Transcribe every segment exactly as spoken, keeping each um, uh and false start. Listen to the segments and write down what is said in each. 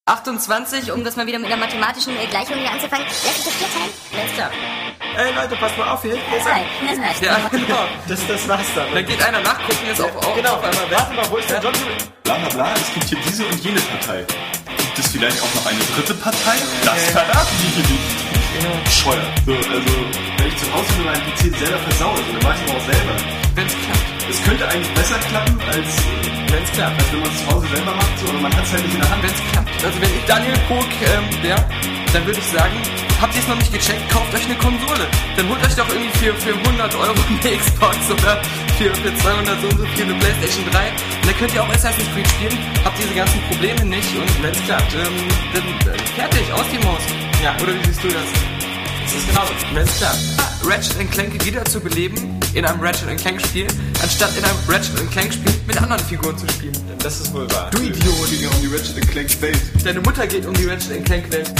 achtundzwanzig, um das mal wieder mit einer mathematischen Gleichung hier anzufangen. Lass uns das vier teilen. Alles klar. Ey Leute, passt mal auf hier. Hier ist Nein, das ist ja, genau. Das, das war's dann. Dann geht einer nachgucken, jetzt auf, auf, genau. auf einmal weg. Warte mal, wo ist der John? Bla bla bla, es gibt hier diese und jene Partei. Gibt es vielleicht auch noch eine dritte Partei? Das verraten die hier nicht. Bescheuert. So, also, wenn ich zu Hause mit meinem P C selber versaue, dann weiß ich auch selber. Wenn's klappt. Es könnte eigentlich besser klappen, als wenn es klappt. Als wenn man es zu Hause selber macht, so, aber man hat es halt nicht in der Hand. Wenn's klappt. Also wenn ich Daniel Pog ähm, wäre, dann würde ich sagen, habt ihr es noch nicht gecheckt, kauft euch eine Konsole. Dann holt euch doch irgendwie für, für hundert Euro eine Xbox oder für, für zweihundert so und so viel eine PlayStation drei. Und dann könnt ihr auch Assassin's Creed spielen, habt diese ganzen Probleme nicht und wenn es klappt, ähm, dann äh, fertig, aus die Maus. Ja. Oder wie siehst du das? Das ist genauso. Wenn es klappt. Ratchet and Clank wieder zu beleben in einem Ratchet and Clank Spiel, anstatt in einem Ratchet and Clank Spiel mit anderen Figuren zu spielen. Das ist wohl wahr. Du Idiot, ging um die Ratchet and Clank Welt. Deine Mutter geht um die Ratchet and Clank Welt.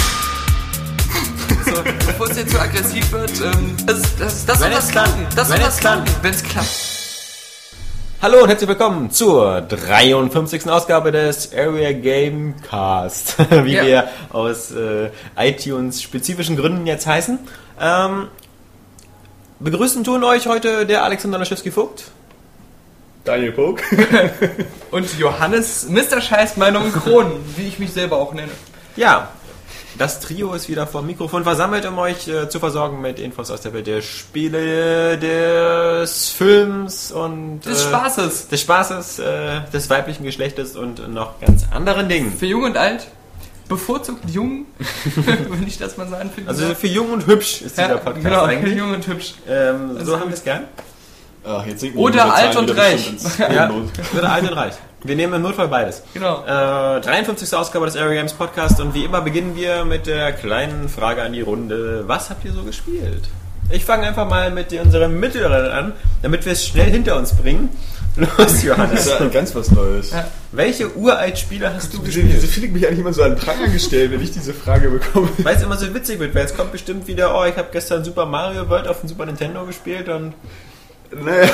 So, bevor es jetzt zu aggressiv wird, ähm, das, das, das soll was klappen. Das soll was klappen, wenn es klappt. Hallo und herzlich willkommen zur dreiundfünfzigsten Ausgabe des Area Gamecast, wie ja. wir aus äh, iTunes-spezifischen Gründen jetzt heißen. Ähm, begrüßen tun euch heute der Alexander Laschewski-Vogt. Daniel Pog. Und Johannes, Mister Scheißmeinung Kronen, wie ich mich selber auch nenne. Ja, das Trio ist wieder vor dem Mikrofon versammelt, um euch äh, zu versorgen mit Infos aus der Welt der Spiele, des Films und des äh, Spaßes. Des Spaßes, äh, des weiblichen Geschlechtes und noch ganz anderen Dingen. Für Jung und Alt, bevorzugt jung, wenn ich das mal so anfüge. Also für jung und hübsch ist dieser ja, Podcast genau, eigentlich. für jung und hübsch. Ähm, Also so haben wir es gern. Ach, jetzt sinken Oder unsere alt Zahlen und wieder reich. bestimmt ins Ja, Bodenlos. oder alt und reich. Wir nehmen im Notfall beides. Genau. Äh, dreiundfünfzigste Ausgabe des Area Games Podcast und wie immer beginnen wir mit der kleinen Frage an die Runde. Was habt ihr so gespielt? Ich fange einfach mal mit unserem Mittleren an, damit wir es schnell hinter uns bringen. Los, Johannes. Das ist ja ganz was Neues. Ja. Welche Uralt-Spiele hast du Wieso gespielt? fühle ich mich eigentlich immer so an den Pranger gestellt, wenn ich diese Frage bekomme? Weil es immer so witzig wird, weil es kommt bestimmt wieder, oh, ich habe gestern Super Mario World auf dem Super Nintendo gespielt und... Naja.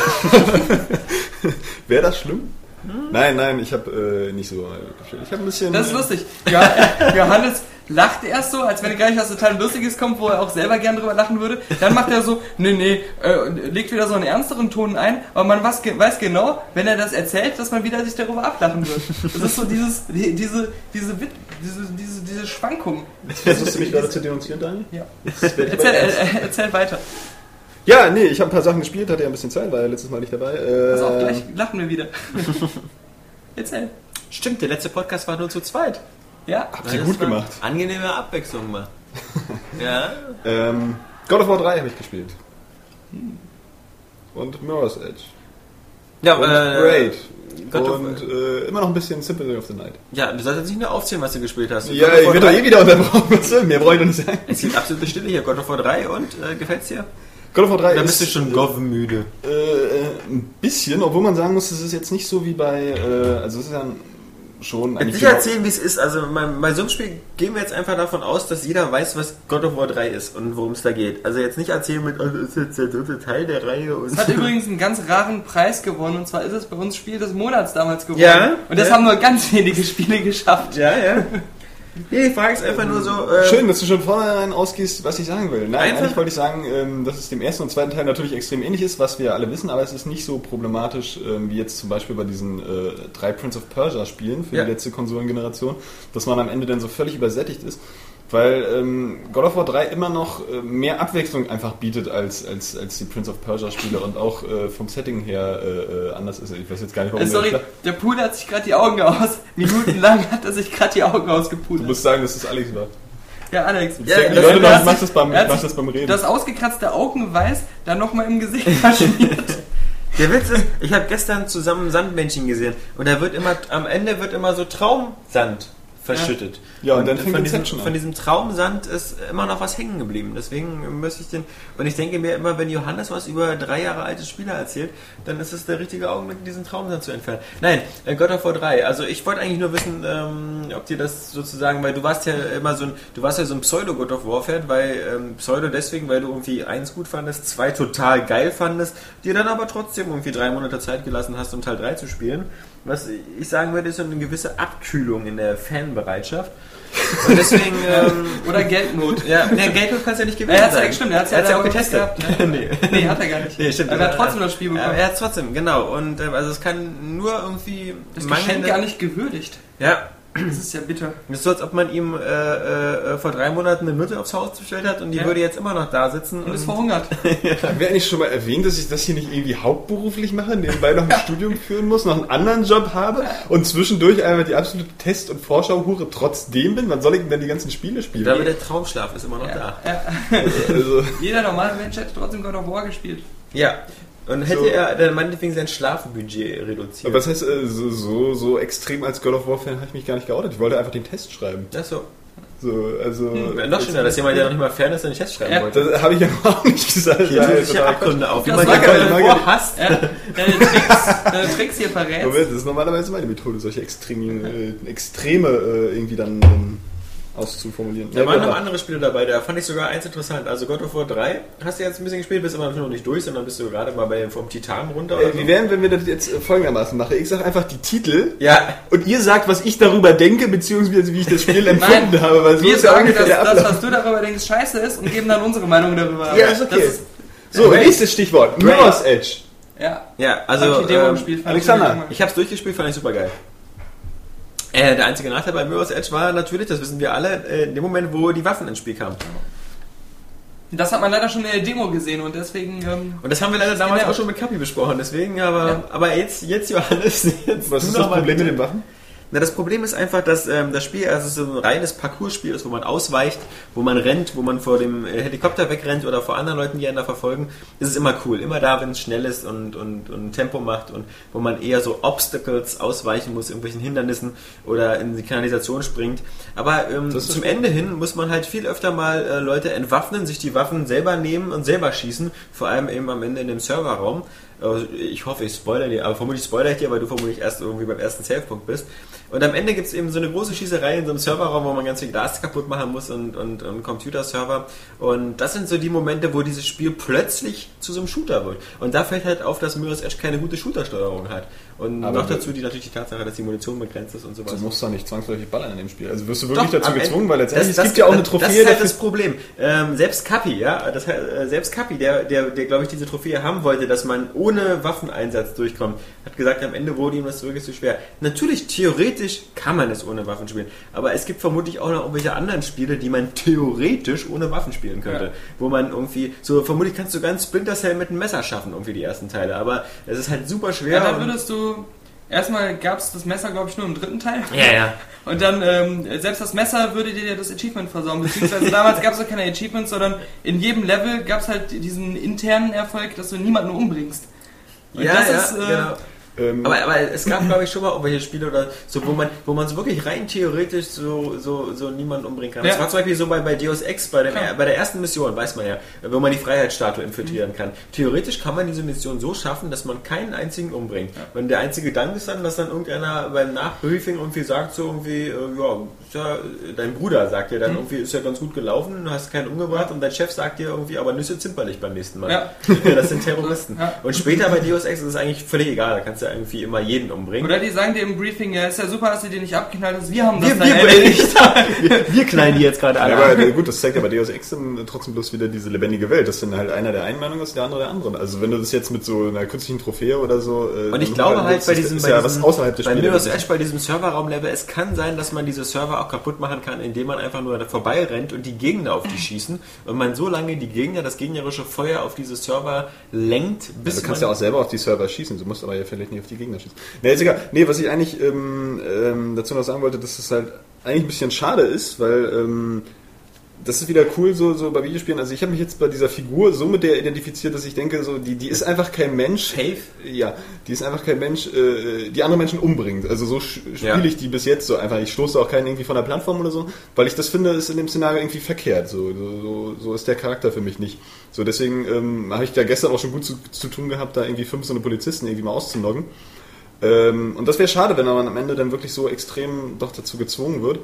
Wäre das schlimm? Hm? Nein, nein, ich habe äh, nicht so äh, gespielt. Ich habe ein bisschen... Das ist lustig. Ja, Johannes lacht erst so, als wenn gleich was total Lustiges kommt, wo er auch selber gern drüber lachen würde. Dann macht er so, nee, nee, äh, legt wieder so einen ernsteren Ton ein, aber man weiß, weiß genau, wenn er das erzählt, dass man wieder sich darüber ablachen wird. Das ist so dieses, die, diese, diese, diese, diese, diese Schwankung. Versuchst du mich gerade zu denunzieren, Daniel? Ja. Erzähl, äh, erzähl weiter. Ja, nee, ich habe ein paar Sachen gespielt, hatte ja ein bisschen Zeit, war ja letztes Mal nicht dabei. Äh, Pass auf, gleich lachen wir wieder. Erzähl. Stimmt, der letzte Podcast war nur zu zweit. Ja? Habt ihr Das gut war gemacht. Angenehme Abwechslung mal. Ja. Ähm, God of War drei habe ich gespielt. Und Mirror's Edge. Ja, Und äh, Braid. God of- Und äh, immer noch ein bisschen Symphony of the Night. Ja, du solltest nicht nur aufzählen, was du gespielt hast. Ja, God of ich War werde doch drei. eh wieder unterbrochen. Was soll? Mehr brauche ich doch nicht sagen. Es gibt absolute Stille hier. God of War drei und äh, gefällt's dir? God of War drei Da ist... bist du schon Gov-müde. Äh, äh, ein bisschen, obwohl man sagen muss, es ist jetzt nicht so wie bei... Äh, also es ist ja ein, schon... Kannst du erzählen, wie es ist? Also bei, bei so einem Spiel gehen wir jetzt einfach davon aus, dass jeder weiß, was God of War drei ist und worum es da geht. Also jetzt nicht erzählen mit, oh, das ist jetzt der dritte Teil der Reihe. Und Es hat übrigens einen ganz raren Preis gewonnen, und zwar ist es bei uns Spiel des Monats damals geworden. Ja, und das ja. haben nur ganz wenige Spiele geschafft. Ja, ja. Nee, die Frage ist einfach nur so... Äh, Schön, dass du schon vornherein ausgehst, was ich sagen will. Nein, Einfach- eigentlich wollte ich sagen, ähm, dass es dem ersten und zweiten Teil natürlich extrem ähnlich ist, was wir alle wissen, aber es ist nicht so problematisch, ähm, wie jetzt zum Beispiel bei diesen äh, drei Prince of Persia Spielen für Ja. die letzte Konsolengeneration, dass man am Ende dann so völlig übersättigt ist. Weil ähm, God of War drei immer noch äh, mehr Abwechslung einfach bietet als, als, als die Prince of Persia Spiele und auch äh, vom Setting her äh, äh, anders ist. Ich weiß jetzt gar nicht, warum Äh, sorry, der- der Pool hat sich gerade die Augen aus. Minutenlang hat er sich gerade die Augen Du ausgepudert. musst sagen, dass das Alex war. Ja, Alex. Ja, Die das- Leute das- noch, ich hat mach sich- das beim, er hat ich mach sich das beim Reden. Das ausgekratzte Augenweiß dann nochmal im Gesicht verschmiert. Der Witz ist, ich habe gestern zusammen Sandmännchen gesehen und da wird immer, am Ende wird immer so Traumsand verschüttet. Ja, und dann fängt von diesem, Inception an. von diesem Traumsand ist immer noch was hängen geblieben. Deswegen müsste ich den, und ich denke mir immer, wenn Johannes was über drei Jahre alte Spieler erzählt, dann ist es der richtige Augenblick, diesen Traumsand zu entfernen. Nein, äh, God of War drei. Also ich wollte eigentlich nur wissen, ähm, ob dir das sozusagen, weil du warst ja immer so ein, du warst ja so ein Pseudo-God of War-Fan, weil, ähm, Pseudo deswegen, weil du irgendwie eins gut fandest, zwei total geil fandest, dir dann aber trotzdem irgendwie drei Monate Zeit gelassen hast, um Teil drei zu spielen. was ich sagen würde, ist so eine gewisse Abkühlung in der Fanbereitschaft. Und deswegen, ähm, Oder Geldnot. ja, ne, Geldnot kann es ja nicht gewesen Er hat's sein. ja, stimmt, er hat's er ja, hat's ja da auch getestet. gehabt, ne? nee. Nee, hat er gar nicht. Nee, stimmt. Aber er hat trotzdem das Spiel bekommen. Ja, er hat trotzdem, genau. Und äh, also es kann nur irgendwie das Geschenk mangelnde- gar nicht gewürdigt. Ja, Das ist ja bitter. das ist so, als ob man ihm äh, äh, vor drei Monaten eine Nutte aufs Haus bestellt hat und die Ja. würde jetzt immer noch da sitzen. Und ist verhungert. Haben wir eigentlich schon mal erwähnt, dass ich das hier nicht irgendwie hauptberuflich mache, nebenbei noch ein Studium führen muss, noch einen anderen Job habe und zwischendurch einfach die absolute Test- und Vorschauhure trotzdem bin? Wann soll ich denn die ganzen Spiele spielen? Aber der Traumschlaf ist immer noch da. Ja. Also, Jeder normale Mensch hätte trotzdem God of War gespielt. Ja. Und hätte So. er dann meinetwegen sein Schlafbudget reduziert. aber was heißt, äh, so, so, so extrem als God of War-Fan habe ich mich gar nicht geoutet. Ich wollte einfach den Test schreiben. Ach so. So, also, Wäre noch schöner, dass jemand, der noch nicht mal Fan ist, einen Test schreiben Ja. wollte. das habe ich ja noch auch nicht gesagt. Hier Ja, tun sich ja total Abgründe auf, wie Das man war ja geil, God of mag War ich. hasst. Ja, deine Tricks, deine Tricks hier verrät. Moment, das ist normalerweise meine Methode, solche extreme, äh, Extreme äh, irgendwie dann ähm, auszuformulieren. Da waren genau. noch andere Spiele dabei, da fand ich sogar eins interessant. Also God of War drei hast du jetzt ein bisschen gespielt, bist aber noch nicht durch, sondern bist du gerade mal bei, vom Titan runter. Oder Äh, wie wären, wenn wir das jetzt äh, folgendermaßen machen? Ich sage einfach die Titel ja, und ihr sagt, was ich darüber denke, beziehungsweise wie ich das Spiel empfunden Nein, habe. Weil so wir ist ja sagen, ungefähr dass der das, Ablauf. was du darüber denkst, scheiße ist und geben dann unsere Meinung darüber. Ja, ist okay. Das ist, So, nächstes Stichwort. Mirror's Edge. ja. ja, Also, also ich die Demo ähm, gespielt, fand Alexander, ich ich hab's durchgespielt, fand ich super geil. Äh, der einzige Nachteil bei Mirror's Edge war natürlich, das wissen wir alle, äh, in dem Moment, wo die Waffen ins Spiel kamen. Das hat man leider schon in der Demo gesehen und deswegen. Ähm, Und das haben wir leider damals genervt. auch schon mit Kapi besprochen, deswegen, aber, Ja. aber jetzt, jetzt Johannes, jetzt Was du ist noch das mal Problem bitte. mit den Waffen? Na, das Problem ist einfach, dass ähm, das Spiel also so ein reines Parcours-Spiel ist, wo man ausweicht, wo man rennt, wo man vor dem äh, Helikopter wegrennt oder vor anderen Leuten, die einen da verfolgen. Das ist immer cool. Immer da, wenn es schnell ist und, und, und Tempo macht und wo man eher so Obstacles ausweichen muss, irgendwelchen Hindernissen oder in die Kanalisation springt. Aber ähm, Das ist zum gut. Ende hin muss man halt viel öfter mal äh, Leute entwaffnen, sich die Waffen selber nehmen und selber schießen. Vor allem eben am Ende in dem Serverraum. Also ich hoffe, ich spoilere dir, aber vermutlich spoilere ich dir, weil du vermutlich erst irgendwie beim ersten Savepunkt bist. Und am Ende gibt es eben so eine große Schießerei in so einem Serverraum, wo man ganz viel Glas kaputt machen muss und, und, und Computerserver. Und das sind so die Momente, wo dieses Spiel plötzlich zu so einem Shooter wird. Und da fällt halt auf, dass Mirror's Edge keine gute Shooter-Steuerung hat. Und Aber noch dazu die natürlich die Tatsache, dass die Munition begrenzt ist und sowas. Du musst doch nicht zwangsläufig ballern in dem Spiel. Also wirst du wirklich Doch, dazu am gezwungen, Ende- weil letztendlich das, es gibt ja auch eine das- Trophäe Das ist halt dafür. das Problem. Ähm, selbst Kapi, ja, das, heißt, äh, selbst Kapi, der, der, der glaube ich diese Trophäe haben wollte, dass man ohne Waffeneinsatz durchkommt, hat gesagt, am Ende wurde ihm das wirklich zu schwer. Natürlich, theoretisch kann man es ohne Waffen spielen, aber es gibt vermutlich auch noch irgendwelche anderen Spiele, die man theoretisch ohne Waffen spielen könnte, Ja. wo man irgendwie, so vermutlich kannst du ganz Splinter Cell mit einem Messer schaffen, irgendwie die ersten Teile, aber es ist halt super schwer. ja, dann und- würdest du. Erstmal gab es das Messer, glaube ich, nur im dritten Teil. ja, ja. Und dann, ähm, selbst das Messer würde dir ja das Achievement versauen. Beziehungsweise damals gab es ja keine Achievements, sondern in jedem Level gab es halt diesen internen Erfolg, dass du niemanden umbringst. Und ja, das ja, ist, äh, genau. Ähm, Aber, aber es gab, glaube ich, schon mal irgendwelche Spiele oder so, wo man, wo man so wirklich rein theoretisch so, so, so niemanden umbringen kann. Ja. Das war zum Beispiel so bei, bei Deus Ex, bei, dem, Klar. bei der ersten Mission, weiß man ja, wo man die Freiheitsstatue infiltrieren kann. Theoretisch kann man diese Mission so schaffen, dass man keinen einzigen umbringt. Und der einzige Dank ist dann, dass dann irgendeiner beim Nachbriefing irgendwie sagt, so irgendwie, äh, ja, ist ja, dein Bruder sagt dir dann Mhm. irgendwie, ist ja ganz gut gelaufen, du hast keinen umgebracht und dein Chef sagt dir irgendwie, aber Nüsse zimperlich beim nächsten Mal. Ja. Das sind Terroristen. Ja. Und später bei Deus Ex ist es eigentlich völlig egal, da kannst du ja irgendwie immer jeden umbringen. Oder die sagen dir im Briefing, ja, ist ja super, dass du dir nicht abgeknallt hast, wir haben das Wir, dann wir, erledigt. wir, wir knallen die jetzt gerade alle Ja, aber an. äh, gut, das zeigt ja bei Deus Ex dann trotzdem bloß wieder diese lebendige Welt, dass dann halt einer der einen Meinung ist, der andere der anderen. Also wenn du das jetzt mit so einer künstlichen Trophäe oder so... Äh, Und ich dann glaube halt das bei ist- diesem, ist bei ja diesem was außerhalb des bei Spiels. Mirror's Edge, bei diesem Serverraum-Level, es kann sein, dass man diese Server auch kaputt machen kann, indem man einfach nur da vorbei rennt und die Gegner auf die schießen und man so lange die Gegner, das gegnerische Feuer auf diese Server lenkt, bis Ja, du kannst man ja auch selber auf die Server schießen, du musst aber ja vielleicht nicht auf die Gegner schießen. Nee, ist egal. Nee, was ich eigentlich ähm, ähm, dazu noch sagen wollte, dass es halt eigentlich ein bisschen schade ist, weil ähm, das ist wieder cool so, so bei Videospielen. Also ich habe mich jetzt bei dieser Figur so mit der identifiziert, dass ich denke, so die, die ist einfach kein Mensch. Faith? Ja, die ist einfach kein Mensch, äh, die andere Menschen umbringt. Also so spiele Ja. ich die bis jetzt so einfach. Ich stoße auch keinen irgendwie von der Plattform oder so, weil ich das finde, ist in dem Szenario irgendwie verkehrt. So, so, so, so ist der Charakter für mich nicht. So deswegen ähm, habe ich da gestern auch schon gut zu, zu tun gehabt, da irgendwie fünf so eine Polizisten irgendwie mal auszuloggen. Ähm, und das wäre schade, wenn man am Ende dann wirklich so extrem doch dazu gezwungen wird.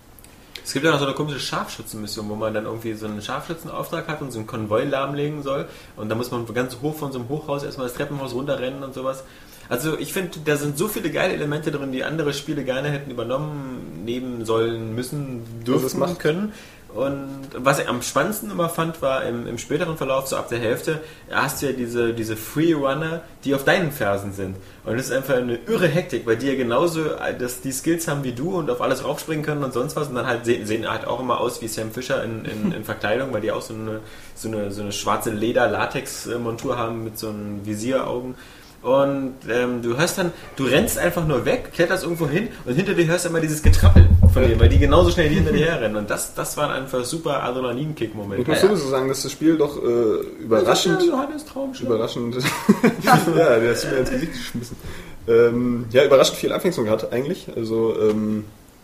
Es gibt ja noch so eine komische Scharfschützenmission, wo man dann irgendwie so einen Scharfschützenauftrag hat und so einen Konvoi lahmlegen soll. Und da muss man ganz hoch von so einem Hochhaus erstmal das Treppenhaus runterrennen und sowas. Also ich finde, da sind so viele geile Elemente drin, die andere Spiele gerne hätten übernommen, nehmen sollen, müssen, dürfen, das macht können. Und was ich am spannendsten immer fand, war im, im späteren Verlauf, so ab der Hälfte, hast du ja diese, diese Free-Runner, die auf deinen Fersen sind. Und das ist einfach eine irre Hektik, weil die ja genauso das, die Skills haben wie du und auf alles raufspringen können und sonst was. Und dann halt sehen, sehen halt auch immer aus wie Sam Fisher in, in, in Verkleidung, weil die auch so eine, so eine, so eine schwarze Leder-Latex-Montur haben mit so einem Visieraugen. Und ähm, du hörst dann, du rennst einfach nur weg, kletterst irgendwo hin und hinter dir hörst du immer dieses Getrappel von denen, weil die genauso schnell hinter dir herrennen. Und das, das waren einfach super Adrenalinkick-Momente. Ich muss sowieso sagen, dass das Spiel doch äh, überraschend... Johannes Traumschlag. Überraschend... ja, der hast du mir ins Gesicht geschmissen. Ähm, ja, überraschend viel Abwechslung hat eigentlich. Also... Ähm,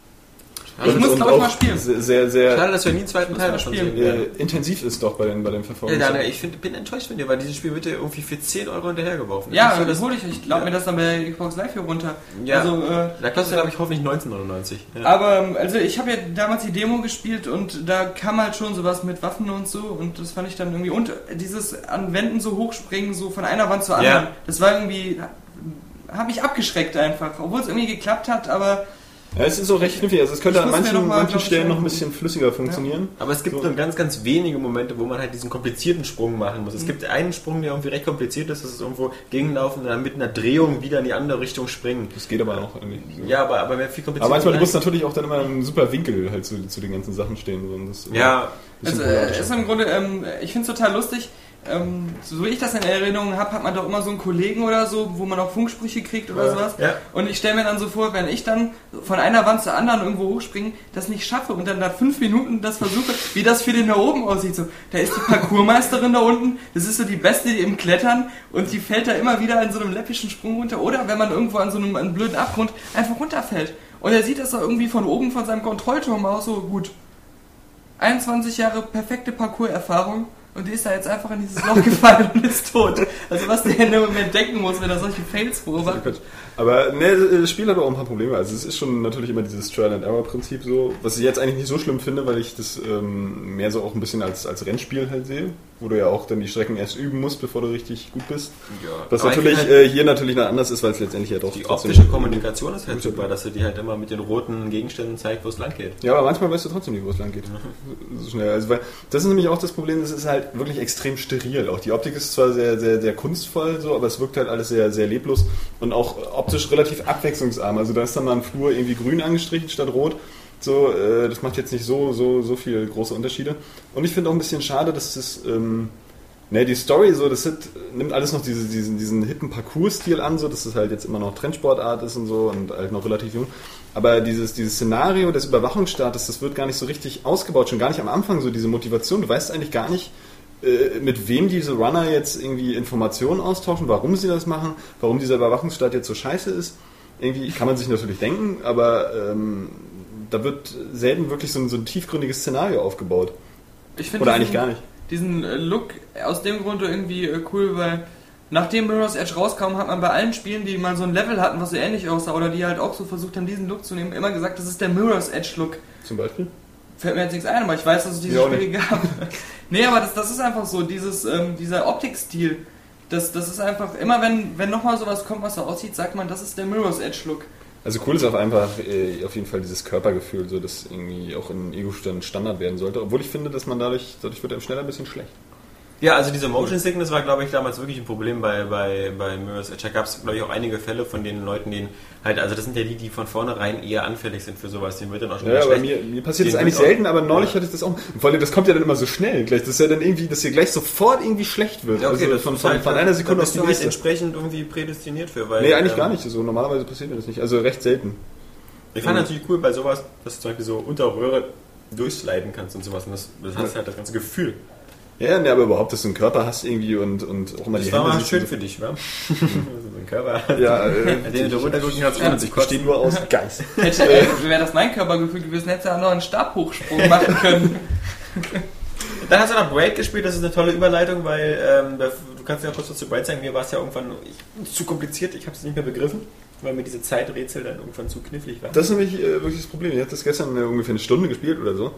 ich muss, glaube ich, mal spielen. Sehr, sehr Schade, dass wir nie einen zweiten Teil davon sehen. Äh, intensiv ist doch bei den, bei den Verfolgungen. Ja, Daniel, ich find, bin enttäuscht von dir, weil dieses Spiel wird dir irgendwie für zehn Euro hinterhergeworfen. Ja, ich das hole ich. Ich lade ja. mir das dann bei Xbox Live hier runter. Ja, also, äh, da kostet glaube ich hoffentlich neunzehn neunundneunzig. Ja. Aber, also ich habe ja damals die Demo gespielt und da kam halt schon sowas mit Waffen und so und das fand ich dann irgendwie... Und dieses an Wänden so hochspringen, so von einer Wand zur anderen, ja. das war irgendwie... Hat mich abgeschreckt einfach, obwohl es irgendwie geklappt hat, aber... Ja, es ist so recht knifflig. Also es könnte an manchen, noch mal, manchen Stellen noch ein bisschen flüssiger funktionieren. Ja. Aber es gibt so ganz, ganz wenige Momente, wo man halt diesen komplizierten Sprung machen muss. Es mhm. gibt einen Sprung, der irgendwie recht kompliziert ist. Das ist irgendwo gegenlaufen und dann mit einer Drehung wieder in die andere Richtung springen. Das geht aber auch irgendwie. So. Ja, aber, aber mehr viel komplizierter. Aber manchmal du musst natürlich auch dann immer einen super Winkel halt zu, zu den ganzen Sachen stehen. So. Ja. Also äh, ist im Grunde, ähm, ich finde es total lustig. Ähm, so wie ich das in Erinnerung habe, hat man doch immer so einen Kollegen oder so, wo man auch Funksprüche kriegt oder ja, sowas. Ja. Und ich stelle mir dann so vor, wenn ich dann von einer Wand zur anderen irgendwo hochspringe, das nicht schaffe und dann da fünf Minuten das versuche, wie das für den da oben aussieht. So, da ist die Parkourmeisterin da unten, das ist so die Beste die im Klettern und die fällt da immer wieder in so einem läppischen Sprung runter. Oder wenn man irgendwo an so einem, einem blöden Abgrund einfach runterfällt. Und er sieht das da irgendwie von oben von seinem Kontrollturm aus, so gut. einundzwanzig Jahre perfekte Parcours-Erfahrung. Und die ist da jetzt einfach in dieses Loch gefallen und ist tot. Also was der in dem Moment denken muss, wenn er solche Fails beobachtet. Aber ne, das Spiel hat auch ein paar Probleme. Also es ist schon natürlich immer dieses Trial-and-Error-Prinzip so, was ich jetzt eigentlich nicht so schlimm finde, weil ich das ähm, mehr so auch ein bisschen als, als Rennspiel halt sehe, wo du ja auch dann die Strecken erst üben musst, bevor du richtig gut bist. Ja, was natürlich halt äh, hier natürlich noch anders ist, weil es letztendlich ja doch... Die optische Kommunikation ist halt super, dass er dir halt immer mit den roten Gegenständen zeigt, wo es lang geht. Ja, aber manchmal weißt du trotzdem nicht, wo es lang geht. So schnell. Also, weil das ist nämlich auch das Problem, das ist halt wirklich extrem steril. Auch die Optik ist zwar sehr, sehr, sehr kunstvoll, so, aber es wirkt halt alles sehr, sehr leblos und auch optisch relativ abwechslungsarm. Also da ist dann mal ein Flur irgendwie grün angestrichen statt rot. So, äh, das macht jetzt nicht so, so, so viel große Unterschiede. Und ich finde auch ein bisschen schade, dass das, ähm, ne, die Story so, das hat, nimmt alles noch diese, diesen, diesen hippen Parcours-Stil an, so, dass das halt jetzt immer noch Trendsportart ist und so und halt noch relativ jung. Aber dieses, dieses Szenario des Überwachungsstaates, das wird gar nicht so richtig ausgebaut, schon gar nicht am Anfang so diese Motivation. Du weißt eigentlich gar nicht, äh, mit wem diese Runner jetzt irgendwie Informationen austauschen, warum sie das machen, warum dieser Überwachungsstaat jetzt so scheiße ist. Irgendwie kann man sich natürlich denken, aber ähm, da wird selten wirklich so ein, so ein tiefgründiges Szenario aufgebaut. Ich find Oder diesen, eigentlich gar nicht. Diesen Look aus dem Grund irgendwie cool, weil nachdem Mirror's Edge rauskam, hat man bei allen Spielen, die mal so ein Level hatten, was so ähnlich aussah, oder die halt auch so versucht haben, diesen Look zu nehmen, immer gesagt, das ist der Mirror's Edge Look. Zum Beispiel? Fällt mir jetzt nichts ein, aber ich weiß, dass es diese ja, Spiele gab. Nee, aber das, das ist einfach so, dieses, ähm, dieser Optikstil, das, das ist einfach, immer wenn, wenn nochmal sowas kommt, was so aussieht, sagt man, das ist der Mirror's Edge Look. Also cool ist auch einfach äh, auf jeden Fall dieses Körpergefühl, so das irgendwie auch in Ego-Stand Standard werden sollte, obwohl ich finde, dass man dadurch, dadurch wird einem schneller ein bisschen schlecht. Ja, also diese Motion Sickness war, glaube ich, damals wirklich ein Problem bei, bei, bei Mirror's Edge. Da gab es, glaube ich, auch einige Fälle von den Leuten, denen halt, also das sind ja die, die von vornherein eher anfällig sind für sowas, denen wird dann auch schon ja, schlecht. Aber mir, mir passiert das eigentlich selten, aber neulich ja. hatte ich das auch. Und vor allem, das kommt ja dann immer so schnell gleich, das ist ja dann irgendwie, dass hier gleich sofort irgendwie schlecht wird. Ja, okay, also das von, von, halt, von einer Sekunde auf die nächste. nächste. Halt entsprechend irgendwie prädestiniert für, weil... Nee, eigentlich ähm, gar nicht so. Normalerweise passiert mir das nicht. Also recht selten. Ich fand mhm. natürlich cool bei sowas, dass du zum Beispiel so unter Röhre durchsliden kannst und sowas. Und das, das hast halt das ganze Gefühl. Ja, ne, aber überhaupt, dass du einen Körper hast irgendwie und, und auch mal das die Hände... Das war mal schön so für dich, wa? so ein Körper. Ja, äh, den du runtergucken kannst, ja, ich bestehe nur aus Geist. Wäre das mein Körpergefühl gewesen, hätte er noch einen Stabhochsprung machen können. Dann hast du noch Braid gespielt, das ist eine tolle Überleitung, weil ähm, du kannst ja kurz was zu Braid sagen, mir war es ja irgendwann ich, zu kompliziert, ich habe es nicht mehr begriffen, weil mir diese Zeiträtsel dann irgendwann zu knifflig waren. Das ist nämlich äh, wirklich das Problem. Ich habe das gestern äh, ungefähr eine Stunde gespielt oder so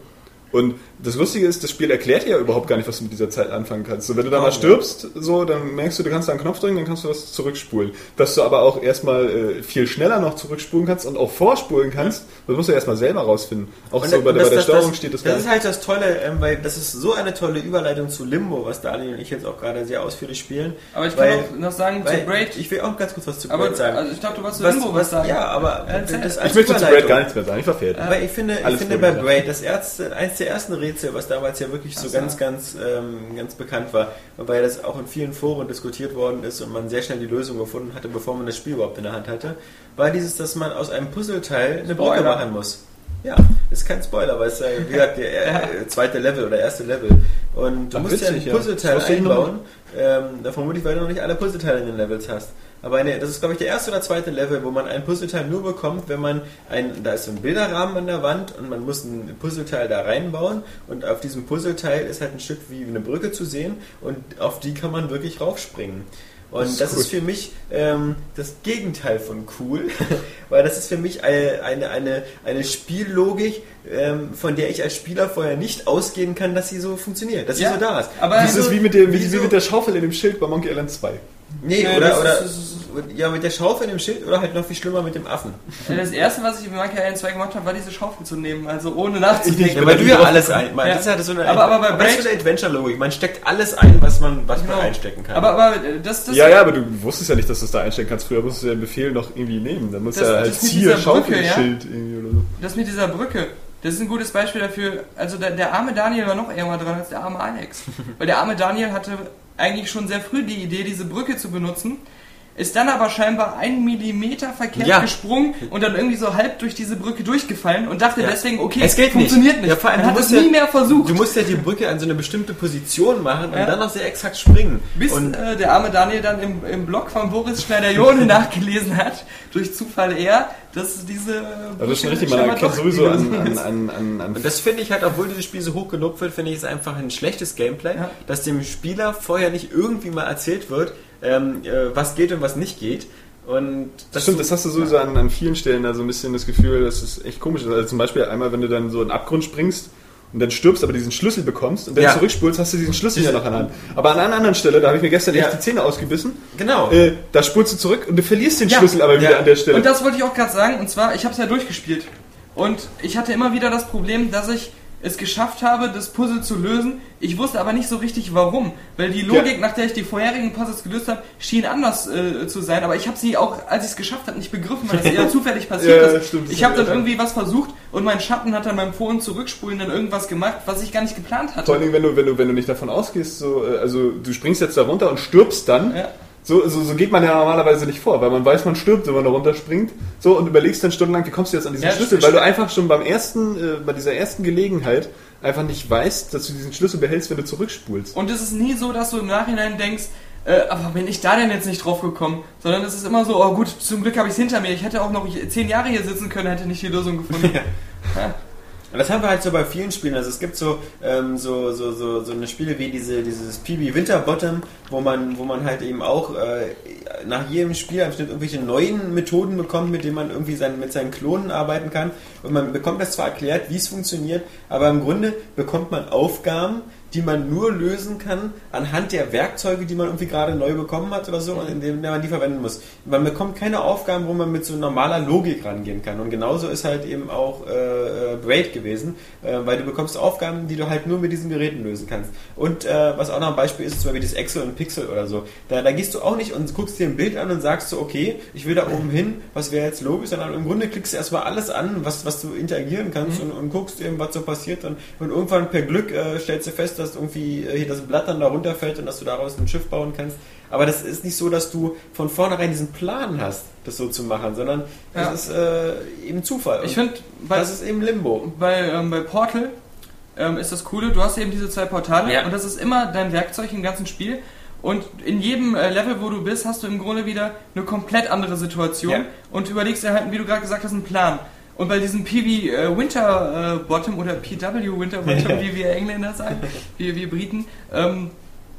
Und das Lustige ist, das Spiel erklärt dir ja überhaupt gar nicht, was du mit dieser Zeit anfangen kannst. So, wenn du da mal stirbst, so, dann merkst du, du kannst da einen Knopf drücken, dann kannst du was zurückspulen. Dass du aber auch erstmal äh, viel schneller noch zurückspulen kannst und auch vorspulen kannst, das musst du erstmal selber rausfinden. Auch und so bei, das, bei der das, Steuerung das, steht das Das gar ist halt das Tolle, ähm, weil das ist so eine tolle Überleitung zu Limbo, was Daniel und ich jetzt auch gerade sehr ausführlich spielen. Aber ich weil, kann auch noch sagen weil, zu Braid. Ich will auch ganz kurz was zu aber, Braid sagen. Also ich glaube, du wolltest zu was, Limbo was, was sagen. Ja, aber äh, das Ich möchte zu Braid gar nichts mehr sagen, ich war fertig. Weil ich finde, ich finde bei Braid, das erste, eins der ersten Rätsel, was damals ja wirklich so Ach ganz, so. ganz, ähm, ganz bekannt war, wobei das auch in vielen Foren diskutiert worden ist und man sehr schnell die Lösung gefunden hatte, bevor man das Spiel überhaupt in der Hand hatte, war dieses, dass man aus einem Puzzleteil eine Brücke Spoiler. machen muss. Ja, ist kein Spoiler, weil es ja, wie gesagt, der ja. zweite Level oder erste Level. Und du Ach, musst witzig, ja ein Puzzleteil ja. einbauen, ähm, da vermutlich, weil du noch nicht alle Puzzleteile in den Levels hast. Aber eine, das ist, glaube ich, der erste oder zweite Level, wo man ein Puzzleteil nur bekommt, wenn man ein, da ist so ein Bilderrahmen an der Wand und man muss ein Puzzleteil da reinbauen und auf diesem Puzzleteil ist halt ein Stück wie eine Brücke zu sehen und auf die kann man wirklich raufspringen. Und das ist, das ist für mich ähm, das Gegenteil von cool, weil das ist für mich eine, eine, eine, eine Spiellogik, ähm, von der ich als Spieler vorher nicht ausgehen kann, dass sie so funktioniert, dass ja, sie so da ist. Aber das so, ist wie mit, der, wie, wie, wie so, mit der Schaufel in dem Schild bei Monkey Island zwei. Nee, nee oder, oder ist, ist, ja, mit der Schaufel in dem Schild oder halt noch viel schlimmer mit dem Affen. Das erste, was ich in Monkey Island zwei gemacht habe, war diese Schaufel zu nehmen, also ohne nachzudenken. Ja, weil du ja alles ein. Man, ja. Das ist ja so eine, aber, aber, bei aber das ist so eine Adventure-Logik. Man steckt alles ein, was man, was genau. man einstecken kann. Aber, aber das, das ja, ja, aber du wusstest ja nicht, dass du es da einstecken kannst. Früher musstest du den Befehl noch irgendwie nehmen. Dann musst du ja halt Ziel, Schaufel, ja? Schild irgendwie oder so. Das mit dieser Brücke. Das ist ein gutes Beispiel dafür. Also der, der arme Daniel war noch eher mal dran als der arme Alex. Weil der arme Daniel hatte eigentlich schon sehr früh die Idee, diese Brücke zu benutzen, ist dann aber scheinbar einen Millimeter verkehrt ja. gesprungen und dann irgendwie so halb durch diese Brücke durchgefallen und dachte ja. deswegen, okay, es geht funktioniert nicht. nicht. Ja, vor allem, man du hat es ja, nie mehr versucht. Du musst ja die Brücke an so eine bestimmte Position machen und ja. dann noch sehr exakt springen. Bis und äh, der arme Daniel dann im, im Blog von Boris Schneider-Jone nachgelesen hat, durch Zufall eher, dass diese Brücke... Also das ist schon richtig, man erkennt sowieso an... an, an, an, an und das finde ich halt, obwohl dieses Spiel so hoch gelobt wird, finde ich es einfach ein schlechtes Gameplay, ja. dass dem Spieler vorher nicht irgendwie mal erzählt wird, ähm, äh, was geht und was nicht geht. Und das stimmt, das hast du sowieso an, an vielen Stellen da so ein bisschen das Gefühl, dass es echt komisch ist. Also zum Beispiel einmal, wenn du dann so in den Abgrund springst und dann stirbst, aber diesen Schlüssel bekommst und dann ja. zurückspulst, hast du diesen Schlüssel ja noch an der Hand. Aber an einer anderen Stelle, da habe ich mir gestern ja. echt die Zähne ausgebissen. Genau. Äh, da spulst du zurück und du verlierst den ja. Schlüssel aber wieder ja. an der Stelle. Und das wollte ich auch gerade sagen, und zwar, ich habe es ja durchgespielt. Und ich hatte immer wieder das Problem, dass ich es geschafft habe, das Puzzle zu lösen. Ich wusste aber nicht so richtig warum, weil die Logik, ja. nach der ich die vorherigen Puzzles gelöst habe, schien anders äh, zu sein, aber ich habe sie auch, als ich es geschafft habe, nicht begriffen, weil es eher zufällig passiert ja, ist. Stimmt, ich habe dann irgendwie was versucht und mein Schatten hat dann beim Vor- und Zurückspulen dann irgendwas gemacht, was ich gar nicht geplant hatte. Vor allem, wenn du, wenn du, wenn du nicht davon ausgehst, so, also du springst jetzt da runter und stirbst dann, ja. So, so, so geht man ja normalerweise nicht vor, weil man weiß, man stirbt, wenn man da runterspringt. So, und überlegst dann stundenlang, wie kommst du jetzt an diesen ja, Schlüssel, weil du einfach schon beim ersten, äh, bei dieser ersten Gelegenheit einfach nicht weißt, dass du diesen Schlüssel behältst, wenn du zurückspulst. Und es ist nie so, dass du im Nachhinein denkst, äh, aber bin ich da denn jetzt nicht drauf gekommen? Sondern es ist immer so, oh gut, zum Glück habe ich es hinter mir. Ich hätte auch noch zehn Jahre hier sitzen können, hätte nicht die Lösung gefunden. Ja. Ja. Und das haben wir halt so bei vielen Spielen. Also es gibt so ähm, so, so, so, so eine Spiele wie diese, dieses P B Winterbottom, wo man, wo man halt eben auch äh, nach jedem Spiel bestimmt irgendwelche neuen Methoden bekommt, mit denen man irgendwie sein, mit seinen Klonen arbeiten kann. Und man bekommt das zwar erklärt, wie es funktioniert, aber im Grunde bekommt man Aufgaben, die man nur lösen kann anhand der Werkzeuge, die man irgendwie gerade neu bekommen hat oder so, und in denen man die verwenden muss. Man bekommt keine Aufgaben, wo man mit so normaler Logik rangehen kann. Und genauso ist halt eben auch äh, Braid gewesen, äh, weil du bekommst Aufgaben, die du halt nur mit diesen Geräten lösen kannst. Und äh, was auch noch ein Beispiel ist, zum Beispiel das Excel und Pixel oder so. Da, da gehst du auch nicht und guckst dir ein Bild an und sagst so, okay, ich will da oben hin, was wäre jetzt logisch, sondern im Grunde klickst du erstmal alles an, was, was du interagieren kannst, mhm. und, und guckst eben, was so passiert. Und, und irgendwann per Glück äh, stellst du fest, dass irgendwie hier das Blatt dann da runterfällt und dass du daraus ein Schiff bauen kannst. Aber das ist nicht so, dass du von vornherein diesen Plan hast, das so zu machen, sondern ja. das ist äh, eben Zufall. Ich finde, das ist eben Limbo. Bei, ähm, bei Portal ähm, ist das Coole, du hast eben diese zwei Portale, ja. und das ist immer dein Werkzeug im ganzen Spiel. Und in jedem äh, Level, wo du bist, hast du im Grunde wieder eine komplett andere Situation, ja. und überlegst dir halt, wie du gerade gesagt hast, einen Plan. Und bei diesem P V äh, Winterbottom äh, oder P W Winterbottom, wie wir Engländer sagen, wie wir Briten, ähm,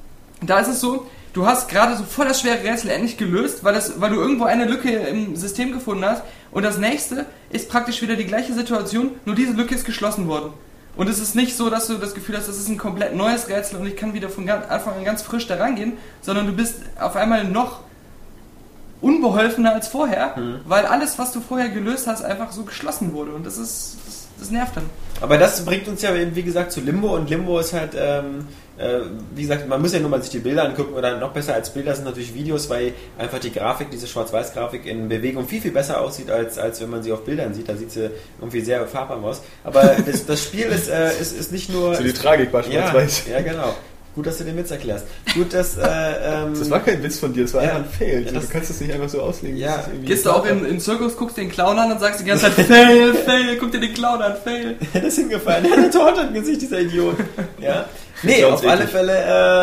da ist es so, du hast gerade so voll das schwere Rätsel endlich gelöst, weil, das, weil du irgendwo eine Lücke im System gefunden hast, und das nächste ist praktisch wieder die gleiche Situation, nur diese Lücke ist geschlossen worden. Und es ist nicht so, dass du das Gefühl hast, das ist ein komplett neues Rätsel und ich kann wieder von Anfang an ganz frisch da rangehen, sondern du bist auf einmal noch unbeholfener als vorher, mhm. weil alles, was du vorher gelöst hast, einfach so geschlossen wurde und das ist, das, das nervt dann. Aber das bringt uns ja, wie gesagt, zu Limbo und Limbo ist halt, ähm, äh, wie gesagt, man muss ja nur mal sich die Bilder angucken oder noch besser als Bilder sind natürlich Videos, weil einfach die Grafik, diese Schwarz-Weiß-Grafik in Bewegung viel, viel besser aussieht, als, als wenn man sie auf Bildern sieht. Da sieht sie irgendwie sehr farbarm aus. Aber das, das Spiel ist, äh, ist, ist nicht nur... So die Tragik bei Schwarz-Weiß. Ja, ja, genau. Gut, dass du den Witz erklärst. Gut, dass... Äh, ähm, das war kein Witz von dir, das war ja, einfach ein Fail. Ja, du kannst das nicht einfach so auslegen. Ja. Gehst du auch in den Zirkus, guckst den Clown an und sagst die ganze Zeit Fail, Fail, guck dir den Clown an, Fail. Das ist hingefallen. Der hat eine Torte im Gesicht, dieser Idiot. Ja. Nee, auf alle Fälle...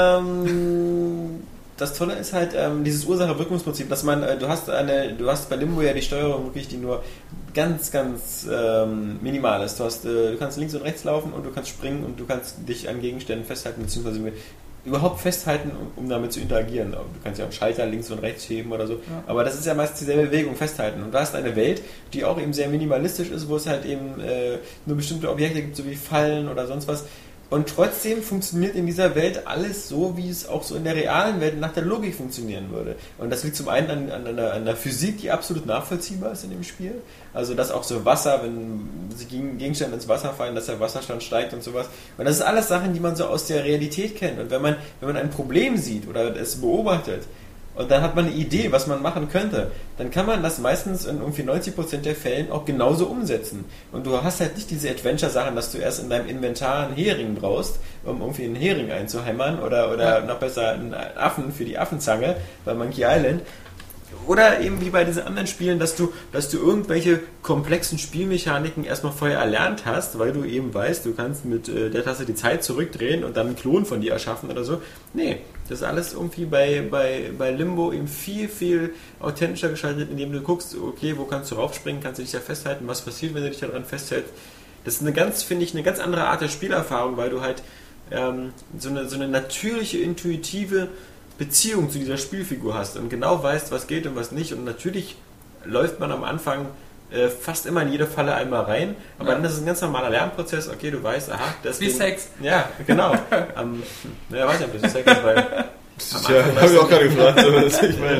Ähm, das Tolle ist halt ähm, dieses Ursache-Wirkungsprinzip, dass man, äh, du hast eine, du hast bei Limbo ja die Steuerung wirklich, die nur ganz, ganz ähm, minimal ist. Du hast, äh, du kannst links und rechts laufen und du kannst springen und du kannst dich an Gegenständen festhalten, beziehungsweise überhaupt festhalten, um, um damit zu interagieren. Du kannst ja auch einen Schalter links und rechts heben oder so. Ja. Aber das ist ja meistens dieselbe Bewegung, festhalten. Und du hast eine Welt, die auch eben sehr minimalistisch ist, wo es halt eben äh, nur bestimmte Objekte gibt, so wie Fallen oder sonst was. Und trotzdem funktioniert in dieser Welt alles so, wie es auch so in der realen Welt nach der Logik funktionieren würde. Und das liegt zum einen an, an, einer, an einer Physik, die absolut nachvollziehbar ist in dem Spiel. Also dass auch so Wasser, wenn Gegenstände ins Wasser fallen, dass der Wasserstand steigt und sowas. Und das ist alles Sachen, die man so aus der Realität kennt. Und wenn man, wenn man ein Problem sieht oder es beobachtet, und dann hat man eine Idee, was man machen könnte, dann kann man das meistens in irgendwie neunzig Prozent der Fällen auch genauso umsetzen. Und du hast halt nicht diese Adventure-Sachen, dass du erst in deinem Inventar einen Hering brauchst, um irgendwie einen Hering einzuhämmern oder, oder ja. noch besser einen Affen für die Affenzange bei Monkey Island. Oder eben wie bei diesen anderen Spielen, dass du, dass du irgendwelche komplexen Spielmechaniken erstmal vorher erlernt hast, weil du eben weißt, du kannst mit äh, der Taste die Zeit zurückdrehen und dann einen Klon von dir erschaffen oder so. Nee, das ist alles irgendwie bei, bei, bei Limbo eben viel, viel authentischer gestaltet, indem du guckst, okay, wo kannst du raufspringen, kannst du dich da festhalten, was passiert, wenn du dich daran festhältst. Das ist eine ganz, finde ich, eine ganz andere Art der Spielerfahrung, weil du halt ähm, so eine, so eine natürliche, intuitive Beziehung zu dieser Spielfigur hast und genau weißt, was geht und was nicht. Und natürlich läuft man am Anfang äh, fast immer in jede Falle einmal rein, aber ja. dann ist es ein ganz normaler Lernprozess. Okay, du weißt, aha, das wie Sex. Ja, genau. um, ja, weiß nicht, ob das Sex ist, weil ja, habe ich auch gerade gefragt, so, das ich meine.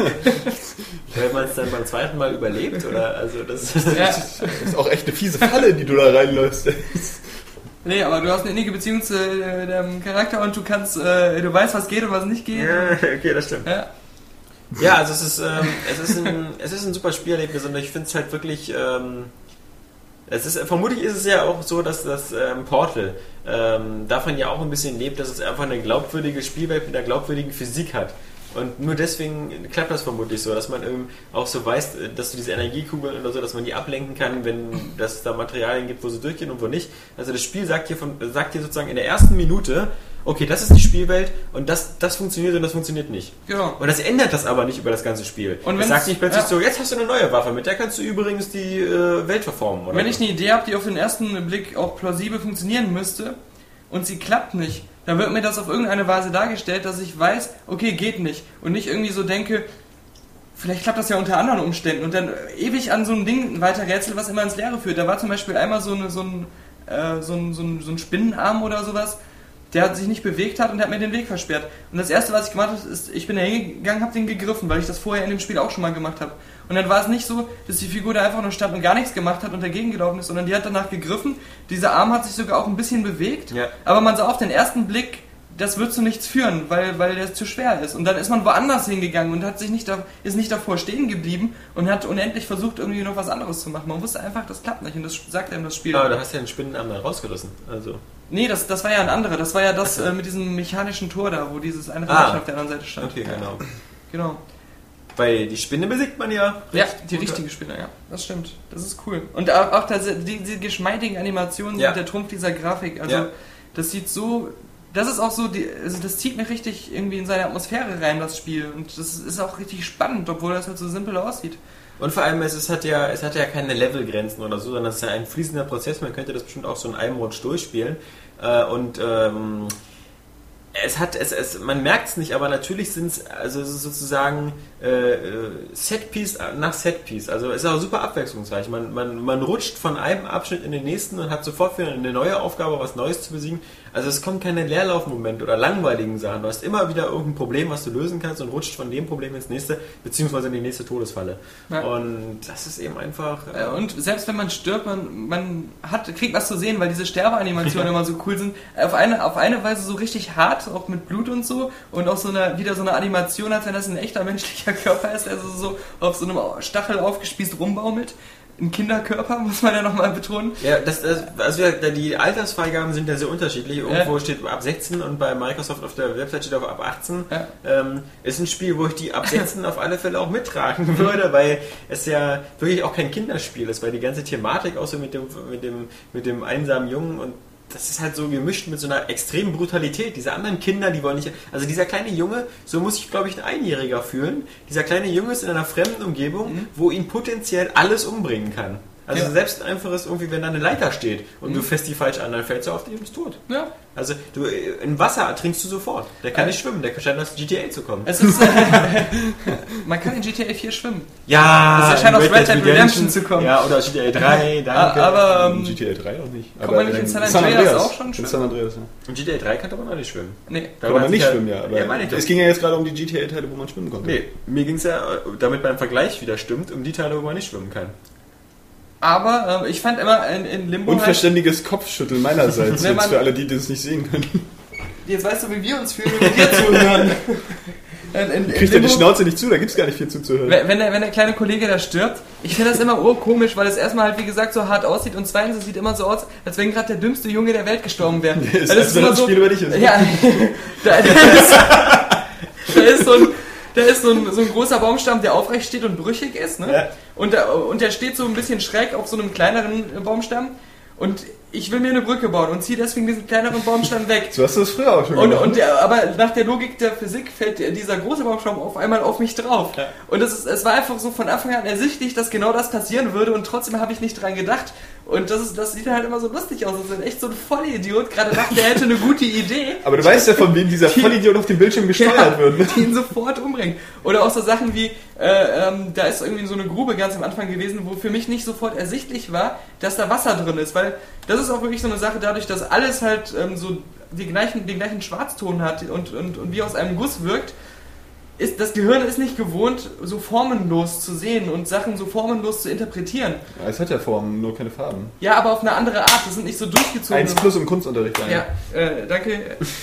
Wenn man es dann beim zweiten Mal überlebt, oder? Also das, ja. das ist auch echt eine fiese Falle, die du da reinläufst. Nee, aber du hast eine innige Beziehung zu äh, deinem Charakter und du kannst, äh, du weißt, was geht und was nicht geht. Ja, okay, das stimmt. Ja, ja also es ist, ähm, es ist ein, es ist ein super Spielerlebnis und ich finde es halt wirklich, ähm, es ist, vermutlich ist es ja auch so, dass das ähm, Portal ähm, davon ja auch ein bisschen lebt, dass es einfach eine glaubwürdige Spielwelt mit einer glaubwürdigen Physik hat. Und nur deswegen klappt das vermutlich so, dass man eben auch so weiß, dass du diese Energiekugeln oder so, dass man die ablenken kann, wenn es da Materialien gibt, wo sie durchgehen und wo nicht. Also das Spiel sagt dir, von, sagt dir sozusagen in der ersten Minute, okay, das ist die Spielwelt und das, das funktioniert und das funktioniert nicht. Genau. Und das ändert das aber nicht über das ganze Spiel. Und es sagt nicht plötzlich ja. so, jetzt hast du eine neue Waffe, mit der kannst du übrigens die äh, Welt verformen. Oder wenn so. ich eine Idee habe, die auf den ersten Blick auch plausibel funktionieren müsste und sie klappt nicht, dann wird mir das auf irgendeine Weise dargestellt, dass ich weiß, okay, geht nicht. Und nicht irgendwie so denke, vielleicht klappt das ja unter anderen Umständen. Und dann ewig an so ein Ding weiter rätsel, was immer ins Leere führt. Da war zum Beispiel einmal so, eine, so, ein, äh, so, ein, so, ein, so ein Spinnenarm oder sowas, der sich nicht bewegt hat und der hat mir den Weg versperrt. Und das erste, was ich gemacht habe, ist, ich bin da hingegangen, habe den gegriffen, weil ich das vorher in dem Spiel auch schon mal gemacht habe. Und dann war es nicht so, dass die Figur da einfach nur stand und gar nichts gemacht hat und dagegen gelaufen ist, sondern die hat danach gegriffen. Dieser Arm hat sich sogar auch ein bisschen bewegt, ja. aber man sah auf den ersten Blick, das wird zu nichts führen, weil, weil der zu schwer ist. Und dann ist man woanders hingegangen und hat sich nicht da, ist nicht davor stehen geblieben und hat unendlich versucht, irgendwie noch was anderes zu machen. Man wusste einfach, das klappt nicht und das sagt einem das Spiel. Aber du hast ja den Spinnenarm dann rausgerissen. Also. Nee, das, das war ja ein anderer. Das war ja das äh, mit diesem mechanischen Tor da, wo dieses eine ah, Rad auf der anderen Seite stand. Okay, genau. Genau. Weil die Spinne besiegt man ja. Ja, die richtige Spinne, ja. Das stimmt. Das ist cool. Und auch, auch das, die, die geschmeidigen Animationen ja. sind der Trumpf dieser Grafik. Also ja. das sieht so... Das ist auch so, die, also das zieht mich richtig irgendwie in seine Atmosphäre rein, das Spiel. Und das ist auch richtig spannend, obwohl das halt so simpel aussieht. Und vor allem, es, es, hat ja, es hat ja keine Levelgrenzen oder so, sondern es ist ja ein fließender Prozess. Man könnte das bestimmt auch so in einem Rutsch durchspielen. Äh, und ähm, Es hat, es, es, man merkt es nicht, aber natürlich sind es also sozusagen äh, Setpiece nach Setpiece. Also es ist auch super abwechslungsreich. Man, man, man rutscht von einem Abschnitt in den nächsten und hat sofort wieder eine neue Aufgabe, was Neues zu besiegen. Also es kommen keine Leerlaufmomente oder langweiligen Sachen. Du hast immer wieder irgendein Problem, was du lösen kannst und rutscht von dem Problem ins nächste, beziehungsweise in die nächste Todesfalle. Ja. Und das ist eben einfach... Äh und selbst wenn man stirbt, man, man hat, kriegt was zu sehen, weil diese Sterbeanimationen immer so cool sind. Auf eine, auf eine Weise so richtig hart, auch mit Blut und so. Und auch so eine, wieder so eine Animation, als wenn das ein echter menschlicher Körper ist, also so auf so einem Stachel aufgespießt rumbaumelt. Ein Kinderkörper, muss man ja nochmal betonen. Ja, das, das, also die Altersfreigaben sind ja sehr unterschiedlich. Irgendwo ja. steht ab sechzehn und bei Microsoft auf der Website steht auf ab achtzehn. Ja. Ähm, ist ein Spiel, wo ich die ab sechzehn auf alle Fälle auch mittragen würde, weil es ja wirklich auch kein Kinderspiel ist, weil die ganze Thematik auch so mit dem, mit dem, mit dem einsamen Jungen und das ist halt so gemischt mit so einer extremen Brutalität. Diese anderen Kinder, die wollen nicht... Also dieser kleine Junge, so muss sich, glaube ich, ein Einjähriger fühlen. Dieser kleine Junge ist in einer fremden Umgebung, mhm. wo ihn potenziell alles umbringen kann. Also ja. selbst ein einfaches irgendwie, wenn da eine Leiter steht und mhm. du fährst die falsch an, dann fällst du auf die und bist tot. Ja. Also du, in Wasser ertrinkst du sofort. Der kann äh. nicht schwimmen, der scheint aus G T A zu kommen. Es ist, äh, man kann in G T A vier schwimmen. Ja, es scheint aus Red Dead Redemption zu kommen. Ja, oder aus G T A drei, danke. Aber ähm, G T A drei auch nicht. Kann man nicht in San Andreas, San Andreas auch schon schwimmen? In San Andreas, ja. In G T A drei kann man noch nicht schwimmen. Nee. Da kann man nicht schwimmen, ja. Aber ja, es ging ja jetzt gerade um die G T A-Teile, wo man schwimmen konnte. Nee, mir ging es ja, damit beim Vergleich wieder stimmt, um die Teile, wo man nicht schwimmen kann. Aber äh, ich fand immer in, in Limbo... Unverständiges halt Kopfschütteln meinerseits, jetzt für alle, die das nicht sehen können. Jetzt weißt du, wie wir uns fühlen, wenn wir zuhören. In, in, in Kriegt er die Schnauze nicht zu, da gibt es gar nicht viel zuzuhören. Wenn, wenn, der, wenn der kleine Kollege da stirbt, ich finde das immer urkomisch, weil es erstmal halt, wie gesagt, so hart aussieht und zweitens, es sieht immer so aus, als wenn gerade der dümmste Junge der Welt gestorben wäre. Nee, das ist immer das so, Spiel über dich ist. Ja, da, da, ist, da ist so ein... Da ist so ein, so ein großer Baumstamm, der aufrecht steht und brüchig ist, ne? Ja. Und, der, und der steht so ein bisschen schräg auf so einem kleineren Baumstamm. Und ich will mir eine Brücke bauen und ziehe deswegen diesen kleineren Baumstamm weg. So hast du das früher auch schon und, gemacht. Und der, aber nach der Logik der Physik fällt dieser große Baumstamm auf einmal auf mich drauf. Ja. Und es, ist, es war einfach so von Anfang an ersichtlich, dass genau das passieren würde und trotzdem habe ich nicht dran gedacht. Und das, ist, das sieht halt immer so lustig aus. Das ist echt so ein Vollidiot. Gerade dachte, der hätte eine gute Idee. Aber du weißt ja, von wem dieser Vollidiot auf dem Bildschirm gesteuert ja, wird. Ne? Die ihn sofort umbringen. Oder auch so Sachen wie, äh, ähm, da ist irgendwie so eine Grube ganz am Anfang gewesen, wo für mich nicht sofort ersichtlich war, dass da Wasser drin ist. Weil das ist auch wirklich so eine Sache, dadurch, dass alles halt ähm, so die gleichen, den gleichen Schwarzton hat und, und, und wie aus einem Guss wirkt, ist, das Gehirn ist nicht gewohnt, so formenlos zu sehen und Sachen so formenlos zu interpretieren. Ja, es hat ja Formen, nur keine Farben. Ja, aber auf eine andere Art. Das sind nicht so durchgezogen. Eins plus im Kunstunterricht. Ja, äh, danke.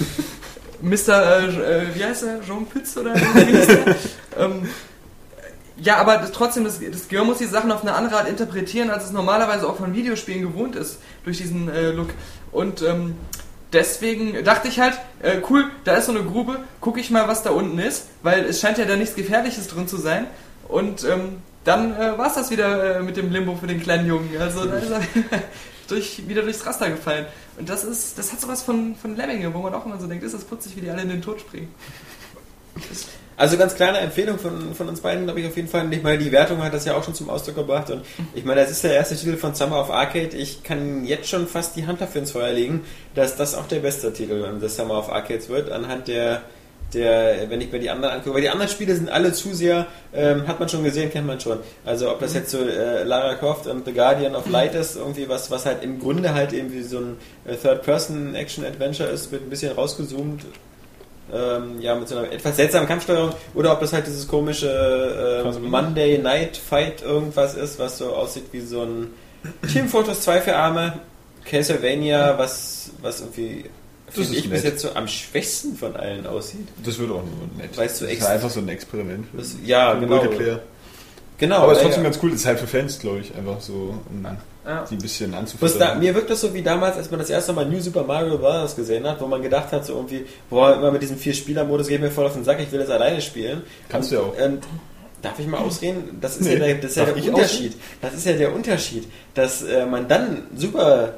Mister Äh, wie heißt er? Jean Pütz oder wie heißt er? ähm, ja, aber das, trotzdem, das, das Gehirn muss die Sachen auf eine andere Art interpretieren, als es normalerweise auch von Videospielen gewohnt ist, durch diesen äh, Look. Und ähm, deswegen dachte ich halt, äh, cool, da ist so eine Grube, gucke ich mal, was da unten ist, weil es scheint ja da nichts Gefährliches drin zu sein. Und ähm, dann äh, war es das wieder äh, mit dem Limbo für den kleinen Jungen. Also da ist er durch, wieder durchs Raster gefallen. Und das ist, das hat sowas von, von Lemminge, wo man auch immer so denkt, ist das putzig, wie die alle in den Tod springen. Das Also ganz kleine Empfehlung von, von uns beiden, glaube ich, auf jeden Fall. Ich meine, die Wertung hat das ja auch schon zum Ausdruck gebracht. Und ich meine, das ist der erste Titel von Summer of Arcade. Ich kann jetzt schon fast die Hand dafür ins Feuer legen, dass das auch der beste Titel des Summer of Arcades wird. Anhand der, der wenn ich mir die anderen angucke. Weil die anderen Spiele sind alle zu sehr, ähm, hat man schon gesehen, kennt man schon. Also ob das jetzt so äh, Lara Croft und The Guardian of Light ist, irgendwie was, was halt im Grunde halt irgendwie so ein äh, Third-Person-Action-Adventure ist, wird ein bisschen rausgezoomt. Ähm, ja, mit so einer etwas seltsamen Kampfsteuerung, oder ob das halt dieses komische äh, Monday Night Fight irgendwas ist, was so aussieht wie so ein Team Fortress zwei für Arme, Castlevania, was, was irgendwie finde ich nett. Bis jetzt so am schwächsten von allen aussieht. Das wird auch nur nett. Weißt du, das ist einfach so ein Experiment. Das, ja, genau. Multiplayer. Genau. Aber es ist trotzdem ja. ganz cool, das ist halt für Fans, glaube ich, einfach so, um ja. die ein bisschen anzufüttern. Da, mir wirkt das so wie damals, als man das erste Mal New Super Mario Bros. Gesehen hat, wo man gedacht hat, so irgendwie, boah, immer mit diesem Vier-Spieler-Modus geht mir voll auf den Sack, ich will das alleine spielen. Kannst du ja auch. Und, darf ich mal ausreden? Das ist nee, ja der, das ist ja der Unterschied. Ausreden? Das ist ja der Unterschied, dass äh, man dann super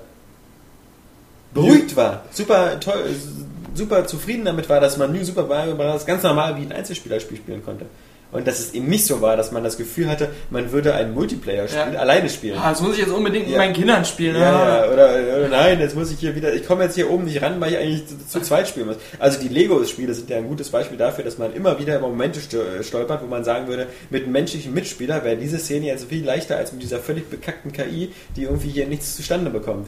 beruhigt war, super toll, super zufrieden damit war, dass man New Super Mario Bros. Ganz normal wie ein Einzelspielerspiel spielen konnte. und dass es eben nicht so war, dass man das Gefühl hatte, man würde ein Multiplayer-Spiel Ja. alleine spielen. Ah, das muss ich jetzt unbedingt Ja. mit meinen Kindern spielen. Ja, ah. ja, oder, oder nein, jetzt muss ich hier wieder, ich komme jetzt hier oben nicht ran, weil ich eigentlich zu, zu zweit spielen muss. Also die Lego-Spiele sind ja ein gutes Beispiel dafür, dass man immer wieder über Momente stolpert, wo man sagen würde, mit einem menschlichen Mitspieler wäre diese Szene jetzt viel leichter als mit dieser völlig bekackten K I, die irgendwie hier nichts zustande bekommt.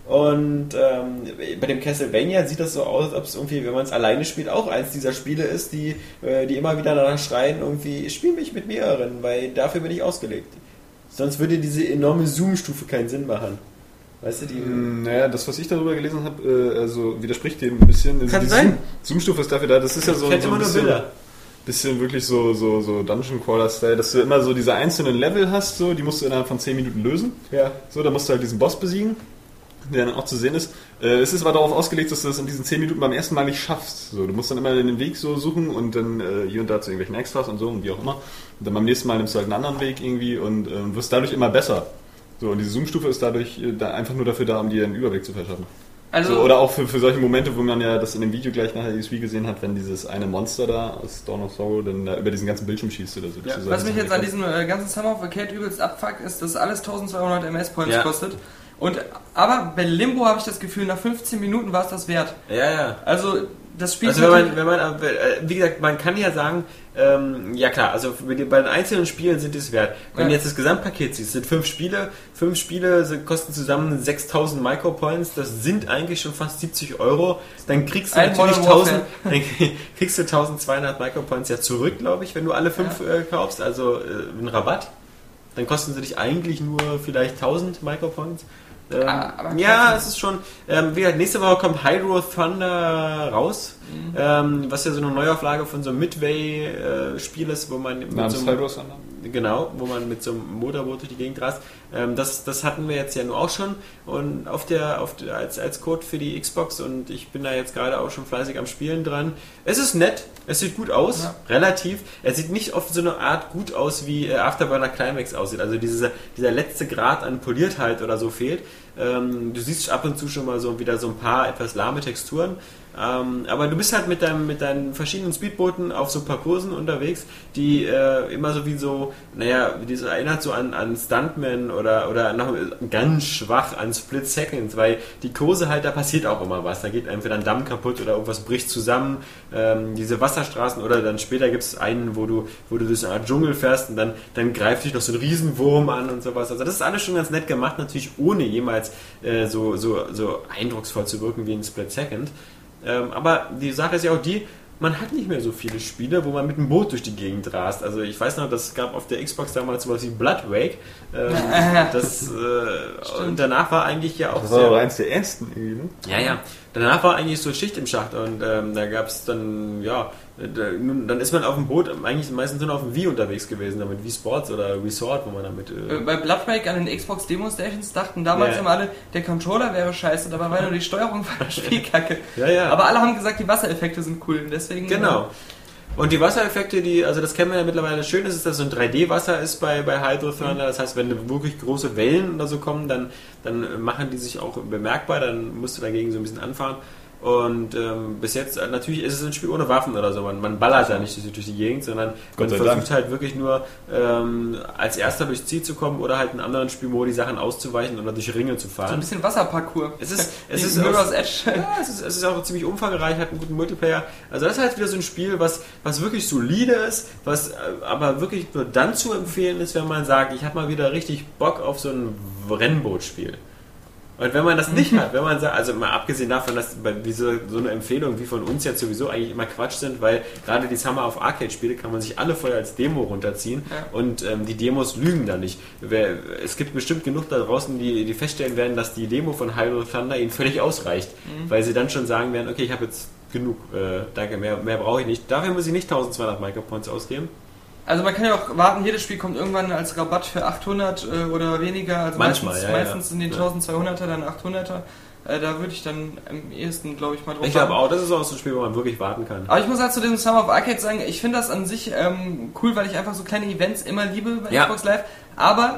Und ähm, bei dem Castlevania sieht das so aus, als ob es irgendwie, wenn man es alleine spielt, auch eins dieser Spiele ist, die, äh, die immer wieder danach schreien, irgendwie, spiel mich mit mehreren, weil dafür bin ich ausgelegt. Sonst würde diese enorme Zoom-Stufe keinen Sinn machen. Weißt du, die... Mm, Naja, das, was ich darüber gelesen habe, äh, also widerspricht dem ein bisschen. Also Kann die sein. Zoom- Zoom-Stufe ist dafür da, das ist ja so, Ich kenn so immer ein nur bisschen, Bilder. bisschen wirklich so, so, so Dungeon-Crawler-Style, dass du immer so diese einzelnen Level hast, so, die musst du innerhalb von zehn Minuten lösen. Ja. So, da musst du halt diesen Boss besiegen, der dann auch zu sehen ist. Äh, es ist aber darauf ausgelegt, dass du das in diesen zehn Minuten beim ersten Mal nicht schaffst. So, du musst dann immer den Weg so suchen und dann äh, hier und da zu irgendwelchen Extras und so und wie auch immer. Und dann beim nächsten Mal nimmst du halt einen anderen Weg irgendwie und äh, wirst dadurch immer besser. So, und diese Zoom-Stufe ist dadurch äh, da einfach nur dafür da, um dir einen Überblick zu verschaffen. Also, So, oder auch für, für solche Momente, wo man ja das in dem Video gleich nachher E S V gesehen hat, wenn dieses eine Monster da aus Dawn of Sorrow dann da über diesen ganzen Bildschirm schießt oder so. Ja, Das ist was halt mich so jetzt an krass. diesem äh, ganzen Summer of Arcade übelst abfuckt, ist, dass alles eintausendzweihundert M S-Points Ja. kostet. Und, aber bei Limbo habe ich das Gefühl, nach fünfzehn Minuten war es das wert. Ja, ja. Also, das Spiel... Also wenn man, wenn man, äh, wie gesagt, man kann ja sagen, ähm, ja klar, also bei den, bei den einzelnen Spielen sind es wert. Wenn Ja. du jetzt das Gesamtpaket siehst, sind fünf Spiele, fünf Spiele sind, kosten zusammen sechstausend Micropoints, das sind eigentlich schon fast siebzig Euro, dann kriegst du Ein natürlich Modern tausend, Warfare. dann kriegst du tausendzweihundert Micropoints ja zurück, glaube ich, wenn du alle fünf Ja. äh, kaufst, also äh, einen Rabatt. Dann kosten sie dich eigentlich nur vielleicht tausend Micropoints. Ähm, Ah, aber ja, trotzdem. es ist schon. Ähm, wie gesagt, nächste Woche kommt Hydro Thunder raus, Mhm. ähm, was ja so eine Neuauflage von so einem Midway-Spiel ist, wo man mit Namens so einem, Hydro Thunder. genau, wo man mit so einem Motorboot durch die Gegend rast. Ähm, das, das hatten wir jetzt ja nur auch schon und auf der, auf der, als, als Code für die Xbox und ich bin da jetzt gerade auch schon fleißig am Spielen dran. Es ist nett, es sieht gut aus, Ja. relativ. Es sieht nicht auf so eine Art gut aus, wie äh, Afterburner Climax aussieht. Also dieser, dieser letzte Grad an Poliertheit oder so fehlt. Ähm, du siehst ab und zu schon mal so wieder so ein paar etwas lahme Texturen. Ähm, aber du bist halt mit, deinem, mit deinen verschiedenen Speedbooten auf so Parcoursen unterwegs, die äh, immer so wie so, naja, das erinnert so an, an Stuntman oder, oder noch ganz schwach an Split Seconds, weil die Kurse halt, da passiert auch immer was. Da geht entweder ein Damm kaputt oder irgendwas bricht zusammen. Ähm, diese Wasserstraßen oder dann später gibt es einen, wo du, wo du durch so eine Art Dschungel fährst und dann, dann greift dich noch so ein Riesenwurm an und sowas. Also das ist alles schon ganz nett gemacht, natürlich ohne jemals äh, so, so, so eindrucksvoll zu wirken wie ein Split Second. Ähm, aber die Sache ist ja auch die, man hat nicht mehr so viele Spiele, wo man mit einem Boot durch die Gegend rast. Also ich weiß noch, das gab auf der Xbox damals sowas wie Blood Wake. Ähm, das, äh, und danach war eigentlich ja auch Das war sehr- aber eins der ersten irgendwie, ne? ja, ja. Danach war eigentlich so Schicht im Schacht und ähm, da gab es dann, ja, da, nun, dann ist man auf dem Boot eigentlich meistens nur auf dem Wii unterwegs gewesen, damit Wii Sports oder Resort, wo man damit... Äh, Äh, Bei Bloodbreak an den Xbox Demo Stations dachten damals Ja. immer alle, der Controller wäre scheiße, dabei war nur die Steuerung von der Spielkacke. Ja, ja. Aber alle haben gesagt, die Wassereffekte sind cool und deswegen... Genau. Und die Wassereffekte, die, also das kennen wir ja mittlerweile schön, ist, dass so ein drei D-Wasser ist bei, bei Hydro Thunder. Das heißt, wenn wirklich große Wellen oder so kommen, dann, dann machen die sich auch bemerkbar, dann musst du dagegen so ein bisschen anfahren. Und ähm, bis jetzt, äh, natürlich ist es ein Spiel ohne Waffen oder so. Man, man ballert da nicht durch die Gegend, sondern Gott man sei versucht Dank. halt wirklich nur ähm, als erster durchs Ziel zu kommen oder halt in anderen Spielmodi Sachen auszuweichen oder durch Ringe zu So ein fahren. bisschen Wasserparcours. Es ist, es Wie ist Mirror's auch- Edge. ja, es ist, es ist auch ziemlich umfangreich, hat einen guten Multiplayer. Also das ist halt wieder so ein Spiel, was, was wirklich solide ist, was äh, aber wirklich nur dann zu empfehlen ist, wenn man sagt, ich habe mal wieder richtig Bock auf so ein Rennbootspiel. Und wenn man das nicht hat, wenn man sagt, also mal abgesehen davon, dass bei wie so, so eine Empfehlung wie von uns jetzt sowieso eigentlich immer Quatsch sind, weil gerade die Summer of Arcade Spiele kann man sich alle vorher als Demo runterziehen Ja. und ähm, die Demos lügen da nicht. Wer, es gibt bestimmt genug da draußen, die, die feststellen werden, dass die Demo von Hydro Thunder ihnen völlig ausreicht, weil sie dann schon sagen werden, okay, ich habe jetzt genug, äh, danke, mehr, mehr brauche ich nicht. Dafür muss ich nicht eintausendzweihundert Micropoints ausgeben. Also man kann ja auch warten, jedes Spiel kommt irgendwann als Rabatt für achthundert äh, oder weniger. Also Manchmal, meistens, ja, ja. meistens sind die Ja. eintausendzweihunderter dann achthunderter. Äh, da würde ich dann am ehesten, glaube ich, mal drauf Ich glaube warten. auch, das ist auch so ein Spiel, wo man wirklich warten kann. Aber ich muss halt zu diesem Summer of Arcade sagen, ich finde das an sich ähm, cool, weil ich einfach so kleine Events immer liebe bei Ja. Xbox Live. Aber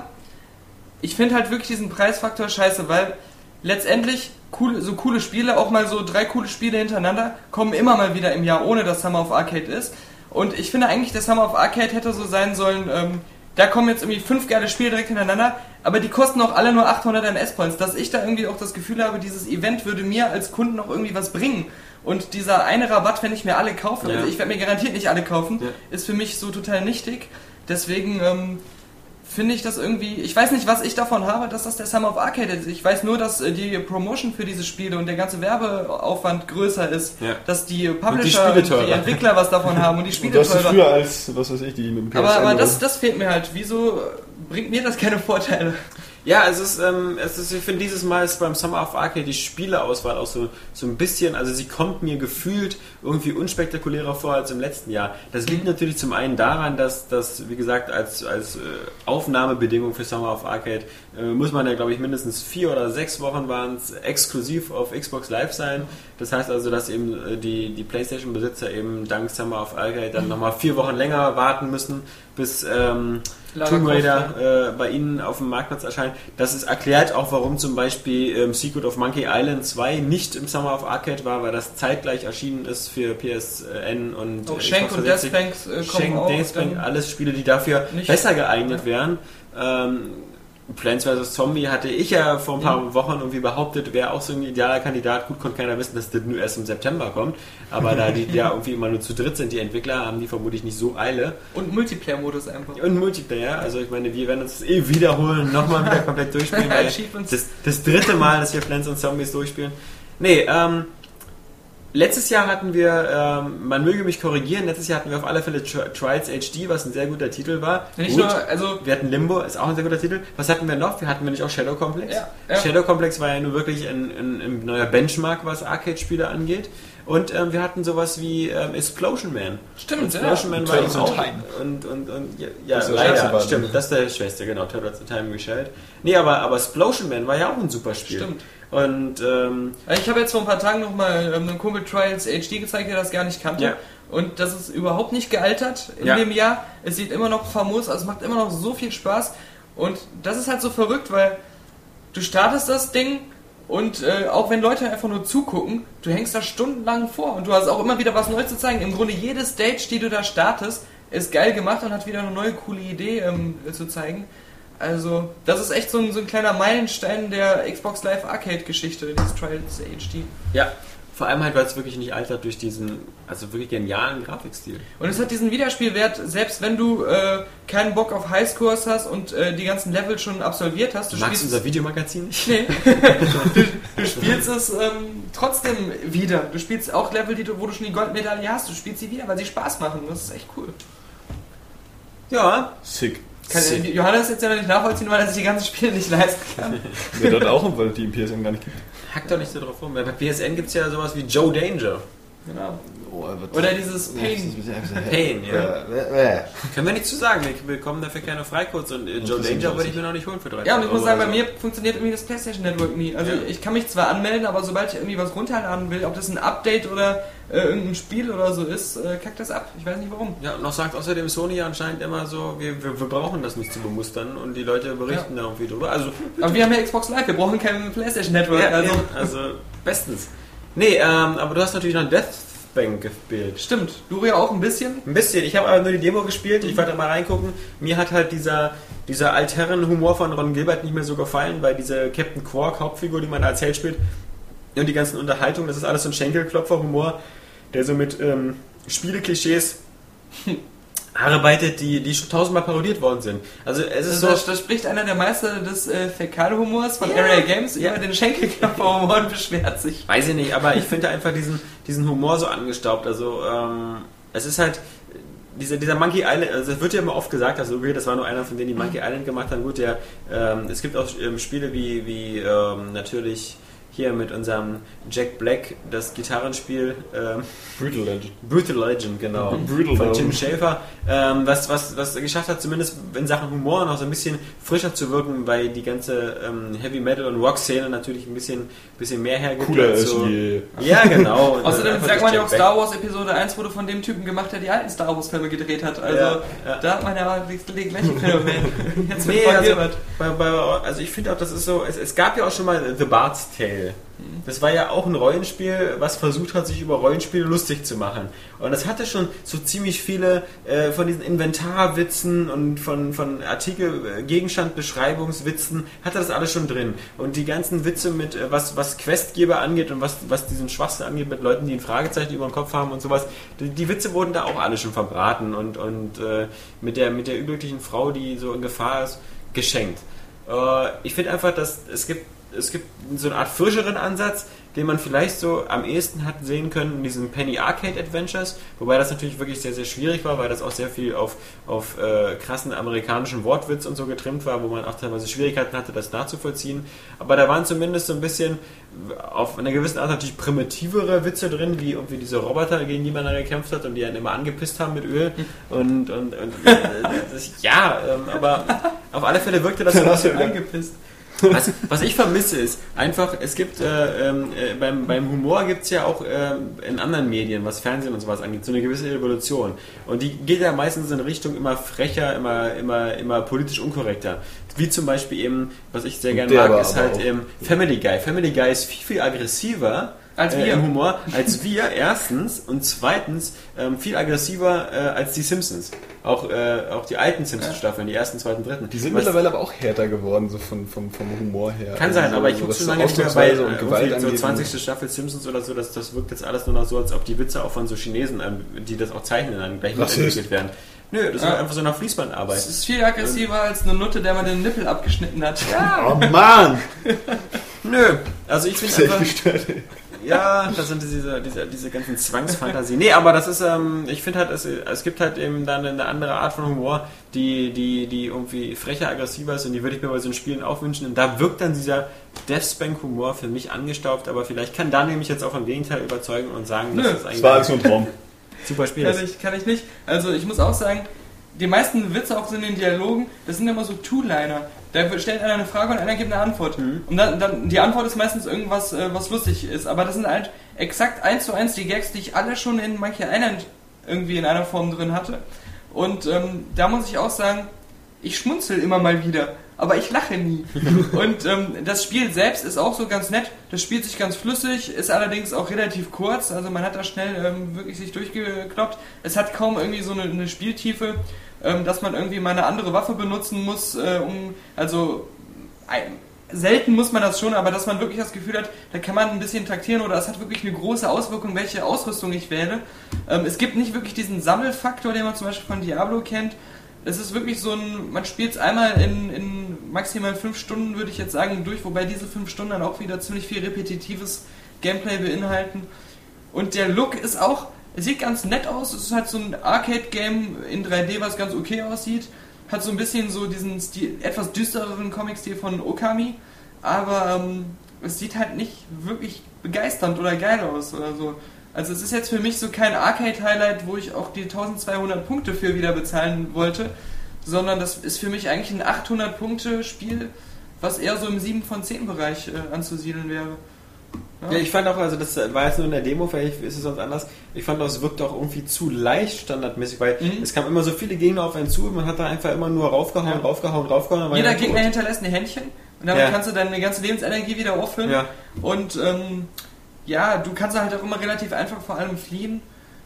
ich finde halt wirklich diesen Preisfaktor scheiße, weil letztendlich cool, so coole Spiele, auch mal so drei coole Spiele hintereinander, kommen immer mal wieder im Jahr, ohne dass Summer of Arcade ist. Und ich finde eigentlich, der Summer of Arcade hätte so sein sollen, ähm, da kommen jetzt irgendwie fünf geile Spiele direkt hintereinander, aber die kosten auch alle nur achthundert M S-Points, dass ich da irgendwie auch das Gefühl habe, dieses Event würde mir als Kunden auch irgendwie was bringen. Und dieser eine Rabatt, wenn ich mir alle kaufe, ja. also ich werde mir garantiert nicht alle kaufen, ja. ist für mich so total nichtig. Deswegen ähm, finde ich das irgendwie, ich weiß nicht, was ich davon habe, dass das der Summer of Arcade ist. Ich weiß nur, dass äh, die Promotion für diese Spiele und der ganze Werbeaufwand größer ist, ja. dass die Publisher und und die, die, die Entwickler was davon haben und die Spiele Und das ist teurer. früher als, was weiß ich, die mit dem P S N. Aber, aber oder? das, das fehlt mir halt. Wieso bringt mir das keine Vorteile? Ja, es ist, ähm, es ist, ich finde, dieses Mal ist beim Summer of Arcade die Spieleauswahl auch so, so ein bisschen, also sie kommt mir gefühlt irgendwie unspektakulärer vor als im letzten Jahr. Das liegt natürlich zum einen daran, dass, dass wie gesagt, als, als äh, Aufnahmebedingung für Summer of Arcade äh, muss man ja, glaube ich, mindestens vier oder sechs Wochen waren es exklusiv auf Xbox Live sein. Das heißt also, dass eben äh, die, die PlayStation-Besitzer eben dank Summer of Arcade dann nochmal vier Wochen länger warten müssen, bis ähm, Tomb Raider äh, bei Ihnen auf dem Marktplatz erscheint. Das ist erklärt auch, warum zum Beispiel ähm, Secret of Monkey Island zwei nicht im Summer of Arcade war, weil das zeitgleich erschienen ist für P S N und auch äh, Shank und Deathspank äh, kommen Shank, auch. Deathspank, alles Spiele, die dafür nicht besser geeignet wären. Ähm, Plants versus. Zombie hatte ich ja vor ein paar ja. Wochen irgendwie behauptet, wäre auch so ein idealer Kandidat. Gut, konnte keiner wissen, dass das nur erst im September kommt. Aber da die ja irgendwie immer nur zu dritt sind, die Entwickler, haben die vermutlich nicht so Eile. Und Multiplayer-Modus einfach. Und Multiplayer. Also ich meine, wir werden uns das eh wiederholen, nochmal wieder komplett durchspielen. weil das, das dritte Mal, dass wir Plants und Zombies durchspielen. Nee, ähm... Letztes Jahr hatten wir, ähm, man möge mich korrigieren, letztes Jahr hatten wir auf alle Fälle Tri- Trials H D, was ein sehr guter Titel war. Nicht Gut, nur, also wir hatten Limbo, ist auch ein sehr guter Titel. Was hatten wir noch? Wir hatten wir nicht auch Shadow Complex? Ja, ja. Shadow Complex war ja nur wirklich ein, ein, ein neuer Benchmark, was Arcade-Spiele angeht. Und ähm, wir hatten sowas wie ähm, Explosion Man. Stimmt, Explosion ja. Man war Turtles auch. in Time. Und, und, und, ja, ja Das ist leider, der stimmt, das ist der Schwester, genau, Turtles in Time gestellt. Nee, aber, aber Explosion Man war ja auch ein super Spiel. Stimmt. Und ähm, ich habe jetzt vor ein paar Tagen nochmal ähm, einem Kumpel Trials H D gezeigt, der das gar nicht kannte. Ja. Und das ist überhaupt nicht gealtert in Ja. dem Jahr. Es sieht immer noch famos, also es macht immer noch so viel Spaß. Und das ist halt so verrückt, weil du startest das Ding und äh, auch wenn Leute einfach nur zugucken, du hängst da stundenlang vor und du hast auch immer wieder was Neues zu zeigen. Im Grunde jede Stage, die du da startest, ist geil gemacht und hat wieder eine neue coole Idee ähm, zu zeigen. Also, das ist echt so ein, so ein kleiner Meilenstein der Xbox Live Arcade-Geschichte, dieses Trials H D. ja, vor allem halt, weil es wirklich nicht altert durch diesen, also wirklich genialen Grafikstil. Und es hat diesen Wiederspielwert, selbst wenn du äh, keinen Bock auf Highscores hast und äh, die ganzen Level schon absolviert hast. Du Magst du spielst unser Videomagazin nicht? Nee. du, du spielst es ähm, trotzdem wieder. Du spielst auch Level, die du, wo du schon die Goldmedaille hast. Du spielst sie wieder, weil sie Spaß machen. Das ist echt cool. Ja. Sick. Kann, Sick. Johannes jetzt ja noch nicht nachvollziehen, weil er sich die ganzen Spiele nicht leisten kann. Wer dort auch, weil die im P S N gar nicht gibt. Hack doch nicht so drauf rum. Bei P S N gibt es ja sowas wie Joe Danger. Genau. Oh, Oder dieses Pain. Pain, ja. Äh, äh. Können wir nicht zu sagen. Wir bekommen dafür keine Freicodes und äh, Joe Danger würde ich mir noch nicht holen für dreizehn Ja, und ich muss sagen, bei Euro. mir funktioniert irgendwie das PlayStation Network nie. Also Ja. ich kann mich zwar anmelden, aber sobald ich irgendwie was runterladen will, ob das ein Update oder äh, irgendein Spiel oder so ist, äh, kackt das ab. Ich weiß nicht warum. Ja, und noch sagt außerdem Sony anscheinend immer so, wir, wir, wir brauchen das nicht zu bemustern und die Leute berichten da irgendwie drüber. Also, Aber wir haben ja Xbox Live, wir brauchen kein PlayStation Network. ja, also. also, also bestens. Nee, ähm, aber du hast natürlich noch Deathspank gespielt. Stimmt, du ja auch ein bisschen. Ein bisschen. Ich habe aber nur die Demo gespielt. Ich wollte mal reingucken. Mir hat halt dieser, dieser Altherren-Humor von Ron Gilbert nicht mehr so gefallen, weil diese Captain Quark Hauptfigur, die man da als Held spielt, und die ganzen Unterhaltungen, das ist alles so ein Schenkelklopfer-Humor, der so mit ähm, Spieleklischees arbeitet, die, die schon tausendmal parodiert worden sind. Also es ist Also, so... da, da spricht einer der Meister des äh, Fäkalhumors von Ja. Area Games Ja. über den Schenkelklopfer-Humor und beschwert sich. Weiß ich nicht, aber ich finde einfach diesen, diesen Humor so angestaubt. Also, ähm, es ist halt, dieser, dieser Monkey Island, also es wird ja immer oft gesagt, also okay, das war nur einer von denen, die Monkey Island gemacht haben. Gut, der, ähm, es gibt auch ähm, Spiele wie, wie ähm, natürlich hier mit unserem Jack Black, das Gitarrenspiel ähm, Brutal Legend. Brutal Legend, genau. Brutal von Tim Legend. Schafer, ähm, was, was, was geschafft hat, zumindest in Sachen Humor noch so ein bisschen frischer zu wirken, weil die ganze ähm, Heavy Metal und Rock-Szene natürlich ein bisschen, bisschen mehr hergibt. Cooler als ist so. je. Ja, genau. Und Außerdem einfach sagt das man ja Jack auch, Black. Star Wars Episode eins wurde von dem Typen gemacht, der die alten Star Wars Filme gedreht hat. Also Ja, ja. da hat man ja das gleiche Phänomen. Jetzt Nee, mit Ron also, Gilbert. bei, bei, also ich finde auch, das ist so, es, es gab ja auch schon mal The Bard's Tale, Undertale. Das war ja auch ein Rollenspiel, was versucht hat, sich über Rollenspiele lustig zu machen. Und das hatte schon so ziemlich viele äh, von diesen Inventarwitzen und von, von Artikel, äh, Gegenstandbeschreibungswitzen, hatte das alles schon drin. Und die ganzen Witze mit, äh, was, was Questgeber angeht und was, was diesen Schwachsinn angeht, mit Leuten, die ein Fragezeichen über den Kopf haben und sowas, die, die Witze wurden da auch alle schon verbraten und, und äh, mit der, mit der üblichen Frau, die so in Gefahr ist, geschenkt. Äh, ich finde einfach, dass es gibt Es gibt so eine Art frischeren Ansatz, den man vielleicht so am ehesten hat sehen können in diesen Penny Arcade Adventures, wobei das natürlich wirklich sehr, sehr schwierig war, weil das auch sehr viel auf, auf äh, krassen amerikanischen Wortwitz und so getrimmt war, wo man auch teilweise Schwierigkeiten hatte, das nachzuvollziehen. Aber da waren zumindest so ein bisschen auf einer gewissen Art natürlich primitivere Witze drin, wie irgendwie diese Roboter, gegen die man da gekämpft hat und die einen immer angepisst haben mit Öl. Und, und, und äh, das, ja, ähm, aber auf alle Fälle wirkte das so ein bisschen angepisst. Was, was ich vermisse ist, einfach, es gibt, äh, äh, beim, beim Humor gibt es ja auch äh, in anderen Medien, was Fernsehen und sowas angeht, so eine gewisse Revolution. Und die geht ja meistens in Richtung immer frecher, immer, immer, immer politisch unkorrekter. Wie zum Beispiel eben, was ich sehr gerne mag, ist halt eben Family Guy. Family Guy ist viel, viel aggressiver als wir. Äh, im Humor als wir, erstens, und zweitens ähm, viel aggressiver äh, als die Simpsons. Auch, äh, auch die alten Simpsons-Staffeln, die ersten, zweiten, dritten. Die sind Was, mittlerweile aber auch härter geworden, so von, vom, vom Humor her. Kann sein, also, aber ich gucke schon lange nicht mehr bei und Gewalt so zwanzigste Staffel Simpsons oder so, das, das wirkt jetzt alles nur noch so, als ob die Witze auch von so Chinesen, die das auch zeichnen, dann gleich mitentwickelt werden. Nö, das ja. ist einfach so nach Fließbandarbeit. Das ist viel aggressiver als eine Nutte, der man den Nippel abgeschnitten hat. Ja. Oh Mann! Nö, also ich finde einfach... Gestört, ja, das sind diese, diese, diese ganzen Zwangsfantasien. Nee, aber das ist, ähm, ich finde halt, es, es gibt halt eben dann eine andere Art von Humor, die, die, die irgendwie frecher, aggressiver ist und die würde ich mir bei so Spielen auch wünschen. Und da wirkt dann dieser Deathspank-Humor für mich angestaubt, aber vielleicht kann Daniel mich jetzt auch vom Gegenteil überzeugen und sagen, dass Nö, das eigentlich... Das war alles nur ein Traum. Super Spiel kann ich, kann ich nicht. Also ich muss auch sagen, die meisten Witze auch so in den Dialogen, das sind immer so Two-Liner. Da stellt einer eine Frage und einer gibt eine Antwort. Mhm. Und dann, dann die Antwort ist meistens irgendwas, äh, was lustig ist. Aber das sind halt exakt eins zu eins die Gags, die ich alle schon in Monkey Island irgendwie in einer Form drin hatte. Und ähm, da muss ich auch sagen, ich schmunzel immer mal wieder, aber ich lache nie. Und ähm, das Spiel selbst ist auch so ganz nett. Das spielt sich ganz flüssig, ist allerdings auch relativ kurz. Also man hat da schnell ähm, wirklich sich durchgekloppt. Es hat kaum irgendwie so eine, eine Spieltiefe, ähm, dass man irgendwie mal eine andere Waffe benutzen muss, äh, um, also ein, selten muss man das schon, aber dass man wirklich das Gefühl hat, da kann man ein bisschen taktieren oder es hat wirklich eine große Auswirkung, welche Ausrüstung ich wähle. Ähm, es gibt nicht wirklich diesen Sammelfaktor, den man zum Beispiel von Diablo kennt. Es ist wirklich so ein, man spielt es einmal in, in maximal fünf Stunden, würde ich jetzt sagen, durch, wobei diese fünf Stunden dann auch wieder ziemlich viel repetitives Gameplay beinhalten. Und der Look ist auch, es sieht ganz nett aus, es ist halt so ein Arcade-Game in drei D, was ganz okay aussieht. Hat so ein bisschen so diesen Stil, etwas düstereren Comic-Stil von Okami, aber ähm, es sieht halt nicht wirklich begeisternd oder geil aus oder so. Also es ist jetzt für mich so kein Arcade-Highlight, wo ich auch die zwölfhundert Punkte für wieder bezahlen wollte, sondern das ist für mich eigentlich ein achthundert Punkte Spiel, was eher so im sieben von zehn Bereich äh, anzusiedeln wäre. Ja. Ja, ich fand auch, also das war jetzt nur in der Demo, vielleicht ist es sonst anders, ich fand auch, es wirkt auch irgendwie zu leicht standardmäßig, weil mhm. es kamen immer so viele Gegner auf einen zu und man hat da einfach immer nur raufgehauen, ja. raufgehauen, raufgehauen. Jeder Gegner hinterlässt ein Händchen und damit ja. kannst du deine ganze Lebensenergie wieder auffüllen ja. und ähm, ja, du kannst halt auch immer relativ einfach vor allem fliehen.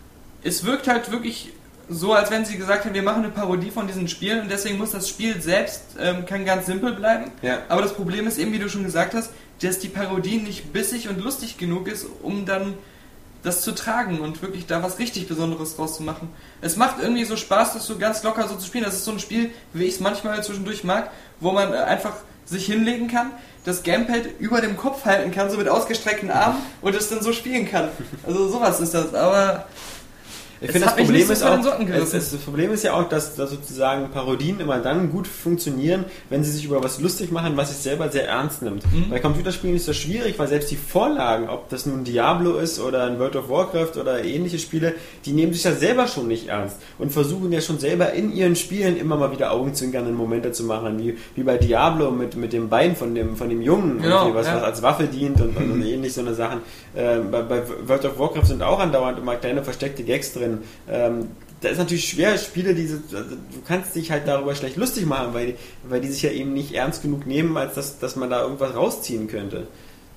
Es wirkt halt wirklich so, als wenn sie gesagt haben, wir machen eine Parodie von diesen Spielen und deswegen muss das Spiel selbst, ähm, kann ganz simpel bleiben. Ja. Aber das Problem ist eben, wie du schon gesagt hast, dass die Parodie nicht bissig und lustig genug ist, um dann das zu tragen und wirklich da was richtig Besonderes draus zu machen. Es macht irgendwie so Spaß, das so ganz locker so zu spielen. Das ist so ein Spiel, wie ich es manchmal zwischendurch mag, wo man einfach sich hinlegen kann, das Gamepad über dem Kopf halten kann, so mit ausgestreckten Armen und es dann so spielen kann. Also sowas ist das, aber ich finde, das Problem ist auch, es, es, das Problem ist ja auch, dass, dass sozusagen Parodien immer dann gut funktionieren, wenn sie sich über was lustig machen, was sich selber sehr ernst nimmt. Mhm. Bei Computerspielen ist das schwierig, weil selbst die Vorlagen, ob das nun Diablo ist oder ein World of Warcraft oder ähnliche Spiele, die nehmen sich ja selber schon nicht ernst und versuchen ja schon selber in ihren Spielen immer mal wieder augenzwinkernde Momente zu machen, wie, wie bei Diablo mit, mit dem Bein von dem, von dem Jungen, genau, was, ja. was als Waffe dient und, und, und ähnlich so eine Sachen. Äh, bei, bei World of Warcraft sind auch andauernd immer kleine versteckte Gags drin. Ähm, da ist natürlich schwer, Spiele, diese, also du kannst dich halt darüber schlecht lustig machen, weil, weil die sich ja eben nicht ernst genug nehmen, als dass, dass man da irgendwas rausziehen könnte.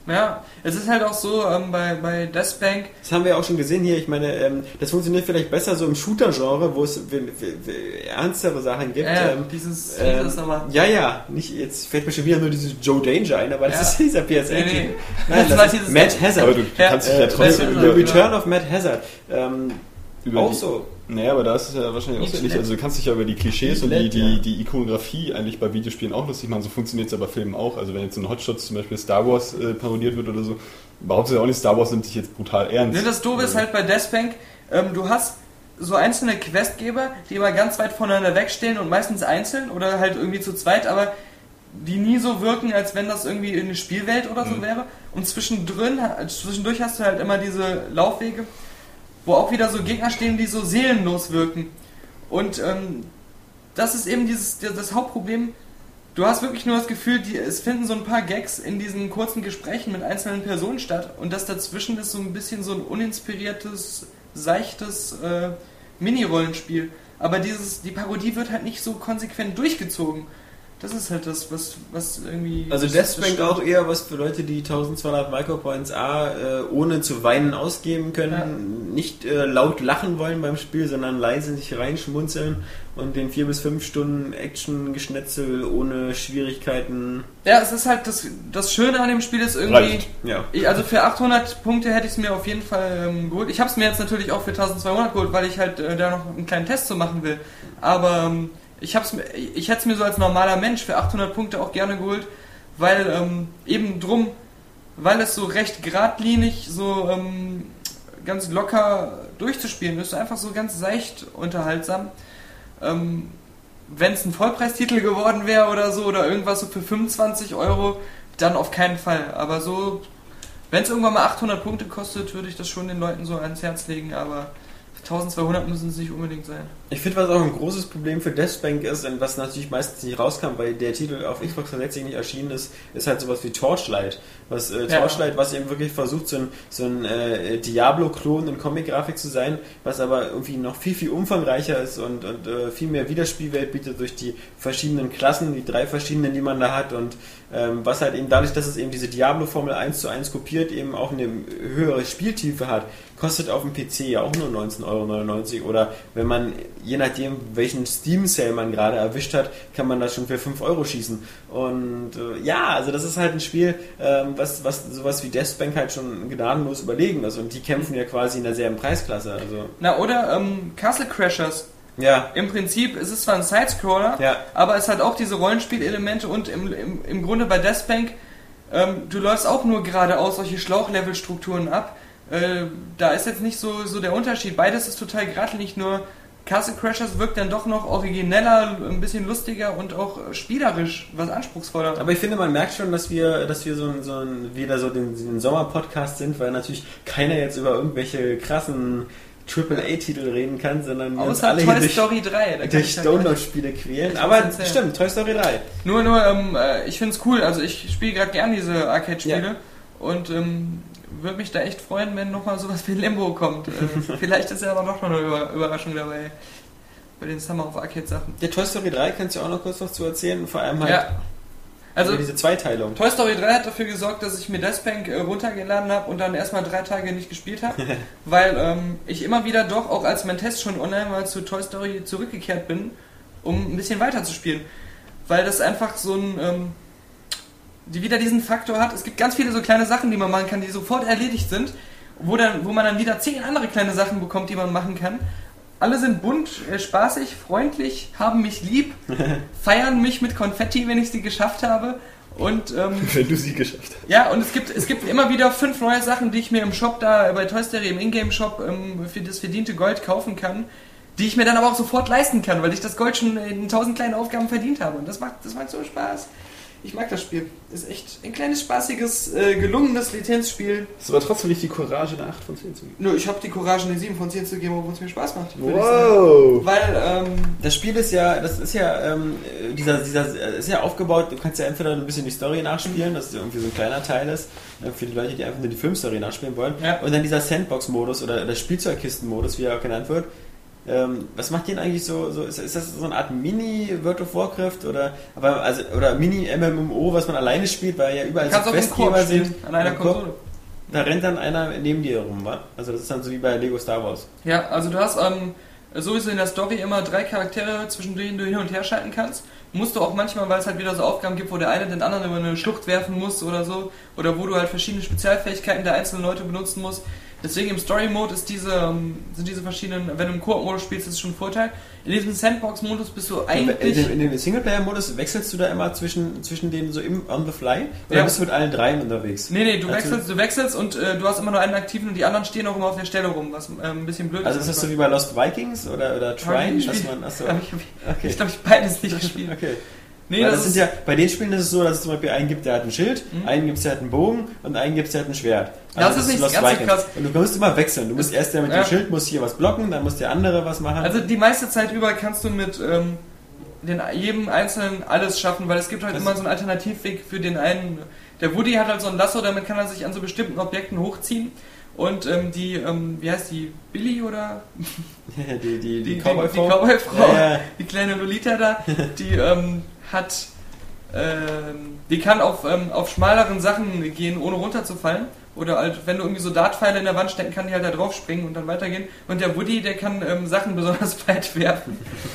Ja, es ist halt auch so ähm, bei, bei Deathbank. Das haben wir auch schon gesehen hier. Ich meine, ähm, das funktioniert vielleicht besser so im Shooter-Genre, wo es w- w- w- ernstere Sachen gibt. Äh, ähm, dieses, ähm, dieses aber. Ja, ja. Nicht, jetzt fällt mir schon wieder nur dieses Joe Danger ein, aber das Ja. ist dieser P S N. Nee, nee. Nein, Das das war ist dieses- Mad Hazard. Aber du, du Ja, kannst dich ja Äh, trotzdem äh, The über, Return of Mad Hazard. Ähm, über auch die, so. Naja, aber da ist es ja wahrscheinlich auch Nicht so ähnlich. schlecht. Also du kannst dich ja über die Klischees und Nicht die, schlecht, die, ja. die Ikonografie eigentlich bei Videospielen auch lustig machen. So funktioniert es ja bei Filmen auch. Also wenn jetzt in Hotshots zum Beispiel Star Wars äh, parodiert wird oder so, behauptet ja auch nicht, Star Wars nimmt sich jetzt brutal ernst. Ne, das Doofe ist halt bei Deathbank, ähm, du hast so einzelne Questgeber, die immer ganz weit voneinander wegstehen und meistens einzeln oder halt irgendwie zu zweit, aber die nie so wirken, als wenn das irgendwie eine Spielwelt oder so Mhm. wäre. Und zwischendrin, zwischendurch hast du halt immer diese Laufwege, wo auch wieder so Gegner stehen, die so seelenlos wirken. Und ähm, das ist eben dieses das Hauptproblem. Du hast wirklich nur das Gefühl, die, es finden so ein paar Gags in diesen kurzen Gesprächen mit einzelnen Personen statt und das dazwischen ist so ein bisschen so ein uninspiriertes, seichtes äh, Mini-Rollenspiel. Aber dieses, die Parodie wird halt nicht so konsequent durchgezogen. Das ist halt das, was, was irgendwie... Also das- das Deathbank stört. auch eher was für Leute, die eintausendzweihundert Micropoints A äh, ohne zu weinen ausgeben können, Ja. nicht äh, laut lachen wollen beim Spiel, sondern leise sich reinschmunzeln und den vier bis fünf Stunden Action-Geschnetzel ohne Schwierigkeiten. Ja, es ist halt das, das Schöne an dem Spiel ist irgendwie... Reicht. Ja. Ich, also für achthundert Punkte hätte ich es mir auf jeden Fall ähm, geholt. Ich habe es mir jetzt natürlich auch für eintausendzweihundert geholt, weil ich halt äh, da noch einen kleinen Test zu machen will. Aber ähm, ich, hab's mir, ich hätte es mir so als normaler Mensch für achthundert Punkte auch gerne geholt, weil ähm, eben drum, weil es so recht geradlinig, so ähm, ganz locker durchzuspielen ist, einfach so ganz seicht unterhaltsam. Ähm, wenn es ein Vollpreistitel geworden wäre oder so, oder irgendwas so für fünfundzwanzig Euro, dann auf keinen Fall. Aber so, wenn es irgendwann mal achthundert Punkte kostet, würde ich das schon den Leuten so ans Herz legen, aber eintausendzweihundert müssen es nicht unbedingt sein. Ich finde, was auch ein großes Problem für Deathbank ist und was natürlich meistens nicht rauskam, weil der Titel auf Xbox dreihundertsechzig nicht erschienen ist, ist halt sowas wie Torchlight. Was, äh, Ja. Torchlight, was eben wirklich versucht, so ein, so ein äh, Diablo-Klon in Comic-Grafik zu sein, was aber irgendwie noch viel, viel umfangreicher ist und, und äh, viel mehr Wiederspielwelt bietet durch die verschiedenen Klassen, die drei verschiedenen, die man da hat und ähm, was halt eben dadurch, dass es eben diese Diablo-Formel eins zu eins kopiert, eben auch eine höhere Spieltiefe hat, kostet auf dem P C ja auch nur neunzehn Euro neunundneunzig oder wenn man, je nachdem welchen Steam-Sale man gerade erwischt hat, kann man das schon für fünf Euro schießen. Und äh, ja, also das ist halt ein Spiel, ähm, was, was sowas wie Deathbank halt schon gnadenlos überlegen ist und die kämpfen ja quasi in derselben Preisklasse. Also Na, oder ähm, Castle Crashers. ja, Im Prinzip ist es zwar ein Sidescroller, ja. aber es hat auch diese Rollenspielelemente und im, im, im Grunde bei Deathbank, ähm, du läufst auch nur geradeaus solche Schlauchlevel-Strukturen ab. Äh, da ist jetzt nicht so, so der Unterschied. Beides ist total geradlinig, nur Castle Crashers wirkt dann doch noch origineller, ein bisschen lustiger und auch spielerisch was anspruchsvoller. Aber ich finde, man merkt schon, dass wir, dass wir so ein, so ein wieder so den, den Sommer-Podcast sind, weil natürlich keiner jetzt über irgendwelche krassen Triple A-Titel reden kann, sondern wir uns Außer alle Toy hier durch, Story drei. Da kann durch ich ja Download-Spiele quälen. Ich Aber kann's erzählen. stimmt, Toy Story drei. Nur, nur, ähm, äh, ich finde es cool. Also ich spiele gerade gern diese Arcade-Spiele Ja. und ähm, würde mich da echt freuen, wenn nochmal sowas wie Limbo kommt. Äh, vielleicht ist ja aber doch noch eine Über- Überraschung dabei bei den Summer of Arcade Sachen. Der Toy Story drei, kannst du auch noch kurz was zu erzählen? Vor allem halt Ja. Also über diese Zweiteilung. Toy Story drei hat dafür gesorgt, dass ich mir Deathbank äh, runtergeladen habe und dann erstmal drei Tage nicht gespielt habe, weil ähm, ich immer wieder doch, auch als mein Test schon online war, zu Toy Story zurückgekehrt bin, um ein bisschen weiter zu spielen. Weil das einfach so ein, ähm, die wieder diesen Faktor hat, es gibt ganz viele so kleine Sachen, die man machen kann, die sofort erledigt sind, wo, dann, wo man dann wieder zehn andere kleine Sachen bekommt, die man machen kann. Alle sind bunt, äh, spaßig, freundlich, haben mich lieb, feiern mich mit Konfetti, wenn ich sie geschafft habe. Und ähm, Wenn du sie geschafft hast. ja, und es gibt, es gibt immer wieder fünf neue Sachen, die ich mir im Shop da, bei Toy Story, im Ingame-Shop ähm, für das verdiente Gold kaufen kann, die ich mir dann aber auch sofort leisten kann, weil ich das Gold schon in tausend kleinen Aufgaben verdient habe. Und das macht, das macht so Spaß. Ich mag das Spiel. Ist echt ein kleines, spaßiges, äh, gelungenes Lizenzspiel. Das ist aber trotzdem nicht die Courage, eine acht von zehn zu geben. Nö, ich habe die Courage, eine sieben von zehn zu geben, obwohl es mir Spaß macht. würde ich sagen. Wow! Weil, ähm, Das Spiel ist ja, das ist ja, ähm, dieser, dieser, ist ja aufgebaut, du kannst ja entweder ein bisschen die Story nachspielen, dass es irgendwie so ein kleiner Teil ist, äh, für die Leute, die einfach nur die Filmstory nachspielen wollen, Ja. und dann dieser Sandbox-Modus oder der Spielzeugkisten-Modus, wie er auch genannt wird, Ähm, was macht den eigentlich so, so ist, ist das so eine Art Mini-World of Warcraft oder, aber, also, oder Mini-M M O, was man alleine spielt, weil ja überall so Questgeber sind. An einer Konsole. Da rennt dann einer neben dir rum, wa? Also das ist dann so wie bei Lego Star Wars. Ja, also du hast ähm, sowieso in der Story immer drei Charaktere, zwischen denen du hin und her schalten kannst. Musst du auch manchmal, weil es halt wieder so Aufgaben gibt, wo der eine den anderen über eine Schlucht werfen muss oder so, oder wo du halt verschiedene Spezialfähigkeiten der einzelnen Leute benutzen musst. Deswegen im Story-Mode ist diese, sind diese verschiedenen, wenn du im Koop-Modus spielst, ist es schon ein Vorteil. In diesem Sandbox-Modus bist du eigentlich... In, in dem Singleplayer-Modus wechselst du da immer zwischen, zwischen denen so im on the fly? Oder ja. bist du mit allen dreien unterwegs? Nee, nee, du also, wechselst, du wechselst und äh, du hast immer nur einen aktiven und die anderen stehen auch immer auf der Stelle rum, was äh, ein bisschen blöd also ist. Also ist das so wie bei Lost Vikings oder, oder Trine, dass man... Achso, hab ich, hab ich, okay. ich glaube, ich beides nicht gespielt. Okay. Nee, Weil das, das sind ja, bei den Spielen ist es so, dass es zum Beispiel einen gibt, der hat ein Schild, mhm. einen gibt, der hat einen Bogen und einen gibt, der hat ein Schwert. Also das, das ist nicht Lost ganz so Vikings. krass. Und du musst immer wechseln. Du musst erst der mit ja. dem Schild muss hier was blocken, dann muss der andere was machen. Also die meiste Zeit über kannst du mit ähm, den, jedem Einzelnen alles schaffen, weil es gibt halt das immer so einen Alternativweg für den einen. Der Woody hat halt so ein Lasso, damit kann er sich an so bestimmten Objekten hochziehen. Und ähm, die, ähm, wie heißt die, Billy oder? die die, die, die Cowboy-Frau, die, Cowboy-Frau ja, ja. die kleine Lolita da, die ähm, hat, ähm, die kann auf, ähm, auf schmaleren Sachen gehen, ohne runterzufallen. Oder halt, wenn du irgendwie so Dartpfeile in der Wand stecken, kann die halt da drauf springen und dann weitergehen. Und der Woody, der kann ähm, Sachen besonders weit werfen.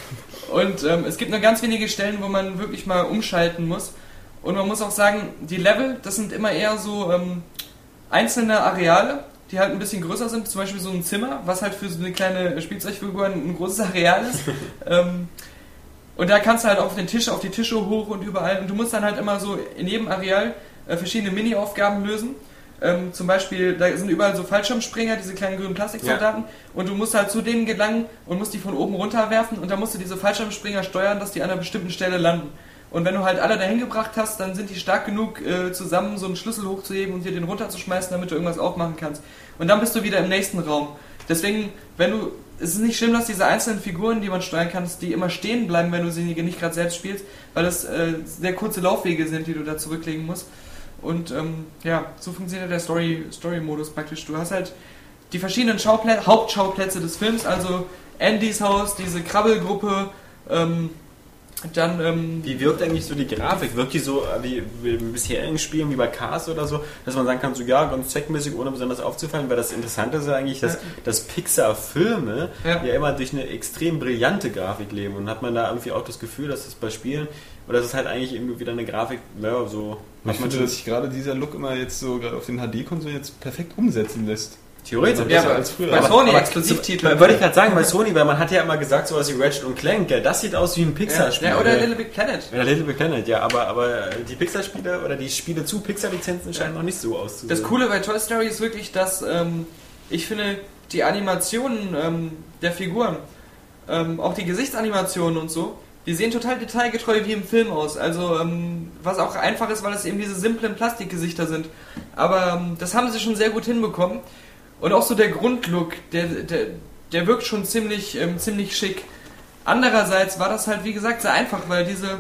Und ähm, es gibt nur ganz wenige Stellen, wo man wirklich mal umschalten muss. Und man muss auch sagen, die Level, das sind immer eher so ähm, einzelne Areale, die halt ein bisschen größer sind, zum Beispiel so ein Zimmer, was halt für so eine kleine Spielzeugfigur ein großes Areal ist. ähm, und da kannst du halt auf den Tisch, auf die Tische hoch und überall. Und du musst dann halt immer so in jedem Areal äh, verschiedene Mini-Aufgaben lösen. Ähm, zum Beispiel, da sind überall so Fallschirmspringer, diese kleinen grünen Plastiksoldaten. Ja. Und du musst halt zu denen gelangen und musst die von oben runter werfen. Und dann musst du diese Fallschirmspringer steuern, dass die an einer bestimmten Stelle landen. Und wenn du halt alle dahin gebracht hast, dann sind die stark genug, äh, zusammen so einen Schlüssel hochzuheben und dir den runterzuschmeißen, damit du irgendwas aufmachen kannst. Und dann bist du wieder im nächsten Raum. Deswegen, wenn du, es ist nicht schlimm, dass diese einzelnen Figuren, die man steuern kann, die immer stehen bleiben, wenn du sie nicht gerade selbst spielst, weil das äh, sehr kurze Laufwege sind, die du da zurücklegen musst. Und ähm, ja, so funktioniert der Story, Story-Modus praktisch. Du hast halt die verschiedenen Schauplä- Hauptschauplätze des Films, also Andys Haus, diese Krabbelgruppe, ähm, dann, ähm, wie wirkt eigentlich so die Grafik? Wirkt die so wie, wie in bisherigen Spielen, wie bei Cars oder so, dass man sagen kann, so ja, ganz zweckmäßig, ohne besonders aufzufallen, weil das Interessante ist ja eigentlich, dass, ja. dass Pixar-Filme ja. ja immer durch eine extrem brillante Grafik leben und hat man da irgendwie auch das Gefühl, dass das bei Spielen, oder das ist halt eigentlich irgendwie wieder eine Grafik, ja, so... Ich finde, dass sich gerade dieser Look immer jetzt so, gerade auf den H D-Konsolen jetzt perfekt umsetzen lässt. Theoretisch, ja, aber als früher. Bei Sony Exklusivtitel. Würde ich gerade sagen, bei Sony, weil man hat ja immer gesagt, sowas wie Ratchet und Clank, ja, das sieht aus wie ein Pixar-Spiel. Ja, oder Little Big Planet. Oder Little Big Planet, ja, aber, aber die Pixar-Spiele oder die Spiele zu Pixar-Lizenzen scheinen ja. noch nicht so auszusehen. Das Coole bei Toy Story ist wirklich, dass ähm, ich finde, die Animationen ähm, der Figuren, ähm, auch die Gesichtsanimationen und so, die sehen total detailgetreu wie im Film aus. Also, ähm, was auch einfach ist, weil es eben diese simplen Plastikgesichter sind. Aber ähm, das haben sie schon sehr gut hinbekommen. Und auch so der Grundlook, der, der, der wirkt schon ziemlich, ähm, ziemlich schick. Andererseits war das halt, wie gesagt, sehr einfach, weil diese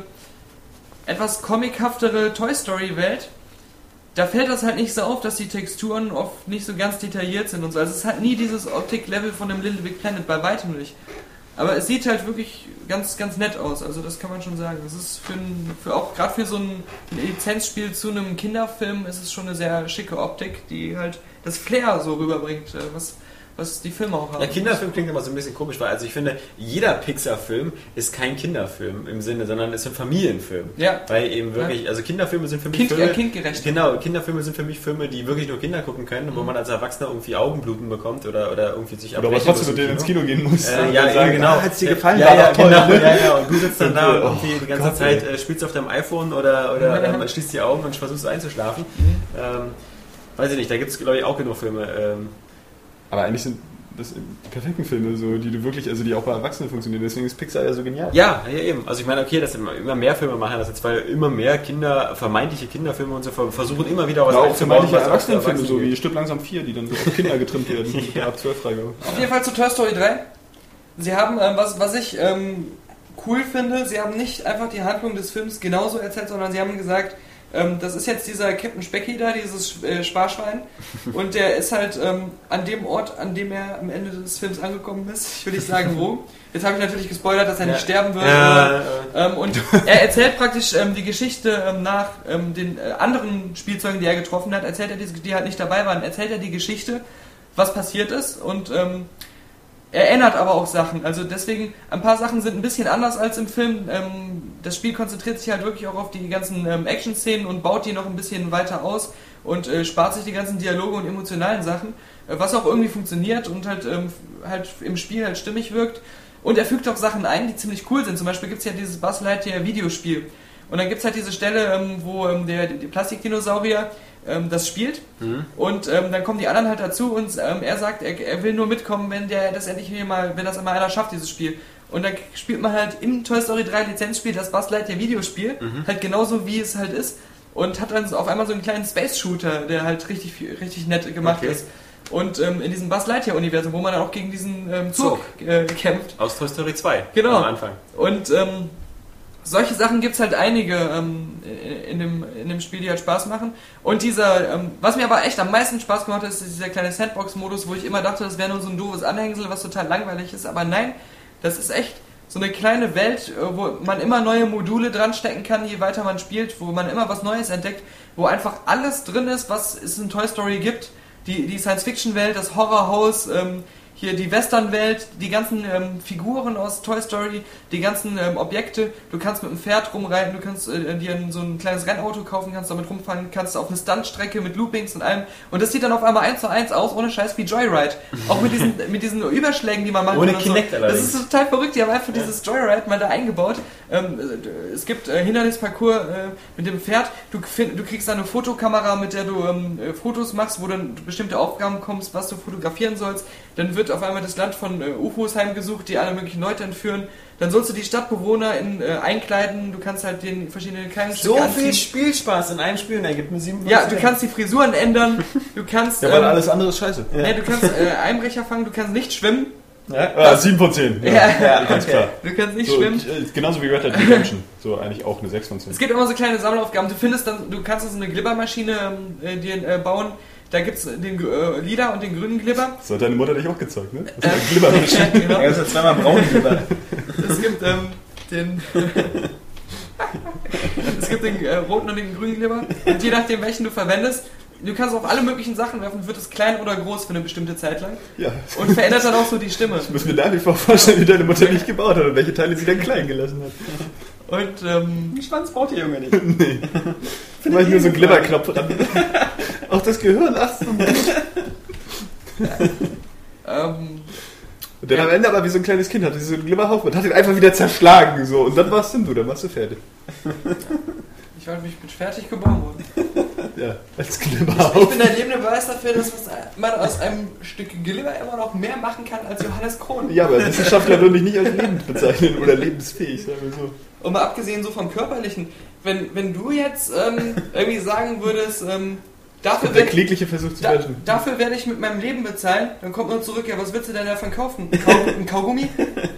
etwas comichaftere Toy-Story-Welt, da fällt das halt nicht so auf, dass die Texturen oft nicht so ganz detailliert sind und so. Also es ist halt nie dieses Optik-Level von dem Little Big Planet, bei weitem nicht. Aber es sieht halt wirklich ganz, ganz nett aus, also das kann man schon sagen. Das ist für, ein, für auch gerade für so ein Lizenzspiel zu einem Kinderfilm ist es schon eine sehr schicke Optik, die halt das Flair so rüberbringt, was, was die Filme auch haben. Ja, Kinderfilm klingt immer so ein bisschen komisch, weil also ich finde, jeder Pixar-Film ist kein Kinderfilm im Sinne, sondern ist ein Familienfilm. Ja. Weil eben wirklich, ja. also Kinderfilme sind für mich kind, Filme... Ja, kindgerecht. Genau, Kinderfilme sind für mich Filme, die wirklich nur Kinder gucken können, mhm. wo man als Erwachsener irgendwie Augenbluten bekommt oder, oder irgendwie sich aber trotzdem mit denen ins Kino gehen muss. Äh, ja, ja, genau. Ah, hat's dir gefallen? Ja, war ja, doch toll. genau, ja, ja, und du sitzt dann da und oh, irgendwie die ganze Gott, Zeit äh, spielst auf deinem iPhone oder, oder äh, man schließt die Augen und versuchst einzuschlafen. Mhm. Ähm, weiß ich nicht, da gibt es, glaube ich, auch genug Filme. Ähm, aber eigentlich sind das die perfekten Filme, so, die du wirklich, also die auch bei Erwachsenen funktionieren, deswegen ist Pixar ja so genial. Ja, ja eben. Also ich meine, okay, dass immer, immer mehr Filme machen das jetzt, weil immer mehr Kinder, vermeintliche Kinderfilme und so versuchen immer wieder was ja, auch vermeintliche Erwachsenenfilme, Erwachsenen so wie Stück langsam vier, die dann so auf Kinder getrimmt werden, ja. ab zwölf Freigabe. Auf jeden Fall zu Toy Story drei. Sie haben, ähm, was, was ich ähm, cool finde, sie haben nicht einfach die Handlung des Films genauso erzählt, sondern sie haben gesagt, Ähm, das ist jetzt dieser Captain Specky da, dieses äh, Sparschwein. Und der ist halt ähm, an dem Ort, an dem er am Ende des Films angekommen ist. Ich will nicht sagen, wo. Jetzt habe ich natürlich gespoilert, dass er ja. nicht sterben wird. Ja, oder, ähm, und er erzählt praktisch ähm, die Geschichte ähm, nach ähm, den äh, anderen Spielzeugen, die er getroffen hat. Erzählt er, die, die halt nicht dabei waren, erzählt er die Geschichte, was passiert ist. Und ähm, er ändert aber auch Sachen. Also deswegen, ein paar Sachen sind ein bisschen anders als im Film. Ähm, das Spiel konzentriert sich halt wirklich auch auf die ganzen ähm, Action-Szenen und baut die noch ein bisschen weiter aus und äh, spart sich die ganzen Dialoge und emotionalen Sachen, äh, was auch irgendwie funktioniert und halt, ähm, halt im Spiel halt stimmig wirkt. Und er fügt auch Sachen ein, die ziemlich cool sind. Zum Beispiel gibt es ja dieses Buzz Lightyear Videospiel. Und dann gibt es halt diese Stelle, ähm, wo ähm, der, der Plastikdinosaurier ähm, das spielt. Mhm. Und ähm, dann kommen die anderen halt dazu und ähm, er sagt, er, er will nur mitkommen, wenn der das endlich hier mal, wenn das immer einer schafft, dieses Spiel. Und dann spielt man halt im Toy Story drei Lizenzspiel das Buzz Lightyear Videospiel, mhm. halt genauso wie es halt ist. Und hat dann so auf einmal so einen kleinen Space-Shooter, der halt richtig, richtig nett gemacht okay. ist. Und ähm, in diesem Buzz Lightyear-Universum, wo man dann auch gegen diesen ähm, Zug äh, kämpft. Aus Toy Story zwei. Genau. Am Anfang. Und ähm, solche Sachen gibt es halt einige ähm, in, dem, in dem Spiel, die halt Spaß machen. Und dieser, ähm, was mir aber echt am meisten Spaß gemacht hat, ist dieser kleine Sandbox-Modus, wo ich immer dachte, das wäre nur so ein doofes Anhängsel, was total langweilig ist. Aber nein, das ist echt so eine kleine Welt, wo man immer neue Module dran stecken kann, je weiter man spielt, wo man immer was Neues entdeckt, wo einfach alles drin ist, was es in Toy Story gibt. Die, die Science-Fiction-Welt, das Horrorhaus, ähm, hier die Western-Welt, die ganzen ähm, Figuren aus Toy Story, die ganzen ähm, Objekte. Du kannst mit einem Pferd rumreiten, du kannst äh, dir so ein kleines Rennauto kaufen, kannst damit rumfahren, kannst auf eine Stuntstrecke mit Loopings und allem. Und das sieht dann auf einmal eins zu eins aus, ohne Scheiß wie Joyride. Auch mit diesen, mit diesen Überschlägen, die man macht. Ohne Kinect so. allerdings. Das ist total verrückt, die haben einfach ja. dieses Joyride mal da eingebaut. Ähm, es gibt äh, Hindernisparcours äh, mit dem Pferd. Du, find, du kriegst da eine Fotokamera, mit der du ähm, Fotos machst, wo dann bestimmte Aufgaben kommst, was du fotografieren sollst. Dann wird auf einmal das Land von äh, U F Os heimgesucht, die alle möglichen Leute entführen. Dann sollst du die Stadtbewohner in, äh, einkleiden. Du kannst halt den verschiedenen Kleidungsstücke So anziehen. viel Spielspaß in einem Spiel, und er gibt mir sieben. Ja, du kannst die Frisuren ändern. Du kannst. Ja, weil ähm, alles andere ist scheiße. Ja. Nee, du kannst äh, Einbrecher fangen. Du kannst nicht schwimmen. Ja, ah, sieben von zehn. Ja, ja, ja ganz okay. klar. Du kannst nicht so, schwimmen. Äh, genauso wie Red Dead Redemption. So eigentlich auch eine sechs von zehn. Es gibt immer so kleine Sammelaufgaben. Du findest dann, du kannst so eine Glibbermaschine äh, dir äh, bauen. Da gibt es den äh, lila und den grünen Glibber. Das hat deine Mutter dich auch gezeigt, ne? Das ist äh, Glibbermaschine. Ja, genau. Ja, das ist zweimal braunen Glibber. Es gibt ähm, den... es gibt den äh, roten und den grünen Glibber. Und je nachdem, welchen du verwendest, du kannst auf alle möglichen Sachen werfen, wird es klein oder groß für eine bestimmte Zeit lang. Ja. Und verändert dann auch so die Stimme. Ich muss mir nach wie vor vorstellen, wie deine Mutter nicht gebaut hat und welche Teile sie dann klein gelassen hat. Und, ähm... Den Schwanz braucht der Junge nicht. Nee. Mach ich nur so einen Glibberknopf dran. Auch das Gehirn, ach so. ähm... Und dann ja. am Ende aber wie so ein kleines Kind hatte so einen Glibberhaufen und hat ihn einfach wieder zerschlagen. So. Und dann warst du, dann warst du fertig. Ich war mich mit fertig geboren worden. Ja, als Glibberhaufen. Ich bin der lebende Beweis dafür, dass man aus einem Stück Glibber immer noch mehr machen kann als Johannes Krohn. Ja, aber Wissenschaftler würde ich nicht als lebend bezeichnen oder lebensfähig, sagen wir so. Und mal abgesehen so vom Körperlichen, wenn, wenn du jetzt ähm, irgendwie sagen würdest, ähm, dafür, der klägliche Versuch zu da, löschen. Dafür werde ich mit meinem Leben bezahlen, dann kommt man zurück, ja, was willst du denn davon kaufen? Ein, Kau ein Kaugummi?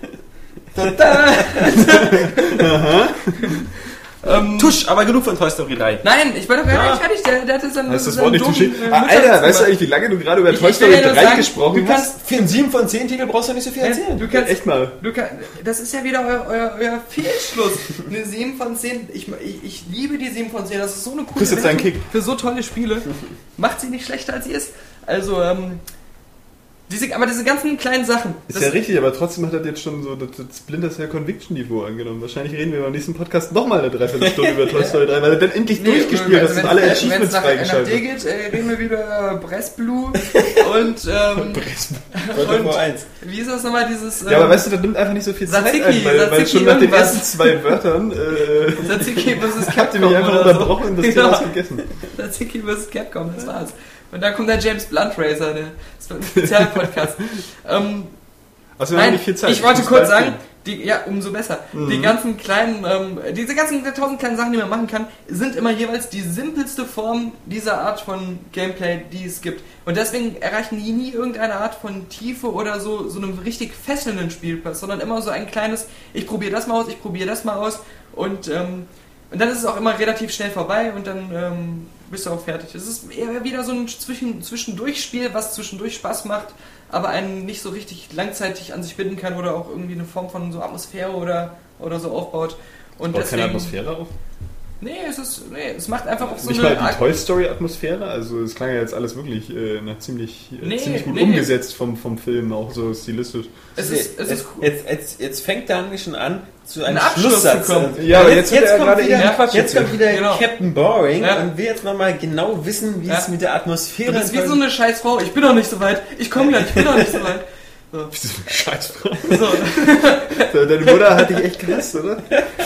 Aha. Ähm, Tusch, aber genug von Toy Story drei. Nein, ich war doch gar ja. nicht fertig. Der, der hatte so einen. Heißt das Wort nicht Tusch? Äh, ah, Alter, weißt du eigentlich, wie lange du gerade über ich, Toy Story drei sagen, gesprochen du kannst, hast? Für einen sieben von zehn Titel brauchst du nicht so viel erzählen. Du kannst, echt mal. Du kann, das ist ja wieder euer, euer, euer Fehlschluss. Eine sieben von zehn. Ich, ich, ich liebe die sieben von zehn. Das ist so eine coole Wertung für so tolle Spiele. Macht sie nicht schlechter, als sie ist. Also, ähm... Diese, aber diese ganzen kleinen Sachen. Ist ja richtig, aber trotzdem hat er jetzt schon so das, das Splinter Cell Conviction-Niveau angenommen. Wahrscheinlich reden wir beim nächsten Podcast nochmal eine Dreiviertelstunde über Toy Story drei, weil er dann endlich nee, durchgespielt hat, dass alle Achievements freigeschaltet werden. Wenn es nach dir geht, äh, reden wir wieder Bressblue und, ähm, und, und wie ist das nochmal dieses... Ähm, ja, aber weißt du, das nimmt einfach nicht so viel Zeit Tzatziki, ein, weil, Tzatziki weil schon nach den ersten zwei Wörtern äh, Tzatziki versus Capcom habt ihr mich einfach unterbrochen so. Und das Thema genau. ist gegessen. Tzatziki versus Capcom, das war's. Und dann kommt der James Blunt Racer, der Spezialpodcast. ähm, also wir haben nicht viel Zeit. Ich wollte kurz sagen, die, ja, umso besser. Mhm. Die ganzen kleinen, ähm, diese ganzen tausend kleinen Sachen, die man machen kann, sind immer jeweils die simpelste Form dieser Art von Gameplay, die es gibt. Und deswegen erreichen die nie irgendeine Art von Tiefe oder so, so einem richtig fesselnden Spielpass, sondern immer so ein kleines, ich probiere das mal aus, ich probiere das mal aus und ähm, und dann ist es auch immer relativ schnell vorbei und dann ähm, bist du auch fertig. Es ist eher wieder so ein Zwischen- Zwischendurchspiel, was zwischendurch Spaß macht, aber einen nicht so richtig langzeitig an sich binden kann oder auch irgendwie eine Form von so Atmosphäre oder, oder so aufbaut. Und Baut deswegen, keine Atmosphäre auf? Nee, es ist, nee, es macht einfach auch so Nicht eine... mal die Toy Story Atmosphäre? Also es klang ja jetzt alles wirklich äh, nach ziemlich, äh, Nee, ziemlich gut nee. umgesetzt vom, vom Film, auch so stilistisch. Es ist, es ist cool. Jetzt, jetzt, jetzt fängt der Ange schon an, zu einem Einen Abschluss Schlusssatz zu kommen. Ja, aber jetzt wird er kommt gerade wieder, irgendwie Quatsch jetzt kommt wieder Genau. Captain Boring Ja. und will jetzt nochmal genau wissen, wie Ja. es mit der Atmosphäre Du bist wie so eine scheiß Frau. Ich bin noch nicht so weit. Ich komme gleich, ich bin noch nicht so weit. So. Wie so eine Scheißfrau. So. Deine Mutter hat dich echt gehasst, oder?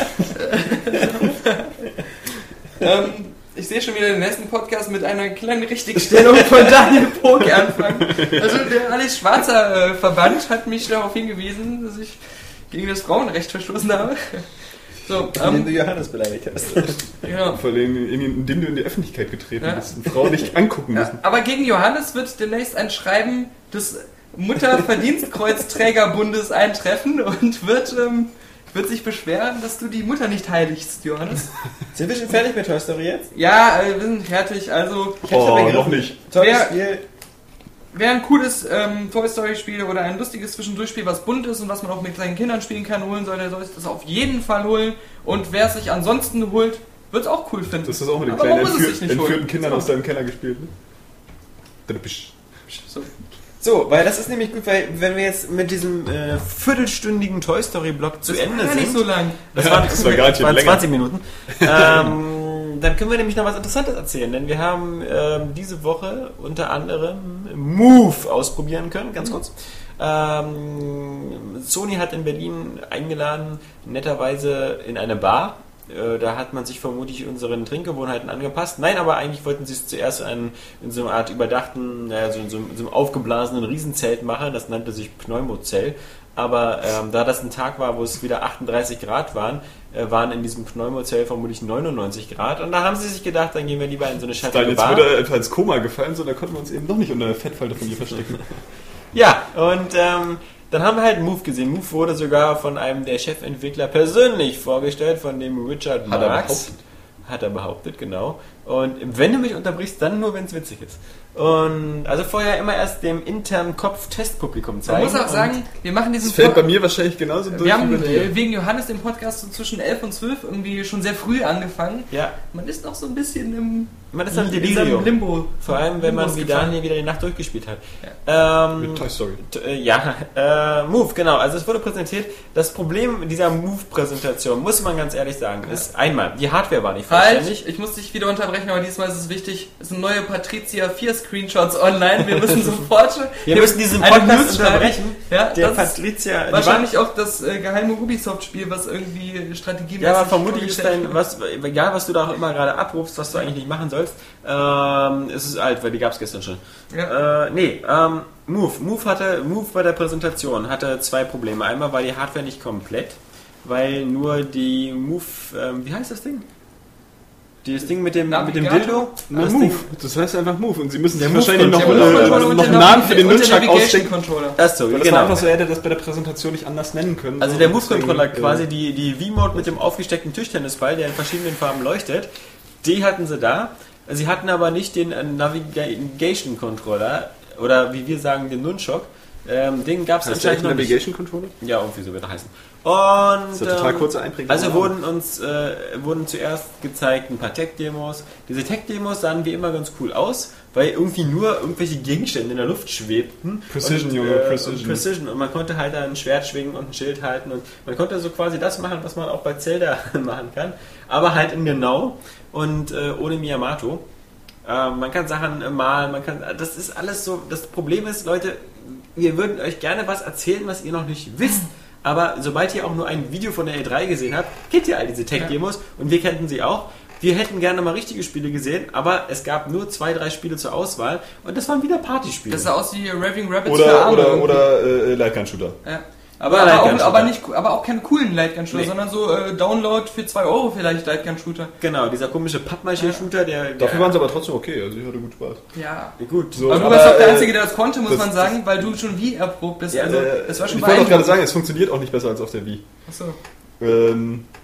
ähm, ich sehe schon wieder den nächsten Podcast mit einer kleinen Richtigstellung von Daniel Poke anfangen. Also der Alice Schwarzer äh, Verband hat mich darauf hingewiesen, dass ich gegen das Frauenrecht verstoßen habe. So, indem ähm, du Johannes beleidigt hast. genau. Vor allem, indem du in die Öffentlichkeit getreten Ja. bist und Frauen nicht angucken Ja, müssen. aber gegen Johannes wird demnächst ein Schreiben des Mutterverdienstkreuzträgerbundes eintreffen und wird, ähm, wird sich beschweren, dass du die Mutter nicht heiligst, Johannes. Sind wir schon fertig mit Toy Story jetzt? Ja, äh, wir sind fertig. Also, Ich hab's Oh, aber noch begriffen. nicht. Tolles Wer- Spiel. wer ein cooles ähm, Toy Story Spiel oder ein lustiges Zwischendurchspiel, was bunt ist und was man auch mit seinen Kindern spielen kann, holen soll, der soll sich das auf jeden Fall holen. Und wer es sich ansonsten holt, wird es auch cool finden. Das ist auch mit den Aber kleinen man muss es entführ sich nicht entführten holen. Kindern So. aus deinem Keller gespielt. Ne? So. So, weil das ist nämlich gut, weil wenn wir jetzt mit diesem äh, viertelstündigen Toy Story Block zu Das Ende war ja sind, nicht so lang. das, Ja, waren, das war garantiert das waren länger. zwanzig Minuten, ähm, dann können wir nämlich noch was Interessantes erzählen, denn wir haben ähm, diese Woche unter anderem Move ausprobieren können, ganz kurz. Ähm, Sony hat in Berlin eingeladen, netterweise in eine Bar. Äh, Da hat man sich vermutlich unseren Trinkgewohnheiten angepasst. Nein, aber eigentlich wollten sie es zuerst in, in so einer Art überdachten, naja, so in so, in so einem aufgeblasenen Riesenzelt machen. Das nannte sich Pneumozell. Aber ähm, da das ein Tag war, wo es wieder achtunddreißig Grad waren, äh, waren in diesem Pneumozell vermutlich neunundneunzig Grad. Und da haben sie sich gedacht, dann gehen wir lieber in so eine Dann schattige jetzt Bar. wird er etwa ins Koma gefallen, so da konnten wir uns eben noch nicht unter der Fettfalte von ihr verstecken. Ja, und ähm, dann haben wir halt Move gesehen. Move wurde sogar von einem der Chefentwickler persönlich vorgestellt, von dem Richard Hat er Marx. behauptet. Hat er behauptet, genau. Und wenn du mich unterbrichst, dann nur, wenn es witzig ist. Und also vorher immer erst dem internen Kopf-Testpublikum Man zeigen. muss auch sagen, wir machen diesen Das fällt bei Pod- mir wahrscheinlich genauso durch wir haben wie bei äh, dir. wegen Johannes den Podcast so zwischen elf und zwölf irgendwie schon sehr früh angefangen. Und, ja, Man ist noch so ein bisschen im, man ist dann in seinem Delirium. Limbo. Vor allem, wenn man Limbos wie gefangen. Daniel wieder die Nacht durchgespielt hat. Ähm, Mit Toy Story. T- äh, Ja, äh, Move, genau. Also es wurde präsentiert. Das Problem dieser Move-Präsentation, muss man ganz ehrlich sagen, ist einmal, die Hardware war nicht Halt, vollständig. ich muss dich wieder unterbrechen, aber diesmal ist es wichtig. Es sind neue Patricia vier Screenshots online. Wir müssen sofort Wir müssen diesen eine Podcast News schreiben. unterbrechen. Ja, Der das ist Patricia, die wahrscheinlich auch das äh, geheime Ubisoft-Spiel, was irgendwie Strategie war, ja, aber vermutlich ist dein, was, egal was du da auch immer gerade abrufst, was du eigentlich nicht machen sollst, ähm, es ist alt, weil die gab es gestern schon. Ja. Äh, nee, ähm, Move. Move hatte, Move bei der Präsentation hatte zwei Probleme. Einmal war die Hardware nicht komplett, weil nur die Move, ähm, wie heißt das Ding? Das Ding mit dem, mit dem Navigator? Dildo? Na, das Move. Ding, Das heißt einfach Move. Und sie müssen sich Der wahrscheinlich noch, Move- äh, der Move- noch und der einen Namen für den Navi- und der Nunchuck Navigation ausdenken. Controller. das so, Weil das genau. war einfach so, er hätte das bei der Präsentation nicht anders nennen können. Also So, der deswegen, Move-Controller, äh, quasi die, die V-Mode mit dem aufgesteckten Tischtennisball, der in verschiedenen Farben leuchtet, die hatten sie da. Sie hatten aber nicht den äh, Navigation-Controller oder wie wir sagen, den Nunchuck. Ähm, den gab es Heißt der anscheinend noch nicht. Navigation Controller? Ja, irgendwie so wird er heißen. Und, Das ist ja total ähm, kurze Einprägung. Also wurden uns äh, wurden zuerst gezeigt ein paar Tech-Demos. Diese Tech-Demos sahen wie immer ganz cool aus, weil irgendwie nur irgendwelche Gegenstände in der Luft schwebten. Precision, und, Junge, äh, Precision. Und Precision. Und man konnte halt ein Schwert schwingen und ein Schild halten. Und man konnte so quasi das machen, was man auch bei Zelda machen kann. Aber halt in genau und äh, ohne Miyamoto. Äh, man kann Sachen äh, malen, man kann. Das ist alles so. Das Problem ist, Leute, wir würden euch gerne was erzählen, was ihr noch nicht wisst. Aber sobald ihr auch nur ein Video von der E drei gesehen habt, kennt ihr all diese Tech-Demos und wir kannten sie auch. Wir hätten gerne mal richtige Spiele gesehen, aber es gab nur zwei, drei Spiele zur Auswahl und das waren wieder Partyspiele. Das sah aus wie Raving Rabbits für Oder, Arme oder, irgendwie. oder äh, Lightgun-Shooter. Ja. Aber, Oder aber, auch, Lightgun-Shooter. aber, nicht, aber auch keine coolen Lightgun-Shooter, Nee. sondern so äh, Download für zwei Euro vielleicht Lightgun-Shooter. Genau, dieser komische Pappmaché-Shooter, der... der Dafür waren sie aber trotzdem okay, also ich hatte gut Spaß. Ja. gut. So, Aber du aber, warst auch der äh, Einzige, der das konnte, muss das- man sagen, weil du schon wie erprobt bist. Ja, also, Äh, das war schon ich wollte auch gerade beeindruckend. sagen, es funktioniert auch nicht besser als auf der Wii. Achso. Ähm,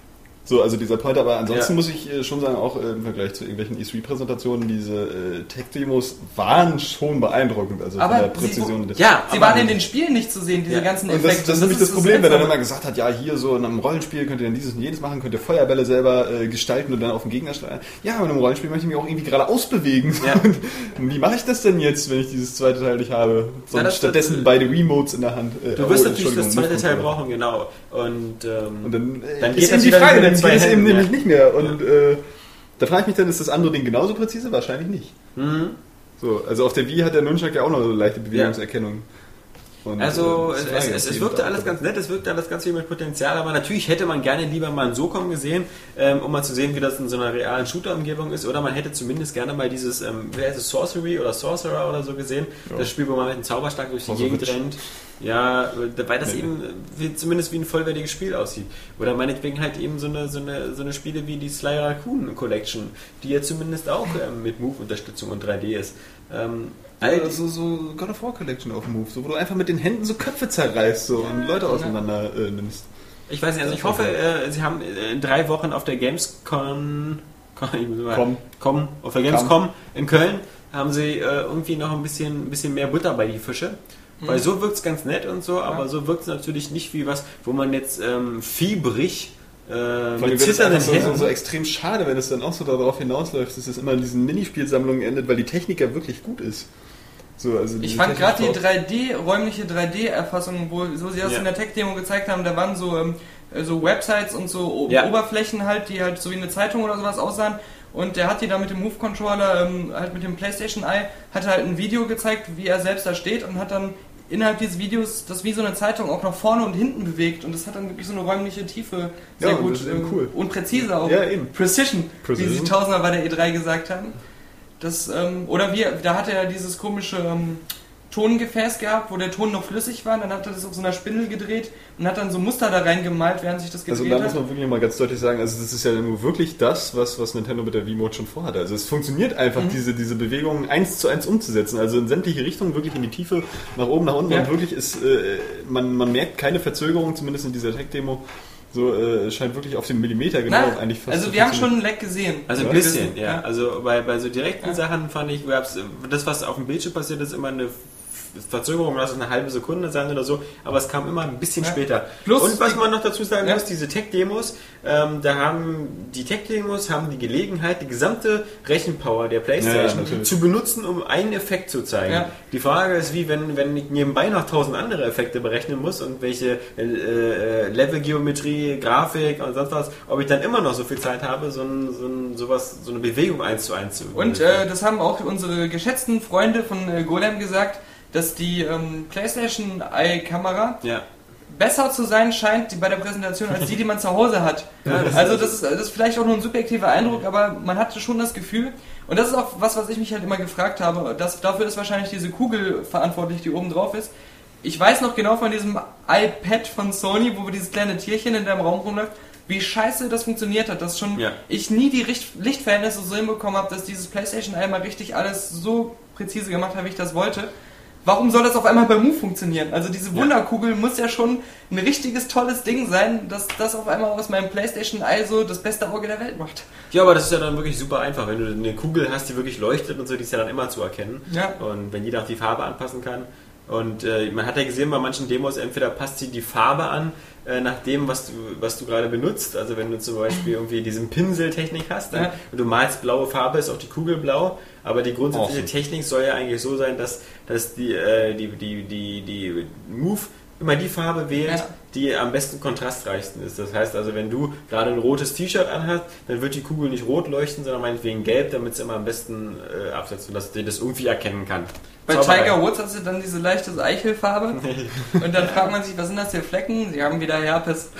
So, also dieser Point, aber ansonsten Ja. muss ich äh, schon sagen, auch äh, im Vergleich zu irgendwelchen E drei Präsentationen, diese äh, Tech-Demos waren schon beeindruckend, also Aber von der sie- Präzision. des- Ja, Sie aber- waren in den Spielen nicht zu sehen, diese Ja. ganzen Und Effekte. das, das ist nämlich das Problem, wenn er Seltsame. dann mal gesagt hat, ja, hier so in einem Rollenspiel könnt ihr dann dieses und jenes machen, könnt ihr Feuerbälle selber äh, gestalten und dann auf den Gegner steuern. Ja, aber in einem Rollenspiel möchte ich mich auch irgendwie gerade ausbewegen. Ja. Und wie mache ich das denn jetzt, wenn ich dieses zweite Teil nicht habe? Sondern Ja, das- stattdessen das- beide Remotes in der Hand. Äh, Du oh, wirst natürlich Entschuldigung, das zweite Teil Move-Controller. brauchen, genau. Und, ähm, Und dann, äh, Dann ist geht eben das die wieder Frage, mit dann den zwei geht es eben Händen, nämlich ja. nicht mehr. Und äh, da frage ich mich dann, ist das andere Ding genauso präzise? Wahrscheinlich nicht. mhm. So, also auf der Wii hat der Nunchuck ja auch noch so leichte Bewegungserkennung. Und, Also äh, es, das war es, ja es, auf es jeden wirkte Fall alles auch ganz nett, es wirkte alles ganz viel mit Potenzial, aber natürlich hätte man gerne lieber mal einen SOCOM gesehen, ähm, um mal zu sehen, wie das in so einer realen Shooter-Umgebung ist, oder man hätte zumindest gerne mal dieses, ähm, wie heißt es, Sorcery oder Sorcerer oder so gesehen, Ja. das Spiel, wo man mit einem Zauberstab durch die Sorcerer. Gegend rennt. Ja, weil das Nee, eben wie, zumindest wie ein vollwertiges Spiel aussieht. Oder meinetwegen halt eben so eine, so eine, so eine Spiele wie die Sly Raccoon Collection, die ja zumindest auch ähm, mit Move-Unterstützung und drei D ist. Ähm, all Ja, die- so, so God of War Collection auf Move, so, wo du einfach mit den Händen so Köpfe zerreißt so, und Leute auseinander äh, nimmst. Ich weiß nicht, also ich hoffe, äh, sie haben äh, in drei Wochen auf der Gamescom, ich muss mal- Komm. komm, auf der Gamescom in Köln haben sie äh, irgendwie noch ein bisschen, ein bisschen mehr Butter bei die Fische. Weil so wirkt es ganz nett und so, aber so wirkt es natürlich nicht wie was, wo man jetzt ähm, fiebrig äh, Vor allem mit wird es zitternden einfach so, so, Händen... so extrem schade, wenn es dann auch so darauf hinausläuft, dass es immer in diesen Minispielsammlungen endet, weil die Technik ja wirklich gut ist. So, also Ich diese fand gerade die Technik- drei D, räumliche drei D-Erfassung, wo so sie das Ja. in der Tech-Demo gezeigt haben, da waren so, ähm, so Websites und so O- Ja. Oberflächen halt, die halt so wie eine Zeitung oder sowas aussahen. Und der hat die da mit dem Move-Controller, ähm, halt mit dem PlayStation Eye, hat halt ein Video gezeigt, wie er selbst da steht und hat dann innerhalb dieses Videos das wie so eine Zeitung auch nach vorne und hinten bewegt und das hat dann wirklich so eine räumliche Tiefe sehr Ja, und gut das ist eben ähm, cool. und präzise auch. Ja, eben. Precision, wie Precision. sie tausendmal bei der E drei gesagt haben. Das, ähm, oder wie, da hat er ja dieses komische ähm, Tongefäß gehabt, wo der Ton noch flüssig war, dann hat er das auf so einer Spindel gedreht und hat dann so Muster da reingemalt, während sich das gedreht Also da muss hat. man wirklich mal ganz deutlich sagen, also das ist ja nur wirklich das, was, was Nintendo mit der Wii-Mode schon vorhatte. Also es funktioniert einfach, Mhm. diese, diese Bewegungen eins zu eins umzusetzen, also in sämtliche Richtungen, wirklich in die Tiefe, nach oben, nach unten Ja. und wirklich ist, äh, man, man merkt keine Verzögerung, zumindest in dieser Tech-Demo, so äh, scheint wirklich auf den Millimeter genau Na, eigentlich fast also zu wir haben schon funktionieren. ein Leck gesehen. Also ein Ja. bisschen, Wir ja. wissen, Also bei, bei so direkten Ja. Sachen fand ich, gab's, das, was auf dem Bildschirm passiert, ist immer eine Verzögerung, lass es eine halbe Sekunde sein oder so, aber es kam immer ein bisschen Ja. später. Plus und was die- man noch dazu sagen Ja. muss, diese Tech-Demos, ähm, da haben die Tech-Demos haben die Gelegenheit, die gesamte Rechenpower der Ja, PlayStation natürlich. zu benutzen, um einen Effekt zu zeigen. Ja. Die Frage ist, wie wenn, wenn ich nebenbei noch tausend andere Effekte berechnen muss und welche äh, äh, Levelgeometrie, Grafik und sonst was, ob ich dann immer noch so viel Zeit habe, so, ein, so, ein, sowas, so eine Bewegung eins zu eins zu Und äh, das haben auch unsere geschätzten Freunde von äh, Golem gesagt, dass die ähm, PlayStation Eye-Kamera ja. besser zu sein scheint die bei der Präsentation als die, die man zu Hause hat. Also das ist, das ist vielleicht auch nur ein subjektiver Eindruck, aber man hatte schon das Gefühl, und das ist auch was, was ich mich halt immer gefragt habe, dass, dafür ist wahrscheinlich diese Kugel verantwortlich, die oben drauf ist. Ich weiß noch genau von diesem iPad von Sony, wo dieses kleine Tierchen in deinem Raum rumläuft, wie scheiße das funktioniert hat, dass schon Ja. ich nie die Richt Lichtverhältnisse so hinbekommen habe, dass dieses PlayStation Eye mal richtig alles so präzise gemacht hat, wie ich das wollte. Warum soll das auf einmal bei Move funktionieren? Also diese Wunderkugel muss ja schon ein richtiges, tolles Ding sein, dass das auf einmal aus meinem PlayStation Eye so das beste Auge der Welt macht. Ja, aber das ist ja dann wirklich super einfach. Wenn du eine Kugel hast, die wirklich leuchtet und so, die ist ja dann immer zu erkennen. Ja. Und wenn jeder auch die Farbe anpassen kann. Und äh, man hat ja gesehen bei manchen Demos, entweder passt sie die Farbe an, äh, nach dem, was du, was du gerade benutzt. Also wenn du zum Beispiel irgendwie diesen Pinseltechnik hast, dann, Ja. und du malst blaue Farbe, ist auch die Kugel blau. Aber die grundsätzliche Awesome. Technik soll ja eigentlich so sein, dass, dass die, äh, die, die, die, die Move immer die Farbe wählt, Ja. die am besten kontrastreichsten ist. Das heißt also, wenn du gerade ein rotes T-Shirt anhast, dann wird die Kugel nicht rot leuchten, sondern meinetwegen gelb, damit es immer am besten äh, absetzt und dass dir das irgendwie erkennen kann. Bei Zauberei. Tiger Woods hast du dann diese leichte Eichelfarbe und dann fragt man sich, was sind das für Flecken? Sie haben wieder Herpes.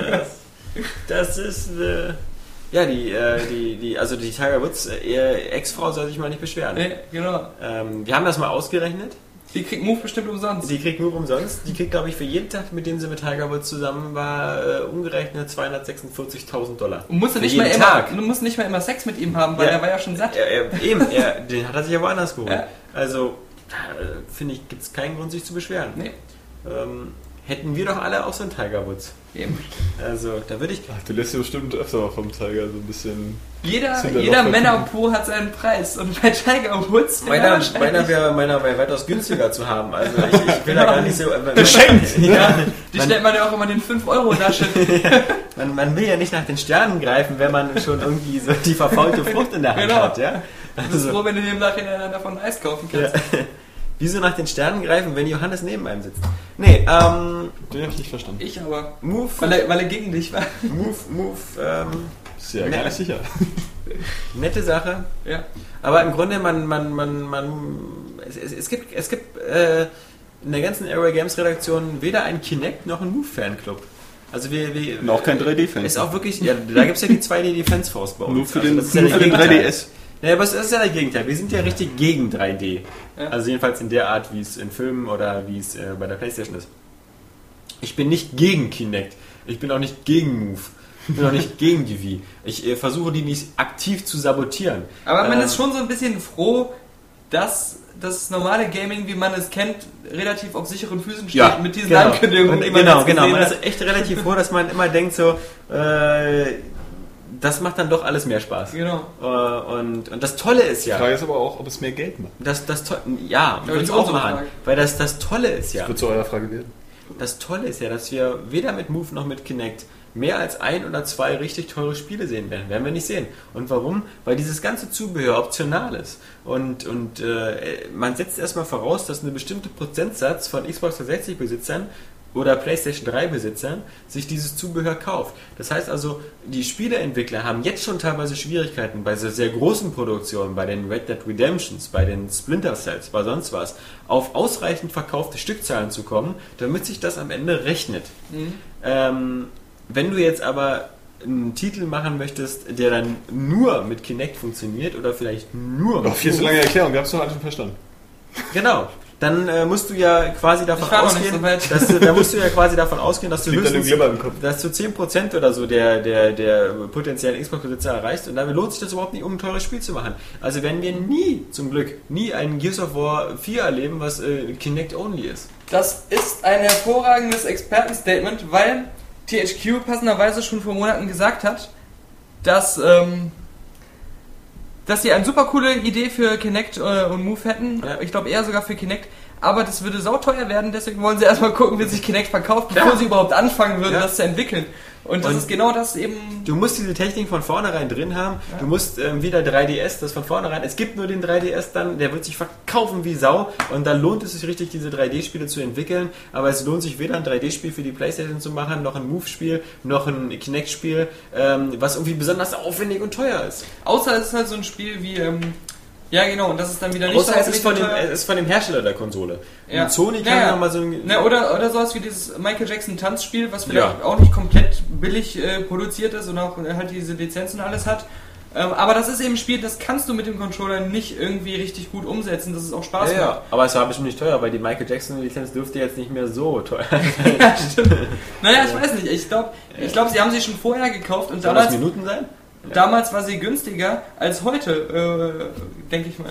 Das ist äh, ja die, äh, die, die, also die Tiger Woods äh, ihr Ex-Frau soll sich mal nicht beschweren. Nee, genau. Ähm, wir haben das mal ausgerechnet. Die kriegt Move bestimmt umsonst. Die kriegt nur umsonst. Die kriegt, glaube ich, für jeden Tag, mit dem sie mit Tiger Woods zusammen war, äh, umgerechnet zweihundertsechzigtausendtausend Dollar. Und musst du Für nicht, mehr jeden immer, Tag. du musst nicht mehr immer Sex mit ihm haben, weil Ja. er war ja schon satt. Er, er, eben, er, den hat er sich ja woanders geholt. Ja. Also, da, äh, finde ich, gibt es keinen Grund, sich zu beschweren. Nee. Ähm, hätten wir doch alle auch so einen Tiger Woods. Eben. Also, da würde ich... Ach, du lässt ja bestimmt öfter mal vom Tiger so ein bisschen... Jeder, jeder Männerpo hat seinen Preis. Und bei Tiger Woods... Meiner, meiner wäre meiner wär weitaus günstiger zu haben. Also ich, ich will da gar nicht so... Geschenkt! Ja, die stellt man ja auch immer in den fünf Euro Tasche. man, man will ja nicht nach den Sternen greifen, wenn man schon irgendwie so die verfaulte Frucht in der Hand genau. hat. Ja? Du bist froh, wenn du dem Nachhinein davon Eis kaufen kannst. Ja. Wieso nach den Sternen greifen, wenn Johannes neben einem sitzt? Nee, ähm... Den hab ich nicht verstanden. Ich aber. Move... Weil er, weil er gegen dich war. Move, Move, ähm... Sehr gar nicht sicher. Nette Sache. Ja. Aber im Grunde, man, man, man, man... Es, es, es gibt, es gibt äh, in der ganzen Airway Games Redaktion weder einen Kinect noch einen Move-Fanclub. Also wir... wir und auch kein drei D-Fan. Ist auch wirklich... Ja, da gibt es ja die zwei D Defense Force bei uns. Nur für also den, das ist ja nur für den drei D S. Naja, aber es ist ja das Gegenteil. Wir sind ja richtig gegen drei D. Ja. Also jedenfalls in der Art, wie es in Filmen oder wie es äh, bei der PlayStation ist. Ich bin nicht gegen Kinect. Ich bin auch nicht gegen Move. Ich bin auch nicht gegen die Wii. Ich äh, versuche die nicht aktiv zu sabotieren. Aber man ähm, ist schon so ein bisschen froh, dass das normale Gaming, wie man es kennt, relativ auf sicheren Füßen steht ja, mit diesen genau. Ankündigungen. Und, genau, genau. Man ist echt relativ froh, dass man immer denkt so... Äh, das macht dann doch alles mehr Spaß. Genau. Und, und das Tolle ist ja... Die Frage ist aber auch, ob es mehr Geld macht. Das, das to- ja, Ja, würde die es auch unsere machen. Frage. Weil das, das Tolle ist ja... Das wird zu eurer Frage werden. Das Tolle ist ja, dass wir weder mit Move noch mit Kinect mehr als ein oder zwei richtig teure Spiele sehen werden. Werden wir nicht sehen. Und warum? Weil dieses ganze Zubehör optional ist. Und, und äh, man setzt erstmal voraus, dass eine bestimmte Prozentsatz von Xbox dreihundertsechzig Besitzern oder PlayStation drei Besitzern sich dieses Zubehör kauft. Das heißt also, die Spieleentwickler haben jetzt schon teilweise Schwierigkeiten bei so sehr großen Produktionen, bei den Red Dead Redemptions, bei den Splinter Cells, bei sonst was, auf ausreichend verkaufte Stückzahlen zu kommen, damit sich das am Ende rechnet. Mhm. Ähm, wenn du jetzt aber einen Titel machen möchtest, der dann nur mit Kinect funktioniert oder vielleicht nur... Doch, viel zu lange Erklärung, wir haben es doch alle schon verstanden. Genau. Dann äh, musst du ja quasi davon ausgehen, so dass du, da musst du ja quasi davon ausgehen, dass du höchstens, im Kopf. dass du zehn Prozent oder so der, der, der potenziellen Xbox-Besitzer erreichst und damit lohnt sich das überhaupt nicht, um ein teures Spiel zu machen. Also werden wir nie, zum Glück, nie einen Gears of War vier erleben, was äh, Kinect-only ist. Das ist ein hervorragendes Expertenstatement, weil T H Q passenderweise schon vor Monaten gesagt hat, dass, ähm, dass sie eine super coole Idee für Kinect äh, und Move hätten. Ja. Ich glaube eher sogar für Kinect. Aber das würde sauteuer werden, deswegen wollen sie erstmal gucken, wie sich Kinect verkauft, bevor ja. sie überhaupt anfangen würden, ja. das zu entwickeln. Und das Und ist genau das eben... Du musst diese Technik von vornherein drin haben. Ja. Du musst ähm, wieder drei D S, das von vornherein... Es gibt nur den drei D S dann, der wird sich verkaufen wie Sau. Und dann lohnt es sich richtig, diese drei D-Spiele zu entwickeln. Aber es lohnt sich weder ein drei D-Spiel für die PlayStation zu machen, noch ein Move-Spiel, noch ein Kinect-Spiel, ähm, was irgendwie besonders aufwendig und teuer ist. Außer es ist halt so ein Spiel wie... Ähm, ja, genau, und das ist dann wieder nicht Außer so es ist von, dem, teuer. es ist von dem Hersteller der Konsole. Ja. Und Sony kann ja, ja. ja mal so ein... Na, oder, oder sowas wie dieses Michael Jackson Tanzspiel, was vielleicht Ja. auch nicht komplett billig äh, produziert ist und auch halt diese Lizenzen und alles hat. Ähm, aber das ist eben ein Spiel, das kannst du mit dem Controller nicht irgendwie richtig gut umsetzen, dass es auch Spaß Ja, macht. ja, aber es war bestimmt nicht teuer, weil die Michael Jackson Lizenz dürfte jetzt nicht mehr so teuer sein. Ja, stimmt. Naja, ich weiß nicht. Ich glaube, ich glaub, sie haben sie schon vorher gekauft und Soll damals, das Minuten sein? damals war sie günstiger als heute, äh, denke ich mal.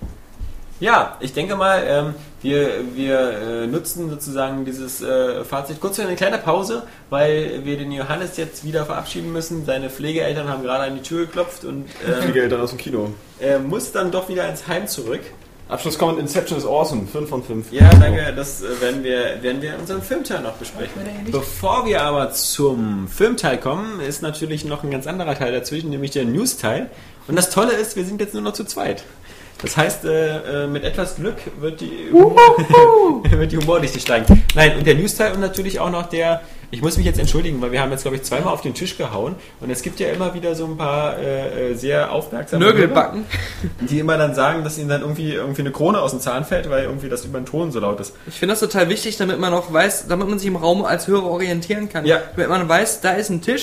Ja, ich denke mal, ähm, wir, wir äh, nutzen sozusagen dieses äh, Fazit kurz für eine kleine Pause, weil wir den Johannes jetzt wieder verabschieden müssen. Seine Pflegeeltern haben gerade an die Tür geklopft und äh, Pflegeeltern aus dem Kino. er muss dann doch wieder ins Heim zurück. Abschlusskomment, Inception ist awesome, fünf von fünf. Ja, danke, das äh, werden wir, werden wir in unserem Filmteil noch besprechen. Bevor wir aber zum Filmteil kommen, ist natürlich noch ein ganz anderer Teil dazwischen, nämlich der News-Teil. Und das Tolle ist, wir sind jetzt nur noch zu zweit. Das heißt, äh, mit etwas Glück wird die, Humor, wird die Humordichte steigen. Nein, und der News-Teil und natürlich auch noch der, ich muss mich jetzt entschuldigen, weil wir haben jetzt, glaube ich, zweimal auf den Tisch gehauen und es gibt ja immer wieder so ein paar äh, sehr aufmerksame Nörgelbacken, die immer dann sagen, dass ihnen dann irgendwie, irgendwie eine Krone aus dem Zahn fällt, weil irgendwie das über den Ton so laut ist. Ich finde das total wichtig, damit man auch weiß, damit man sich im Raum als Hörer orientieren kann. Ja. Damit man weiß, da ist ein Tisch,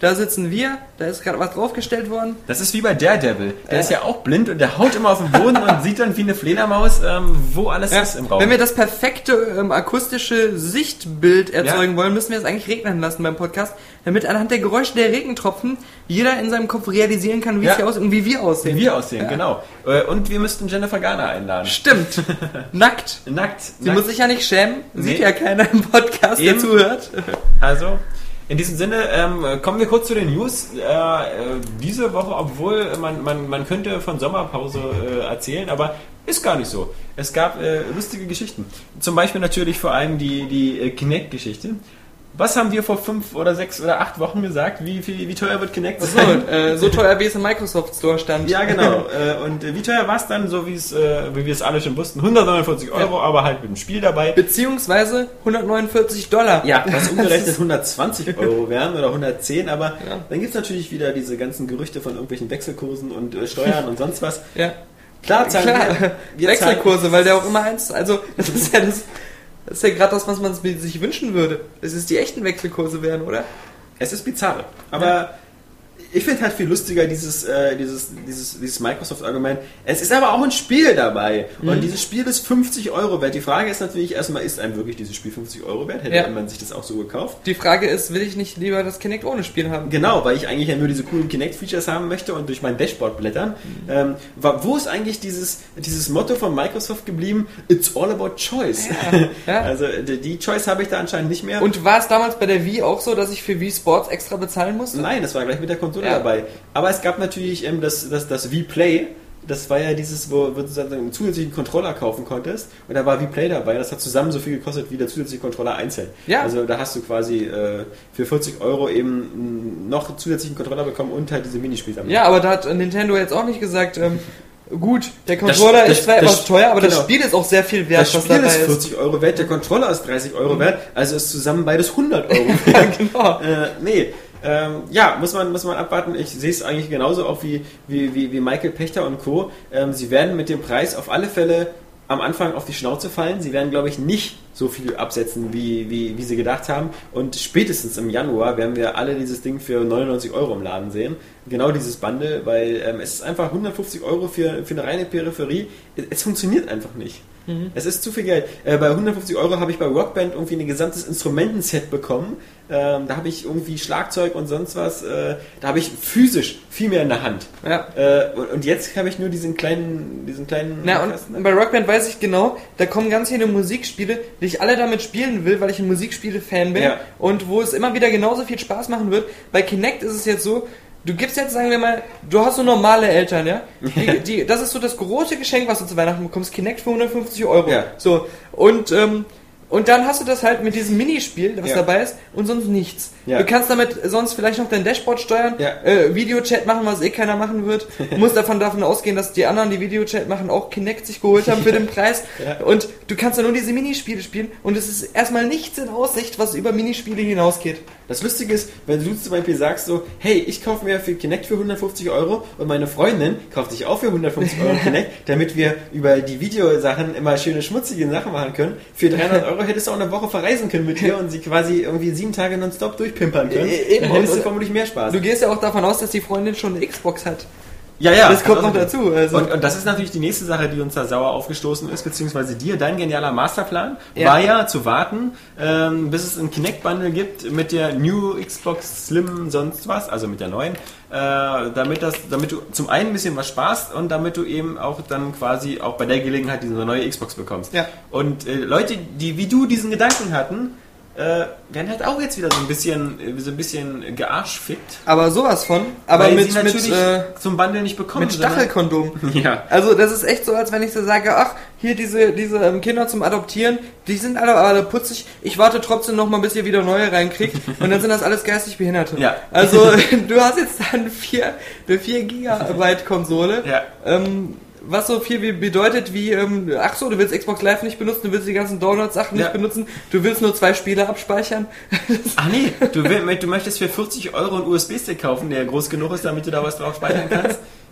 da sitzen wir, da ist gerade was draufgestellt worden. Das ist wie bei Daredevil. Der Ja. ist ja auch blind und der haut immer auf den Boden und sieht dann wie eine Fledermaus, ähm, wo alles Ja. ist im Raum. Wenn wir das perfekte ähm, akustische Sichtbild erzeugen Ja. wollen, müssen wir es eigentlich regnen lassen beim Podcast, damit anhand der Geräusche der Regentropfen jeder in seinem Kopf realisieren kann, wie Ja. es hier aussieht und wie wir aussehen. wie wir aussehen, Ja. genau. Äh, Und wir müssten Jennifer Garner einladen. Stimmt. Nackt. Nackt. Sie nackt. muss sich ja nicht schämen. Sieht Nee. ja keiner im Podcast, der Eben. zuhört. Also, in diesem Sinne, ähm, kommen wir kurz zu den News. Äh, äh, diese Woche, obwohl man, man, man könnte von Sommerpause äh, erzählen, aber ist gar nicht so. Es gab äh, lustige Geschichten. Zum Beispiel natürlich vor allem die, die äh, Kinect-Geschichte. Was haben wir vor fünf oder sechs oder acht Wochen gesagt? Wie, viel, wie teuer wird Kinect So, sein? äh, so teuer wie es im Microsoft Store stand. Ja, genau. Äh, und äh, wie teuer war es dann, so wie es, äh, wie wir es alle schon wussten? hundertneunundvierzig Euro, aber halt mit einem Spiel dabei. Beziehungsweise hundertneunundvierzig Dollar. Ja, was umgerechnet hundertzwanzig Euro wären oder hundertzehn, aber Ja. dann gibt es natürlich wieder diese ganzen Gerüchte von irgendwelchen Wechselkursen und äh, Steuern und sonst was. Ja. Klar, zahlen Klar, wir, wir Wechselkurse, weil der auch immer eins, also das ist ja das, das ist ja gerade das, was man sich wünschen würde. Dass es die echten Wechselkurse wären, oder? Zahlen, es ist bizarr, aber ich finde halt viel lustiger dieses, äh, dieses, dieses, dieses Microsoft-Argument. Es ist aber auch ein Spiel dabei und dieses Spiel ist fünfzig Euro wert. Die Frage ist natürlich erstmal, ist einem wirklich dieses Spiel fünfzig Euro wert? Hätte Ja. man sich das auch so gekauft? Die Frage ist, will ich nicht lieber das Kinect ohne Spiel haben? Genau, weil ich eigentlich ja nur diese coolen Kinect-Features haben möchte und durch mein Dashboard blättern. Ähm, wa- wo ist eigentlich dieses, dieses Motto von Microsoft geblieben? It's all about choice. Ja. Also die, die Choice habe ich da anscheinend nicht mehr. Und war es damals bei der Wii auch so, dass ich für Wii Sports extra bezahlen musste? Nein, das war gleich mit der Konsole Ja. dabei. Aber es gab natürlich ähm, das, das, das Wii Play. Das war ja dieses, wo, wo du sozusagen einen zusätzlichen Controller kaufen konntest. Und da war Wii Play dabei. Das hat zusammen so viel gekostet wie der zusätzliche Controller einzeln. Ja. Also da hast du quasi äh, für vierzig Euro eben noch einen zusätzlichen Controller bekommen und halt diese Minispiele. damit. Ja, aber da hat Nintendo jetzt auch nicht gesagt, ähm, gut, der Controller Das- ist das- zwar das- etwas teuer, aber das genau. Spiel ist auch sehr viel wert, Das was Spiel dabei ist ist. vierzig Euro wert, der Controller ist dreißig Euro wert, also ist zusammen beides hundert Euro wert. Genau. äh, nee, ähm, ja, muss man, muss man abwarten. Ich sehe es eigentlich genauso auch wie, wie, wie, wie Michael Pächter und Co. Ähm, sie werden mit dem Preis auf alle Fälle am Anfang auf die Schnauze fallen. Sie werden, glaube ich, nicht so viel absetzen, wie, wie, wie sie gedacht haben. Und spätestens im Januar werden wir alle dieses Ding für neunundneunzig Euro im Laden sehen. Genau dieses Bundle, weil ähm, es ist einfach hundertfünfzig Euro für, für eine reine Peripherie. Es, es funktioniert einfach nicht. Mhm. Es ist zu viel Geld. Äh, bei hundertfünfzig Euro habe ich bei Rockband irgendwie ein gesamtes Instrumentenset bekommen. Ähm, da habe ich irgendwie Schlagzeug und sonst was. Äh, da habe ich physisch viel mehr in der Hand. Ja. Äh, und, und jetzt habe ich nur diesen kleinen, diesen kleinen. Na, und bei Rockband weiß ich genau, da kommen ganz viele Musikspiele, die ich alle damit spielen will, weil ich ein Musikspiele-Fan bin Ja. und wo es immer wieder genauso viel Spaß machen wird. Bei Kinect ist es jetzt so, du gibst jetzt, sagen wir mal, du hast so normale Eltern, ja? Die, die, das ist so das große Geschenk, was du zu Weihnachten bekommst, Kinect für hundertfünfzig Euro. Ja. So, und, ähm, und dann hast du das halt mit diesem Minispiel, was Ja. dabei ist, und sonst nichts. Ja. Du kannst damit sonst vielleicht noch dein Dashboard steuern, Ja. äh, Videochat machen, was eh keiner machen wird. Du musst davon, davon ausgehen, dass die anderen, die Videochat machen, auch Kinect sich geholt haben für den Preis. Ja. Und du kannst dann nur diese Minispiele spielen und es ist erstmal nichts in Aussicht, was über Minispiele hinausgeht. Das Lustige ist, wenn du zum Beispiel sagst so, hey, ich kaufe mir für Kinect für hundertfünfzig Euro und meine Freundin kauft sich auch für hundertfünfzig Euro Kinect, damit wir über die Videosachen immer schöne schmutzige Sachen machen können. Für dreihundert Euro hättest du auch eine Woche verreisen können mit ihr und sie quasi irgendwie sieben Tage nonstop durchpimpern können. E- eben. Dann hättest du vermutlich mehr Spaß. Du gehst ja auch davon aus, dass die Freundin schon eine Xbox hat. Ja, ja. Das kommt also- noch dazu. Also. Und, und das ist natürlich die nächste Sache, die uns da sauer aufgestoßen ist, beziehungsweise dir, dein genialer Masterplan Ja. war ja zu warten, ähm, bis es ein Kinect-Bundle gibt mit der New Xbox Slim sonst was, also mit der neuen, äh, damit, das, damit du zum einen ein bisschen was sparst und damit du eben auch dann quasi auch bei der Gelegenheit diese neue Xbox bekommst. Ja. Und äh, Leute, die wie du diesen Gedanken hatten, äh, werden halt auch jetzt wieder so ein bisschen, äh, so ein bisschen gearschfickt. aber sowas von. Aber weil mit, sie natürlich mit, äh, zum Bundle nicht bekommen. mit sondern- Stachelkondom. Ja. Also das ist echt so, als wenn ich so sage, ach, hier diese, diese ähm, Kinder zum Adoptieren, die sind alle, alle putzig, ich warte trotzdem noch mal, bis ihr wieder neue reinkriegt und dann sind das alles geistig Behinderte. Ja. Also du hast jetzt dann vier, eine vier Gigabyte Konsole, Ja. ähm, was so viel wie bedeutet wie, ähm, ach so, du willst Xbox Live nicht benutzen, du willst die ganzen Download-Sachen Ja. nicht benutzen, du willst nur zwei Spiele abspeichern. Ach nee, du, will, du möchtest für vierzig Euro einen U S B-Stick kaufen, der groß genug ist, damit du da was drauf speichern kannst.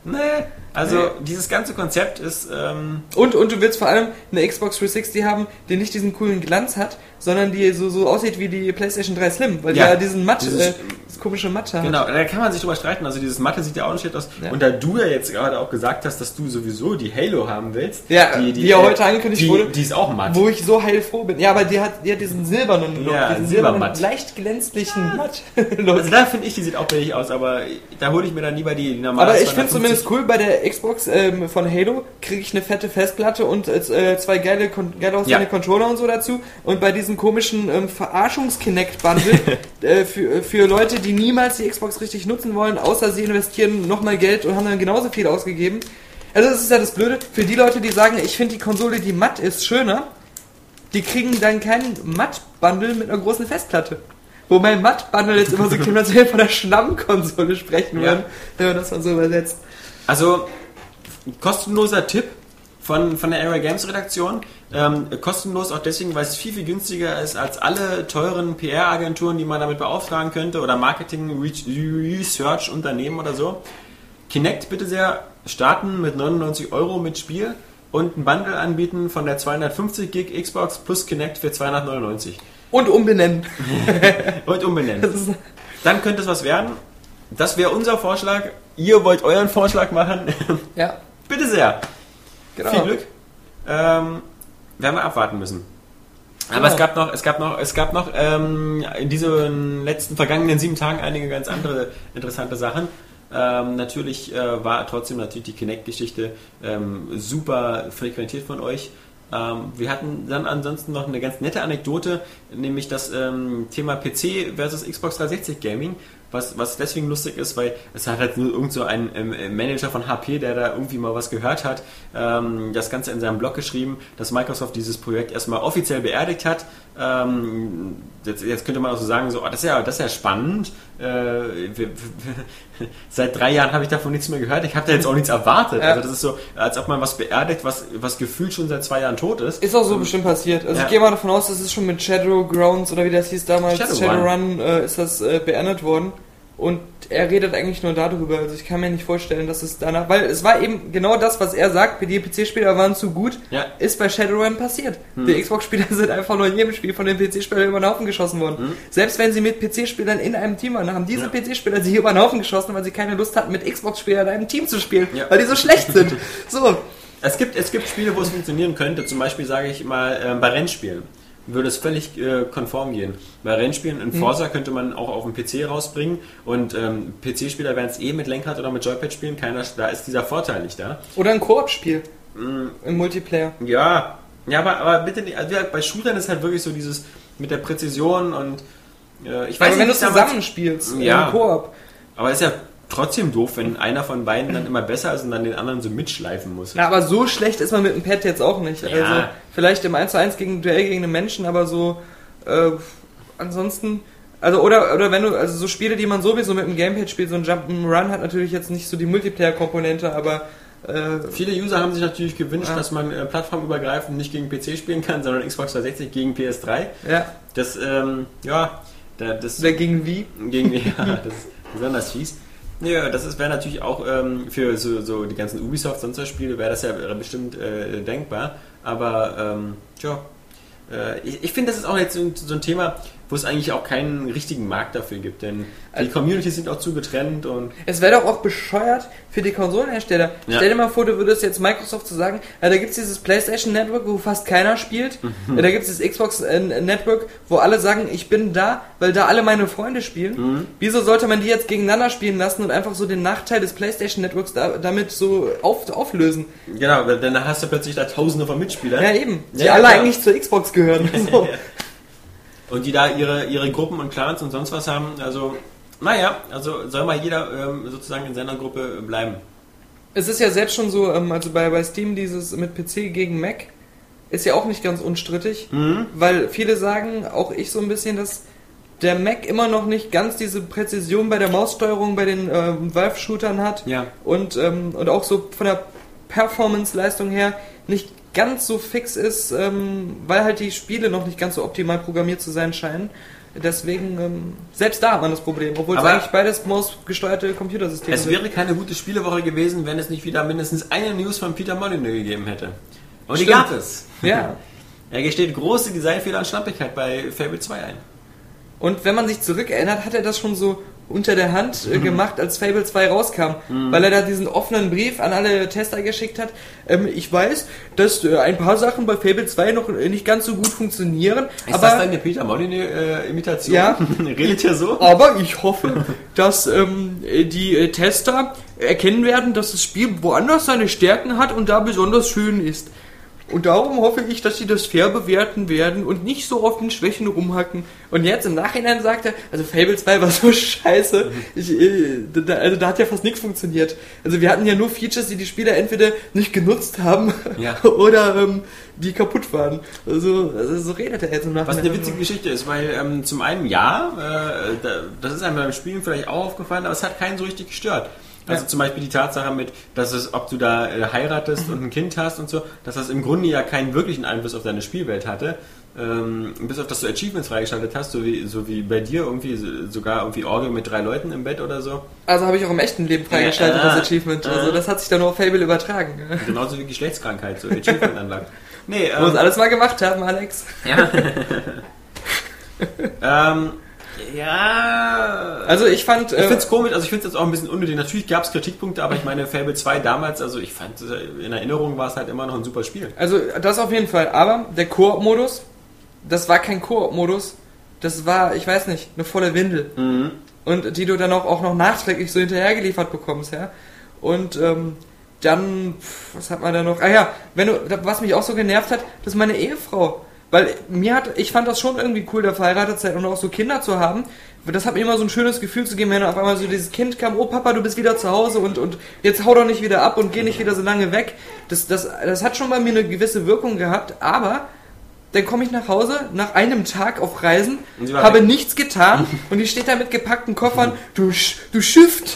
Nee, also nee. Dieses ganze Konzept ist... Ähm und, und du willst vor allem eine Xbox dreihundertsechzig haben, die nicht diesen coolen Glanz hat, sondern die so, so aussieht wie die PlayStation drei Slim, weil ja, die ja diesen Matt, dieses, äh, das komische Matte hat. Genau, da kann man sich drüber streiten, also dieses Matte sieht ja auch nicht schlecht aus. Ja. Und da du ja jetzt gerade auch gesagt hast, dass du sowieso die Halo haben willst, ja, die, die, die ja äh, heute angekündigt die, wurde, die ist auch matt. Wo ich so heilfroh bin. Ja, aber die hat, die hat diesen silbernen Look, ja, diesen silbermatt. silbernen, leicht glänzlichen ja. Matt-Look. Also da finde ich, die sieht auch billig aus, aber da hole ich mir dann lieber die, die normale. Aber ich finde zumindest cool, bei der Xbox ähm, von Halo kriege ich eine fette Festplatte und äh, zwei geile, geil aussehende ja. Controller und so dazu. Und bei diesem komischen ähm, Verarschungs-Kinect-Bundle äh, für, für Leute, die niemals die Xbox richtig nutzen wollen, außer sie investieren nochmal Geld und haben dann genauso viel ausgegeben. Also das ist ja das Blöde. Für die Leute, die sagen, ich finde die Konsole, die matt ist, schöner, die kriegen dann keinen Matt-Bundle mit einer großen Festplatte. Wo mein Matt-Bundle jetzt immer so klingt, als wenn wir von der Schlammkonsole sprechen würden, ja. wenn man das mal so übersetzt. Also, kostenloser Tipp von, von der Area Games Redaktion. Ähm, kostenlos auch deswegen, weil es viel, viel günstiger ist als alle teuren P R-Agenturen, die man damit beauftragen könnte oder Marketing-Research-Unternehmen oder so. Kinect bitte sehr starten mit neunundneunzig Euro mit Spiel und ein Bundle anbieten von der zweihundertfünfzig Gig Xbox plus Kinect für zweihundertneunundneunzig. Und umbenennen. und umbenennen. Dann könnte es was werden. Das wäre unser Vorschlag. Ihr wollt euren Vorschlag machen. Ja. Bitte sehr. Genau. Viel Glück. Ähm, werden wir abwarten müssen. Aber genau. es gab noch, es gab noch, es gab noch ähm, in diesen letzten vergangenen sieben Tagen einige ganz andere interessante Sachen. Ähm, natürlich äh, war trotzdem natürlich die Kinect-Geschichte ähm, super frequentiert von euch. Ähm, wir hatten dann ansonsten noch eine ganz nette Anekdote, nämlich das ähm, Thema P C versus Xbox dreihundertsechzig Gaming, was, was deswegen lustig ist, weil es hat halt nur irgend so ein ähm, Manager von H P, der da irgendwie mal was gehört hat, ähm, das Ganze in seinem Blog geschrieben, dass Microsoft dieses Projekt erstmal offiziell beerdigt hat. Ähm, jetzt, jetzt könnte man auch so sagen, so, oh, das ist ja, das ist ja spannend. Äh, wir, wir, seit drei Jahren habe ich davon nichts mehr gehört. Ich habe da jetzt auch nichts erwartet. Ja. Also das ist so, als ob man was beerdigt, was, was gefühlt schon seit zwei Jahren tot ist. Ist auch so ähm, bestimmt passiert. Also ja. ich gehe mal davon aus, das ist schon mit Shadowgrounds oder wie das hieß damals, Shadowrun, Shadowrun äh, ist das äh, beendet worden. Und er redet eigentlich nur darüber. Also ich kann mir nicht vorstellen, dass es danach... Weil es war eben genau das, was er sagt, die P C-Spieler waren zu gut, ja. ist bei Shadowrun passiert. Hm. Die Xbox-Spieler sind einfach nur in jedem Spiel von den P C-Spielern über den Haufen geschossen worden. Hm. Selbst wenn sie mit P C-Spielern in einem Team waren, haben diese ja. P C-Spieler sich über den Haufen geschossen, weil sie keine Lust hatten, mit Xbox-Spielern in einem Team zu spielen, ja. weil die so schlecht sind. So. Es gibt, es gibt Spiele, wo es funktionieren könnte. Zum Beispiel sage ich mal äh, bei Rennspielen. Würde es völlig äh, konform gehen. Bei Rennspielen in Forza hm. könnte man auch auf dem P C rausbringen und ähm, P C-Spieler werden es eh mit Lenkrad oder mit Joypad spielen, keiner, da ist dieser Vorteil nicht da. Oder ein Koop-Spiel mm. im Multiplayer. Ja, ja aber, aber bitte nicht, also bei Shootern ist halt wirklich so dieses mit der Präzision und äh, ich weiß aber nicht, wenn du zusammenspielst ja, im Koop. Aber ist ja trotzdem doof, wenn einer von beiden dann immer besser ist und dann den anderen so mitschleifen muss. Ja, aber so schlecht ist man mit dem Pad jetzt auch nicht. Ja. Also vielleicht im eins zu eins gegen Duell gegen einen Menschen, aber so äh, ansonsten, also oder oder wenn du, also so Spiele, die man sowieso mit dem Gamepad spielt, so ein Jump'n'Run hat natürlich jetzt nicht so die Multiplayer-Komponente, aber äh, viele User haben sich natürlich gewünscht, ja. dass man äh, plattformübergreifend nicht gegen P C spielen kann, sondern Xbox dreihundertsechzig gegen P S drei. Ja. Das, ähm, ja, das... Oder gegen wie? Gegen, ja, das ist besonders fies. Ja, das wäre natürlich auch ähm, für so, so die ganzen Ubisoft sonst was Spiele wäre das ja bestimmt äh, denkbar, aber ähm, tja, äh, ich, ich finde, das ist auch jetzt so, so ein Thema, wo es eigentlich auch keinen richtigen Markt dafür gibt, denn die Communities sind auch zu getrennt und... Es wäre doch auch bescheuert für die Konsolenhersteller. Ja. Stell dir mal vor, du würdest jetzt Microsoft zu sagen, ja, da gibt es dieses PlayStation Network, wo fast keiner spielt, mhm. ja, da gibt es das Xbox äh, Network, wo alle sagen, ich bin da, weil da alle meine Freunde spielen. Mhm. Wieso sollte man die jetzt gegeneinander spielen lassen und einfach so den Nachteil des PlayStation Networks da, damit so auf, auflösen? Genau, dann hast du plötzlich da Tausende von Mitspielern. Ja, eben. Die ja, alle klar. eigentlich zur Xbox gehören. So. Und die da ihre, ihre Gruppen und Clans und sonst was haben, also, naja, also soll mal jeder ähm, sozusagen in seiner Gruppe bleiben. Es ist ja selbst schon so, ähm, also bei, bei Steam dieses mit P C gegen Mac ist ja auch nicht ganz unstrittig, mhm. weil viele sagen, auch ich so ein bisschen, dass der Mac immer noch nicht ganz diese Präzision bei der Maussteuerung bei den ähm, Valve-Shootern hat ja. und, ähm, und auch so von der Performance-Leistung her nicht ganz so fix ist, ähm, weil halt die Spiele noch nicht ganz so optimal programmiert zu sein scheinen. Deswegen, ähm, selbst da hat man das Problem, obwohl es eigentlich beides mausgesteuerte Computersysteme sind. Es wäre keine gute Spielewoche gewesen, wenn es nicht wieder mindestens eine News von Peter Molyneux gegeben hätte. Und Stimmt. die gab es. Ja. Er gesteht große Designfehler und Schlampigkeit bei Fable zwei ein. Und wenn man sich zurückerinnert, hat er das schon so unter der Hand äh, gemacht, als Fable zwei rauskam, mhm. weil er da diesen offenen Brief an alle Tester geschickt hat. Ähm, ich weiß, dass äh, ein paar Sachen bei Fable zwei noch äh, nicht ganz so gut funktionieren. Ist aber, das deine Peter Molyneux-Imitation? Ja. Redet ihr so? Aber ich hoffe, dass ähm, die äh, Tester erkennen werden, dass das Spiel woanders seine Stärken hat und da besonders schön ist. Und darum hoffe ich, dass sie das fair bewerten werden und nicht so auf den Schwächen rumhacken. Und jetzt im Nachhinein sagt er, also Fable zwei war so scheiße, ich, da, also da hat ja fast nichts funktioniert. Also wir hatten ja nur Features, die die Spieler entweder nicht genutzt haben ja. oder ähm, die kaputt waren. Also, also so redet er jetzt im Nachhinein. Was eine witzige Geschichte ist, weil ähm, zum einen ja, äh, da, das ist einem beim Spielen vielleicht auch aufgefallen, aber es hat keinen so richtig gestört. Also ja. zum Beispiel die Tatsache mit, dass es, ob du da äh, heiratest und ein Kind hast und so, dass das im Grunde ja keinen wirklichen Einfluss auf deine Spielwelt hatte. Ähm, bis auf, dass du Achievements freigeschaltet hast, so wie, so wie bei dir irgendwie, sogar irgendwie Orgel mit drei Leuten im Bett oder so. Also habe ich auch im echten Leben freigeschaltet, ja, äh, das Achievement. Also das hat sich dann nur auf Fable übertragen. Genauso wie Geschlechtskrankheit, so Achievement-Anlagen. Nee, ähm, muss alles mal gemacht haben, Alex. Ja. ähm... Ja. Also ich fand... Ich äh, finde es komisch, also ich finde es jetzt auch ein bisschen unnötig. Natürlich gab es Kritikpunkte, aber ich meine, Fable zwei damals, also ich fand, in Erinnerung war es halt immer noch ein super Spiel. Also das auf jeden Fall, aber der Koop-Modus, das war kein Koop-Modus, das war, ich weiß nicht, eine volle Windel. Mhm. Und die du dann auch, auch noch nachträglich so hinterhergeliefert bekommst, ja. Und ähm, dann, pf, was hat man da noch? Ah ja, wenn du, was mich auch so genervt hat, das ist meine Ehefrau. Weil mir hat, ich fand das schon irgendwie cool, da verheiratet zu sein und auch so Kinder zu haben. Das hat mir immer so ein schönes Gefühl zu geben, wenn auf einmal so dieses Kind kam, oh Papa, du bist wieder zu Hause und, und jetzt hau doch nicht wieder ab und geh nicht wieder so lange weg. Das, das, das hat schon bei mir eine gewisse Wirkung gehabt, aber dann komme ich nach Hause, nach einem Tag auf Reisen, habe weg. nichts getan und die steht da mit gepackten Koffern, du, du Schift,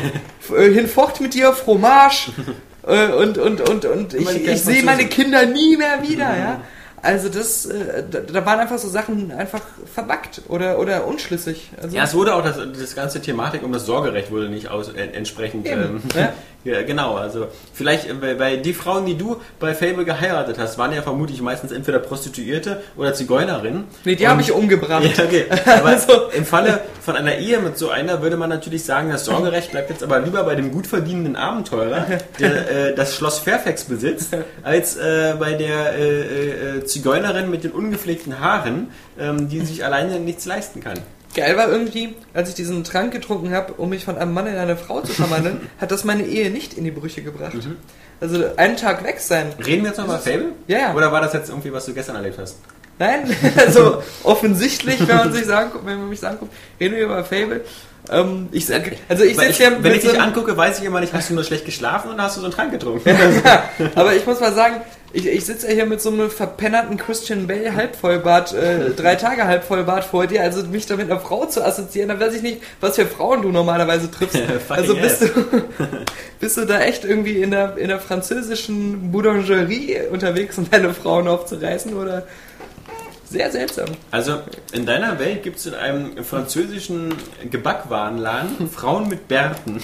hinfort mit dir, Fromage und, und, und, und ich, ich sehe meine Kinder nie mehr wieder, ja. Also das, äh, da, da waren einfach so Sachen einfach verbuggt oder, oder unschlüssig. Also ja, es wurde auch, das, das ganze Thematik um das Sorgerecht wurde nicht aus, äh, entsprechend... Ähm, ja? Ja, genau, also vielleicht, weil, weil die Frauen, die du bei Fable geheiratet hast, waren ja vermutlich meistens entweder Prostituierte oder Zigeunerinnen. Nee, die habe ich umgebracht. Ja, okay. Aber also. Im Falle von einer Ehe mit so einer würde man natürlich sagen, das Sorgerecht bleibt jetzt aber lieber bei dem gut verdienenden Abenteurer, der äh, das Schloss Fairfax besitzt, als äh, bei der äh, äh, Zigeunerin mit den ungepflegten Haaren, ähm, die sich alleine nichts leisten kann. Geil war irgendwie, als ich diesen Trank getrunken habe, um mich von einem Mann in eine Frau zu verwandeln, hat das meine Ehe nicht in die Brüche gebracht. Mhm. Also einen Tag weg sein. Reden wir jetzt noch über Fable? Ja, ja. Oder war das jetzt irgendwie, was du gestern erlebt hast? Nein, also offensichtlich, wenn man sich sagen, wenn man mich sagen guckt, reden wir über Fable. Ähm, ich sag, also ich sitze ja wenn ich dich so angucke, weiß ich immer nicht, hast du nur schlecht geschlafen oder hast du so einen Trank getrunken? Ja, aber ich muss mal sagen, ich, ich sitze ja hier mit so einem verpennerten Christian Bale Halbvollbart, äh, drei Tage Halbvollbart vor dir, also mich da mit einer Frau zu assoziieren, dann weiß ich nicht, was für Frauen du normalerweise triffst. Also bist du, bist du da echt irgendwie in der, in der französischen Boulangerie unterwegs, um deine Frauen aufzureißen, oder? Sehr seltsam. Also in deiner Welt gibt es in einem französischen Gebackwarenladen Frauen mit Bärten.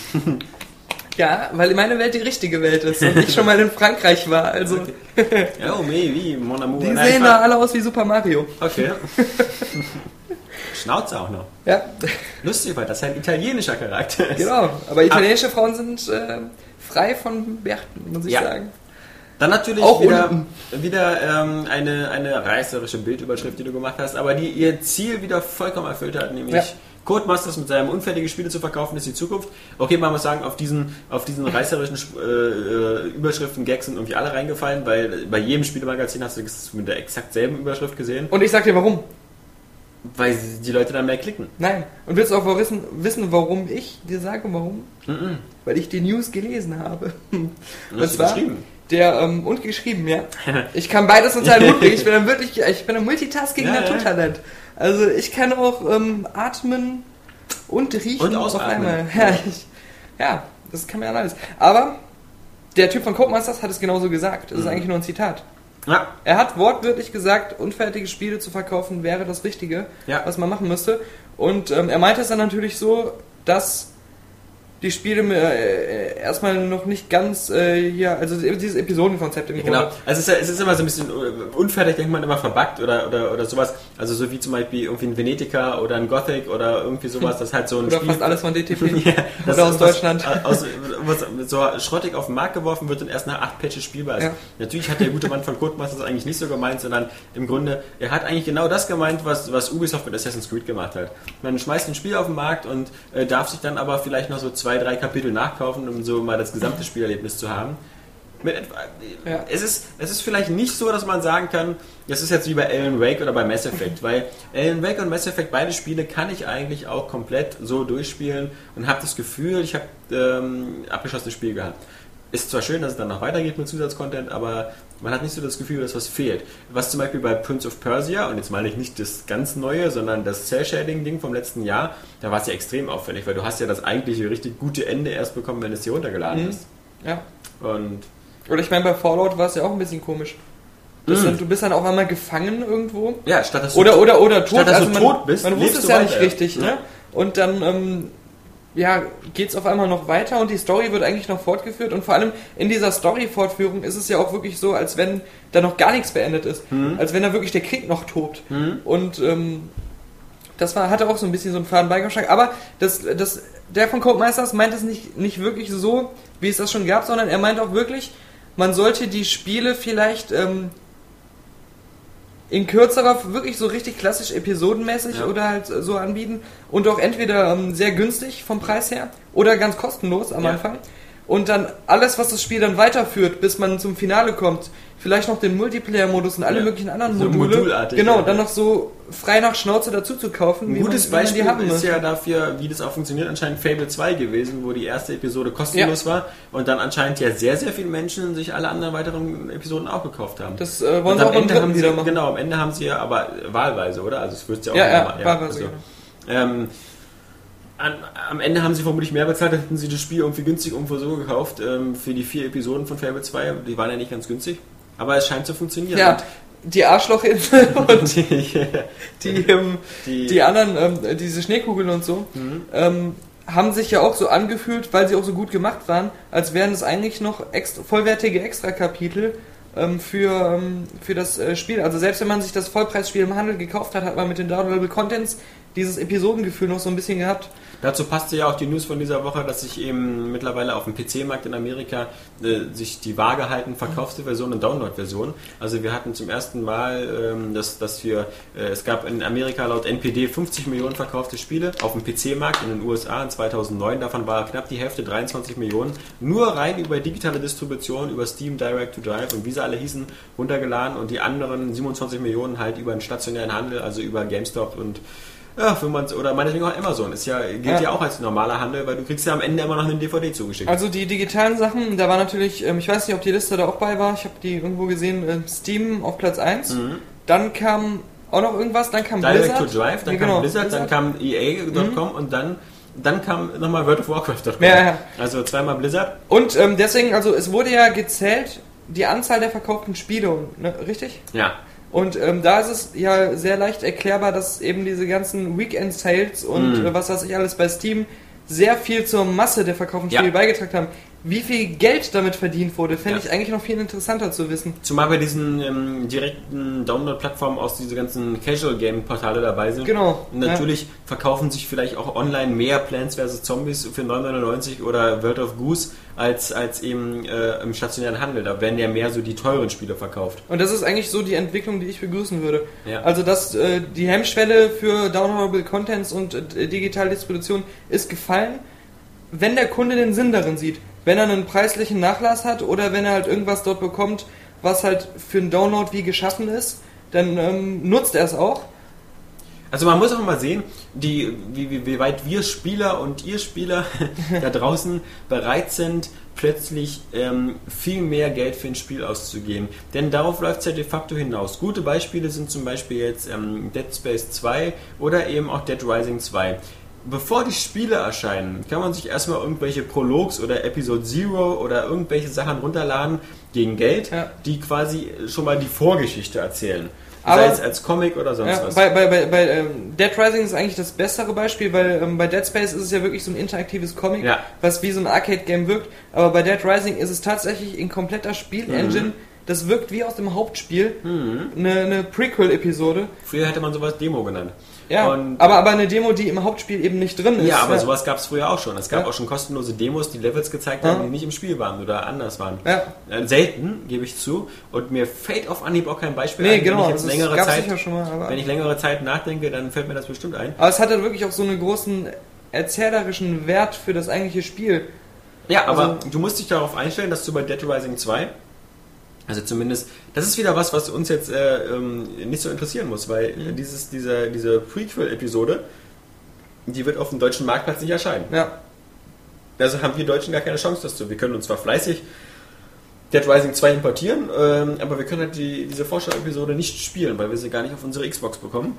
Ja, weil meine Welt die richtige Welt ist und ich schon mal in Frankreich war. Also okay. Oh, mais oui, mon amour. Die sehen da alle aus wie Super Mario. Okay. Schnauze auch noch. Ja. Lustig, weil das ein italienischer Charakter ist. Genau, aber italienische ah. Frauen sind äh, frei von Bärten, muss ich ja. sagen. Dann natürlich auch wieder, wieder ähm, eine, eine reißerische Bildüberschrift, die du gemacht hast, aber die ihr Ziel wieder vollkommen erfüllt hat, nämlich ja. Codemasters mit seinem unfertige Spiele zu verkaufen, ist die Zukunft. Okay, man muss sagen, auf diesen, auf diesen reißerischen äh, Überschriften, Gags sind irgendwie alle reingefallen, weil bei jedem Spielemagazin hast du das mit der exakt selben Überschrift gesehen. Und ich sag dir warum. Weil die Leute dann mehr klicken. Nein. Und willst du auch wissen, wissen, warum ich dir sage, warum? Mm-mm. Weil ich die News gelesen habe. Und das zwar geschrieben. Der, ähm, und geschrieben, ja. Ich kann beides unter einen Hut bringen. Ich bin dann wirklich, ich bin ein Multitasking-Naturtalent. Ja, ja. Also ich kann auch ähm, atmen und riechen und auf einmal. Ja, ich, ja, das kann man ja alles. Aber der Typ von Codemasters hat es genauso gesagt. Das ist mhm. eigentlich nur ein Zitat. Ja. Er hat wortwörtlich gesagt, unfertige Spiele zu verkaufen wäre das Richtige, Ja. was man machen müsste. Und ähm, er meinte es dann natürlich so, dass die Spiele äh, erstmal noch nicht ganz äh, hier, also dieses Episodenkonzept im Ja, Grunde. genau. Also es ist, es ist immer so ein bisschen unfertig, denkt man immer verbuggt oder, oder, oder sowas. Also so wie zum Beispiel irgendwie ein Venetica oder ein Gothic oder irgendwie sowas, das halt so ein Oder Spiel... fast alles von D T P. ja, das Oder aus ist was, Deutschland. Aus, was so schrottig auf den Markt geworfen wird und erst nach acht Patches spielbar ist. Ja. Natürlich hat der gute Mann von Codemasters das eigentlich nicht so gemeint, sondern im Grunde, er hat eigentlich genau das gemeint, was, was Ubisoft mit Assassin's Creed gemacht hat. Man schmeißt ein Spiel auf den Markt und äh, darf sich dann aber vielleicht noch so zwei, drei Kapitel nachkaufen, um so mal das gesamte Spielerlebnis zu haben. Mit etwa, Ja. es, ist, es ist vielleicht nicht so, dass man sagen kann, das ist jetzt wie bei Alan Wake oder bei Mass Effect, weil Alan Wake und Mass Effect, beide Spiele kann ich eigentlich auch komplett so durchspielen und habe das Gefühl, ich habe ähm, abgeschlossenes Spiel gehabt. Ist zwar schön, dass es dann noch weitergeht mit Zusatzcontent, aber man hat nicht so das Gefühl, dass was fehlt. Was zum Beispiel bei Prince of Persia, und jetzt meine ich nicht das ganz Neue, sondern das Cell-Shading-Ding vom letzten Jahr, da war es ja extrem auffällig, weil du hast ja das eigentliche richtig gute Ende erst bekommen, wenn es hier runtergeladen Mhm. ist. Ja. Und Oder ich meine, bei Fallout war es ja auch ein bisschen komisch. Das Mhm. sind, du bist dann auf einmal gefangen irgendwo. ja, statt dass Oder, du oder, oder tot. statt dass also du man, tot bist, man wusste lebst es du ja nicht weiter. richtig, Ja. ne? Und dann, ähm, ja, geht's auf einmal noch weiter und die Story wird eigentlich noch fortgeführt und vor allem in dieser Story-Fortführung ist es ja auch wirklich so, als wenn da noch gar nichts beendet ist. Mhm. Als wenn da wirklich der Krieg noch tobt. Mhm. Und, ähm, das war, hatte auch so ein bisschen so einen faden Beigeschmack. Aber das, das, der von Codemasters meint es nicht, nicht wirklich so, wie es das schon gab, sondern er meint auch wirklich, man sollte die Spiele vielleicht ähm, in kürzerer, wirklich so richtig klassisch episodenmäßig Ja. oder halt so anbieten und auch entweder ähm, sehr günstig vom Preis her oder ganz kostenlos am Ja. Anfang. Und dann alles, was das Spiel dann weiterführt, bis man zum Finale kommt, vielleicht noch den Multiplayer-Modus und alle Ja. möglichen anderen So Module, modulartig, genau, ja. dann noch so frei nach Schnauze dazu zu kaufen, Ein wie gutes man, wie Beispiel man die haben ist möchte. ja dafür, wie das auch funktioniert, anscheinend Fable zwei gewesen, wo die erste Episode kostenlos war und dann anscheinend ja sehr, sehr viele Menschen sich alle anderen weiteren Episoden auch gekauft haben. Das äh, wollen und sie am auch beim Ende dritten haben sie, wieder machen. genau, am Ende haben sie ja aber wahlweise, oder? Also es wird ja auch Ja, ja, immer- wahlweise, also, genau. ähm, an, am Ende haben sie vermutlich mehr bezahlt, dann hätten sie das Spiel irgendwie günstig irgendwo so gekauft, ähm, für die vier Episoden von Fable zwei, die waren ja nicht ganz günstig, aber es scheint zu funktionieren. Ja, die Arschlochinsel und Und die, die, ähm, die, die anderen, ähm, diese Schneekugeln und so, Mhm. ähm, haben sich ja auch so angefühlt, weil sie auch so gut gemacht waren, als wären es eigentlich noch extra, vollwertige Extra-Kapitel ähm, für, ähm, für das äh, Spiel. Also selbst wenn man sich das Vollpreisspiel im Handel gekauft hat, hat man mit den Downloadable Contents dieses Episodengefühl noch so ein bisschen gehabt. Dazu passte ja auch die News von dieser Woche, dass sich eben mittlerweile auf dem P C-Markt in Amerika äh, sich die Waage halten, verkaufte Version und Download-Version. Also wir hatten zum ersten Mal, ähm, dass, dass wir, äh, es gab in Amerika laut N P D fünfzig Millionen verkaufte Spiele auf dem P C-Markt in den U S A in zweitausendneun. Davon war knapp die Hälfte, dreiundzwanzig Millionen, nur rein über digitale Distribution, über Steam, Direct to Drive und wie sie alle hießen, runtergeladen und die anderen siebenundzwanzig Millionen halt über den stationären Handel, also über GameStop und ja, wenn man's, oder meinetwegen auch Amazon. Ist ja, gilt ja. Ja. auch als normaler Handel, weil du kriegst ja am Ende immer noch einen D V D zugeschickt. Also die digitalen Sachen, da war natürlich, ähm, ich weiß nicht, ob die Liste da auch bei war, ich habe die irgendwo gesehen, äh, Steam auf Platz eins. Mhm. Dann kam auch noch irgendwas, dann kam Direct Blizzard. to Drive, dann Ja, kam genau, Blizzard, dann kam E A Punkt com und dann, dann kam nochmal World of Warcraft Punkt com. Ja, ja. Also zweimal Blizzard. Und ähm, deswegen, also es wurde ja gezählt, die Anzahl der verkauften Spiele, ne, richtig? Ja. Und ähm, da ist es ja sehr leicht erklärbar, dass eben diese ganzen Weekend-Sales und Mhm. äh, was weiß ich alles bei Steam sehr viel zur Masse der verkauften Ja. Spiele beigetragen haben. Wie viel Geld damit verdient wurde, fände Ja. ich eigentlich noch viel interessanter zu wissen. Zumal bei diesen ähm, direkten Download-Plattformen aus diese ganzen Casual-Game-Portale dabei sind. Genau. Und natürlich verkaufen sich vielleicht auch online mehr Plants versus. Zombies für neun neunundneunzig oder World of Goose als, als eben äh, im stationären Handel. Da werden ja mehr so die teuren Spiele verkauft. Und das ist eigentlich so die Entwicklung, die ich begrüßen würde. Ja. Also dass äh, die Hemmschwelle für Downloadable Contents und äh, digitale Distribution ist gefallen, wenn der Kunde den Sinn darin sieht. Wenn er einen preislichen Nachlass hat oder wenn er halt irgendwas dort bekommt, was halt für einen Download wie geschaffen ist, dann ähm, nutzt er es auch. Also man muss auch mal sehen, die, wie, wie, wie weit wir Spieler und ihr Spieler da draußen bereit sind, plötzlich ähm, viel mehr Geld für ein Spiel auszugeben. Denn darauf läuft es ja de facto hinaus. Gute Beispiele sind zum Beispiel jetzt ähm, Dead Space zwei oder eben auch Dead Rising zwei. bevor die Spiele erscheinen, kann man sich erstmal irgendwelche Prologs oder Episode Zero oder irgendwelche Sachen runterladen gegen Geld, Ja. die quasi schon mal die Vorgeschichte erzählen. Aber- Sei es als Comic oder sonst Ja, was. bei bei, bei, bei ähm, Dead Rising ist eigentlich das bessere Beispiel, weil ähm, bei Dead Space ist es ja wirklich so ein interaktives Comic, Ja. was wie so ein Arcade-Game wirkt, aber bei Dead Rising ist es tatsächlich in kompletter Spiel-Engine, das wirkt wie aus dem Hauptspiel, eine, eine Prequel-Episode. Früher hätte man sowas Demo genannt. Ja, Und- aber, aber eine Demo, die im Hauptspiel eben nicht drin ist. Ja, aber sowas gab es früher auch schon. Es gab Ja. auch schon kostenlose Demos, die Levels gezeigt Ja. haben, die nicht im Spiel waren oder anders waren. Ja. Äh, Selten, gebe ich zu. Und mir fällt auf Anhieb auch kein Beispiel Nee, ein. genau, Wenn ich jetzt das längere gab's Zeit, sicher schon mal, aber- wenn ich längere Zeit nachdenke, dann fällt mir das bestimmt ein. Aber es hat dann wirklich auch so einen großen erzählerischen Wert für das eigentliche Spiel. Ja, aber Also- du musst dich darauf einstellen, dass du bei Dead Rising zwei, also zumindest, das ist wieder was, was uns jetzt äh, ähm, nicht so interessieren muss, weil äh, dieses, diese, diese Prequel-Episode, die wird auf dem deutschen Marktplatz nicht erscheinen. Ja. Also haben wir Deutschen gar keine Chance dazu. Wir können uns zwar fleißig Dead Rising zwei importieren, ähm, aber wir können halt die, diese Vorschau-Episode nicht spielen, weil wir sie gar nicht auf unsere Xbox bekommen.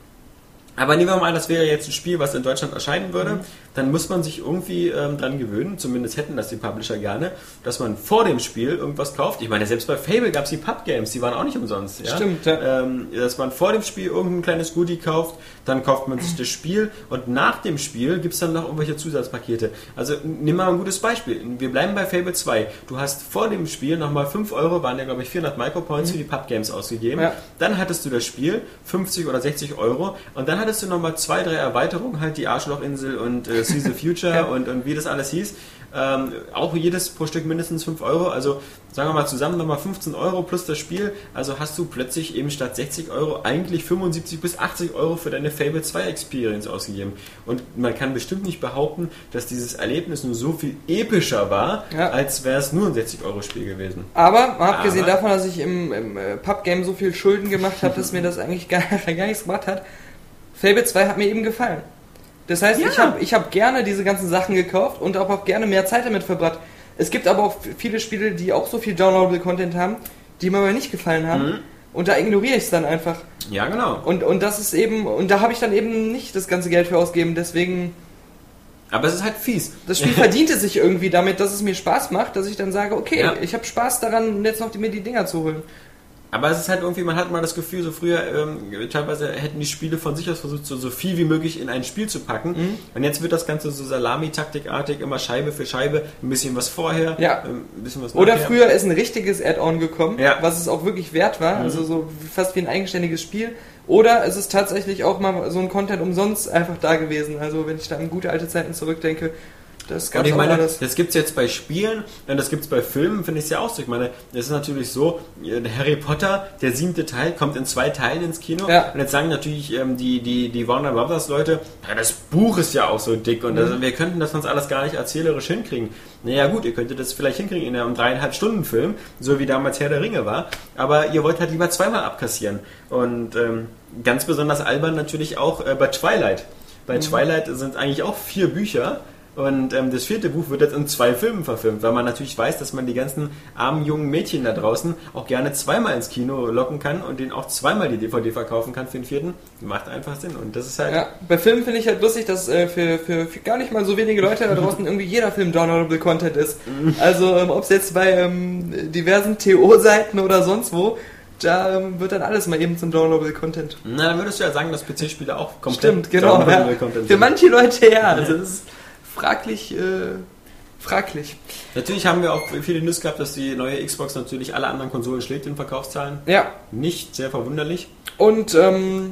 Aber nehmen wir mal an, das wäre jetzt ein Spiel, was in Deutschland erscheinen würde, Mhm. dann muss man sich irgendwie ähm, dran gewöhnen, zumindest hätten das die Publisher gerne, dass man vor dem Spiel irgendwas kauft. Ich meine, selbst bei Fable gab es die Pub-Games, die waren auch nicht umsonst. Ja? Stimmt, ja. Ähm, dass man vor dem Spiel irgendein kleines Goodie kauft, dann kauft man sich das Spiel und nach dem Spiel gibt es dann noch irgendwelche Zusatzpakete. Also nimm mal ein gutes Beispiel. Wir bleiben bei Fable zwei. Du hast vor dem Spiel nochmal fünf Euro, waren ja glaube ich vierhundert Micropoints für die Pub-Games ausgegeben. Ja. Dann hattest du das Spiel, fünfzig oder sechzig Euro und dann hattest du nochmal zwei, drei Erweiterungen, halt die Arschlochinsel und äh, See the Future Ja. und, und wie das alles hieß. Ähm, auch jedes pro Stück mindestens fünf Euro, also sagen wir mal zusammen nochmal fünfzehn Euro plus das Spiel, also hast du plötzlich eben statt sechzig Euro eigentlich fünfundsiebzig bis achtzig Euro für deine Fable zwei Experience ausgegeben. Und man kann bestimmt nicht behaupten, dass dieses Erlebnis nur so viel epischer war, Ja. als wäre es nur ein sechzig Euro Spiel gewesen. Aber, mal abgesehen Aber- davon, dass ich im, im äh, Pub-Game so viel Schulden gemacht habe, dass mir das eigentlich gar, gar nichts gemacht hat, Fable zwei hat mir eben gefallen. Das heißt, Ja. ich habe ich hab gerne diese ganzen Sachen gekauft und auch, auch gerne mehr Zeit damit verbracht. Es gibt aber auch viele Spiele, die auch so viel downloadable Content haben, die mir aber nicht gefallen haben. Mhm. Und da ignoriere ich es dann einfach. Ja, genau. Und, und das ist eben, und da habe ich dann eben nicht das ganze Geld für ausgegeben. Deswegen, Aber es ist halt fies. das Spiel verdiente sich irgendwie damit, dass es mir Spaß macht, dass ich dann sage, okay, Ja. ich habe Spaß daran, jetzt noch die, mir die Dinger zu holen. Aber es ist halt irgendwie, man hat mal das Gefühl, so früher ähm, teilweise hätten die Spiele von sich aus versucht, so, so viel wie möglich in ein Spiel zu packen. Mhm. Und jetzt wird das Ganze so Salami-Taktikartig, immer Scheibe für Scheibe, ein bisschen was vorher, Ja. ähm, ein bisschen was Oder nachher. früher ist ein richtiges Add-on gekommen, Ja. was es auch wirklich wert war, also so fast wie ein eigenständiges Spiel. Oder es ist tatsächlich auch mal so ein Content umsonst einfach da gewesen. Also wenn ich da an gute alte Zeiten zurückdenke, das gab Und ich auch meine, alles. das gibt es jetzt bei Spielen und das gibt es bei Filmen, finde ich es ja auch so. Ich meine, es ist natürlich so, äh, Harry Potter, der siebte Teil, kommt in zwei Teilen ins Kino. Ja. Und jetzt sagen natürlich ähm, die, die, die Warner Brothers Leute, ja, das Buch ist ja auch so dick und Mhm. das, wir könnten das sonst alles gar nicht erzählerisch hinkriegen. Naja gut, ihr könntet das vielleicht hinkriegen in einem dreieinhalb Stunden Film, so wie damals Herr der Ringe war, aber ihr wollt halt lieber zweimal abkassieren. Und ähm, ganz besonders albern natürlich auch äh, bei Twilight. Bei Mhm. Twilight sind eigentlich auch vier Bücher. Und ähm, das vierte Buch wird jetzt in zwei Filmen verfilmt, weil man natürlich weiß, dass man die ganzen armen jungen Mädchen da draußen auch gerne zweimal ins Kino locken kann und denen auch zweimal die D V D verkaufen kann für den vierten. Macht einfach Sinn. Und das ist halt... Ja, bei Filmen finde ich halt lustig, dass äh, für, für, für gar nicht mal so wenige Leute da draußen irgendwie jeder Film downloadable Content ist. Also ähm, ob es jetzt bei ähm, diversen T O-Seiten oder sonst wo, da ähm, wird dann alles mal eben zum downloadable Content. Na, dann würdest du ja sagen, dass P C-Spiele auch komplett Stimmt, genau. downloadable Ja. Content Für sind. manche Leute ja, also das ist fraglich, äh, fraglich. Natürlich haben wir auch viele News gehabt, dass die neue Xbox natürlich alle anderen Konsolen schlägt in Verkaufszahlen. Ja, Nicht sehr verwunderlich. und ähm,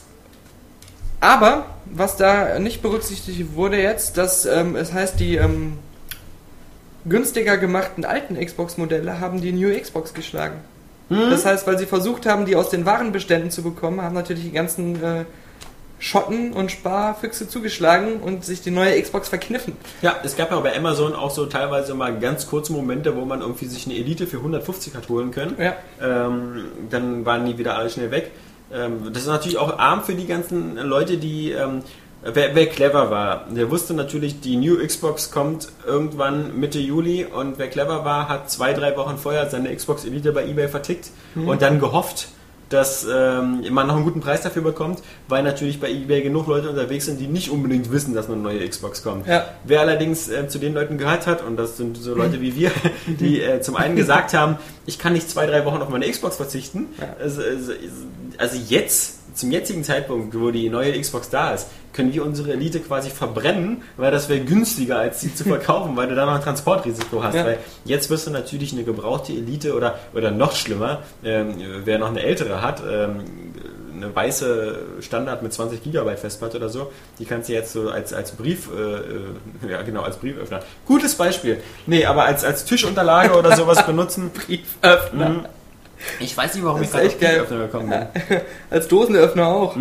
aber was da nicht berücksichtigt wurde jetzt, dass ähm, es heißt, die ähm, günstiger gemachten alten Xbox-Modelle haben die New Xbox geschlagen. Das heißt, weil sie versucht haben, die aus den Warenbeständen zu bekommen, haben natürlich die ganzen äh, Schotten und Sparfüchse zugeschlagen und sich die neue Xbox verkniffen. Ja, es gab ja bei Amazon auch so teilweise mal ganz kurze Momente, wo man irgendwie sich eine Elite für hundertfünfzig hat holen können. Ja. Ähm, dann waren die wieder alle schnell weg. Ähm, das ist natürlich auch arm für die ganzen Leute, die... Ähm, wer, wer clever war, der wusste natürlich, die New Xbox kommt irgendwann Mitte Juli und wer clever war, hat zwei, drei Wochen vorher seine Xbox Elite bei eBay vertickt und dann gehofft, dass ähm, man noch einen guten Preis dafür bekommt, weil natürlich bei eBay genug Leute unterwegs sind, die nicht unbedingt wissen, dass eine neue Xbox kommt. Ja. Wer allerdings äh, zu den Leuten gehört hat, und das sind so Leute wie wir, die äh, zum einen gesagt haben, ich kann nicht zwei, drei Wochen auf meine Xbox verzichten, Ja. also, also, also jetzt, zum jetzigen Zeitpunkt, wo die neue Xbox da ist, können wir unsere Elite quasi verbrennen, weil das wäre günstiger, als sie zu verkaufen, weil du da noch ein Transportrisiko hast. Ja. Weil jetzt wirst du natürlich eine gebrauchte Elite oder, oder noch schlimmer, ähm, wer noch eine ältere hat, ähm, eine weiße Standard mit zwanzig Gigabyte Festplatte oder so, die kannst du jetzt so als, als Brief, äh, ja genau, als Brieföffner. Gutes Beispiel. Nee, aber als, als Tischunterlage oder sowas benutzen. Brieföffner. Mhm. Ich weiß nicht, warum Das ich ist gerade echt auf geil. Brieföffner gekommen bin. Als Dosenöffner auch.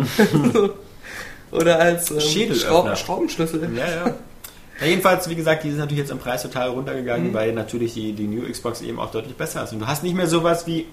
Oder als ähm, Schädelöffner. Schraub Schraubenschlüssel. Ja, ja. Ja, jedenfalls, wie gesagt, die sind natürlich jetzt im Preis total runtergegangen, Mhm. weil natürlich die, die New Xbox eben auch deutlich besser ist. Und du hast nicht mehr sowas wie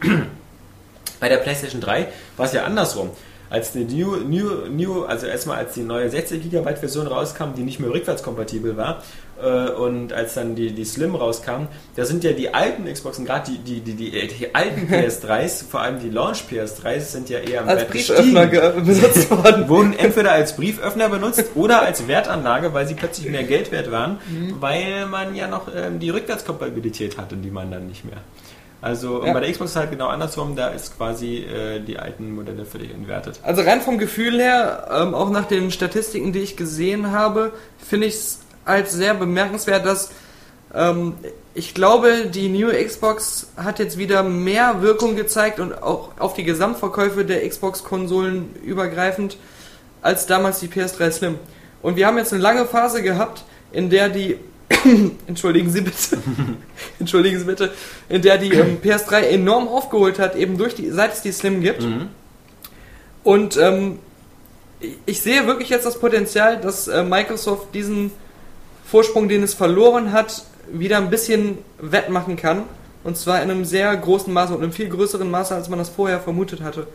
bei der PlayStation drei, war es ja andersrum. Als die New, New, New, also erstmal als die neue sechzig Gigabyte Version rauskam, die nicht mehr rückwärtskompatibel war, äh, und als dann die, die Slim rauskam, da sind ja die alten Xboxen, gerade die, die, die, die, die alten P S dreis, vor allem die Launch P S dreis, sind ja eher am Als Wert Brieföffner gestiegen. ge- benutzt worden. Wurden entweder als Brieföffner benutzt oder als Wertanlage, weil sie plötzlich mehr Geld wert waren, Mhm. weil man ja noch ähm, die Rückwärtskompatibilität hatte, die man dann nicht mehr. Also und Ja. bei der Xbox ist halt genau andersrum, da ist quasi äh, die alten Modelle völlig entwertet. Also rein vom Gefühl her, ähm, auch nach den Statistiken, die ich gesehen habe, finde ich es als sehr bemerkenswert, dass ähm, ich glaube, die New Xbox hat jetzt wieder mehr Wirkung gezeigt und auch auf die Gesamtverkäufe der Xbox-Konsolen übergreifend als damals die P S drei Slim. Und wir haben jetzt eine lange Phase gehabt, in der die entschuldigen Sie bitte, entschuldigen Sie bitte, in der die ähm, P S drei enorm aufgeholt hat, eben durch die, seit es die Slim gibt. Mhm. Und ähm, ich sehe wirklich jetzt das Potenzial, dass äh, Microsoft diesen Vorsprung, den es verloren hat, wieder ein bisschen wettmachen kann. Und zwar in einem sehr großen Maße und in einem viel größeren Maße, als man das vorher vermutet hatte.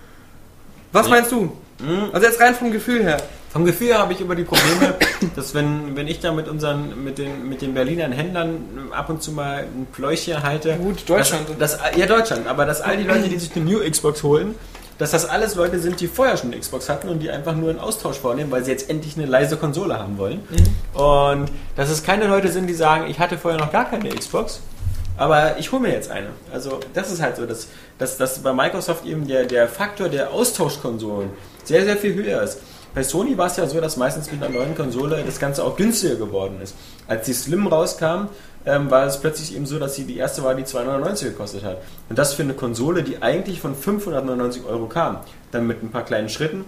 Was Ja. meinst du? Mhm. Also jetzt rein vom Gefühl her. Vom Gefühl her habe ich über die Probleme, dass wenn, wenn ich da mit unseren, mit den, mit den Berlinern Händlern ab und zu mal ein Pläuchchen halte. Gut, Deutschland. Das, das, ja, Deutschland, aber dass all die Leute, die sich eine New Xbox holen, dass das alles Leute sind, die vorher schon eine Xbox hatten und die einfach nur einen Austausch vornehmen, weil sie jetzt endlich eine leise Konsole haben wollen. Mhm. Und dass es keine Leute sind, die sagen, ich hatte vorher noch gar keine Xbox, aber ich hole mir jetzt eine. Also das ist halt so, dass, dass, dass bei Microsoft eben der, der Faktor der Austauschkonsolen sehr, sehr viel höher ist. Bei Sony war es ja so, dass meistens mit einer neuen Konsole das Ganze auch günstiger geworden ist. Als die Slim rauskam, ähm, war es plötzlich eben so, dass sie die erste war, die zweihundertneunundneunzig gekostet hat. Und das für eine Konsole, die eigentlich von fünfhundertneunundneunzig Euro kam. Dann mit ein paar kleinen Schritten.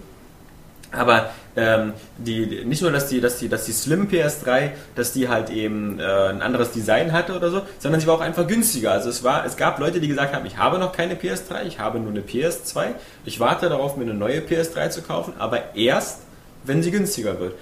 Aber ähm, die, nicht nur, dass die, dass, die, dass die Slim P S drei, dass die halt eben äh, ein anderes Design hatte oder so, sondern sie war auch einfach günstiger. Also es, war, es gab Leute, die gesagt haben, ich habe noch keine P S drei, ich habe nur eine P S zwei, ich warte darauf, mir eine neue P S drei zu kaufen, aber erst, wenn sie günstiger wird.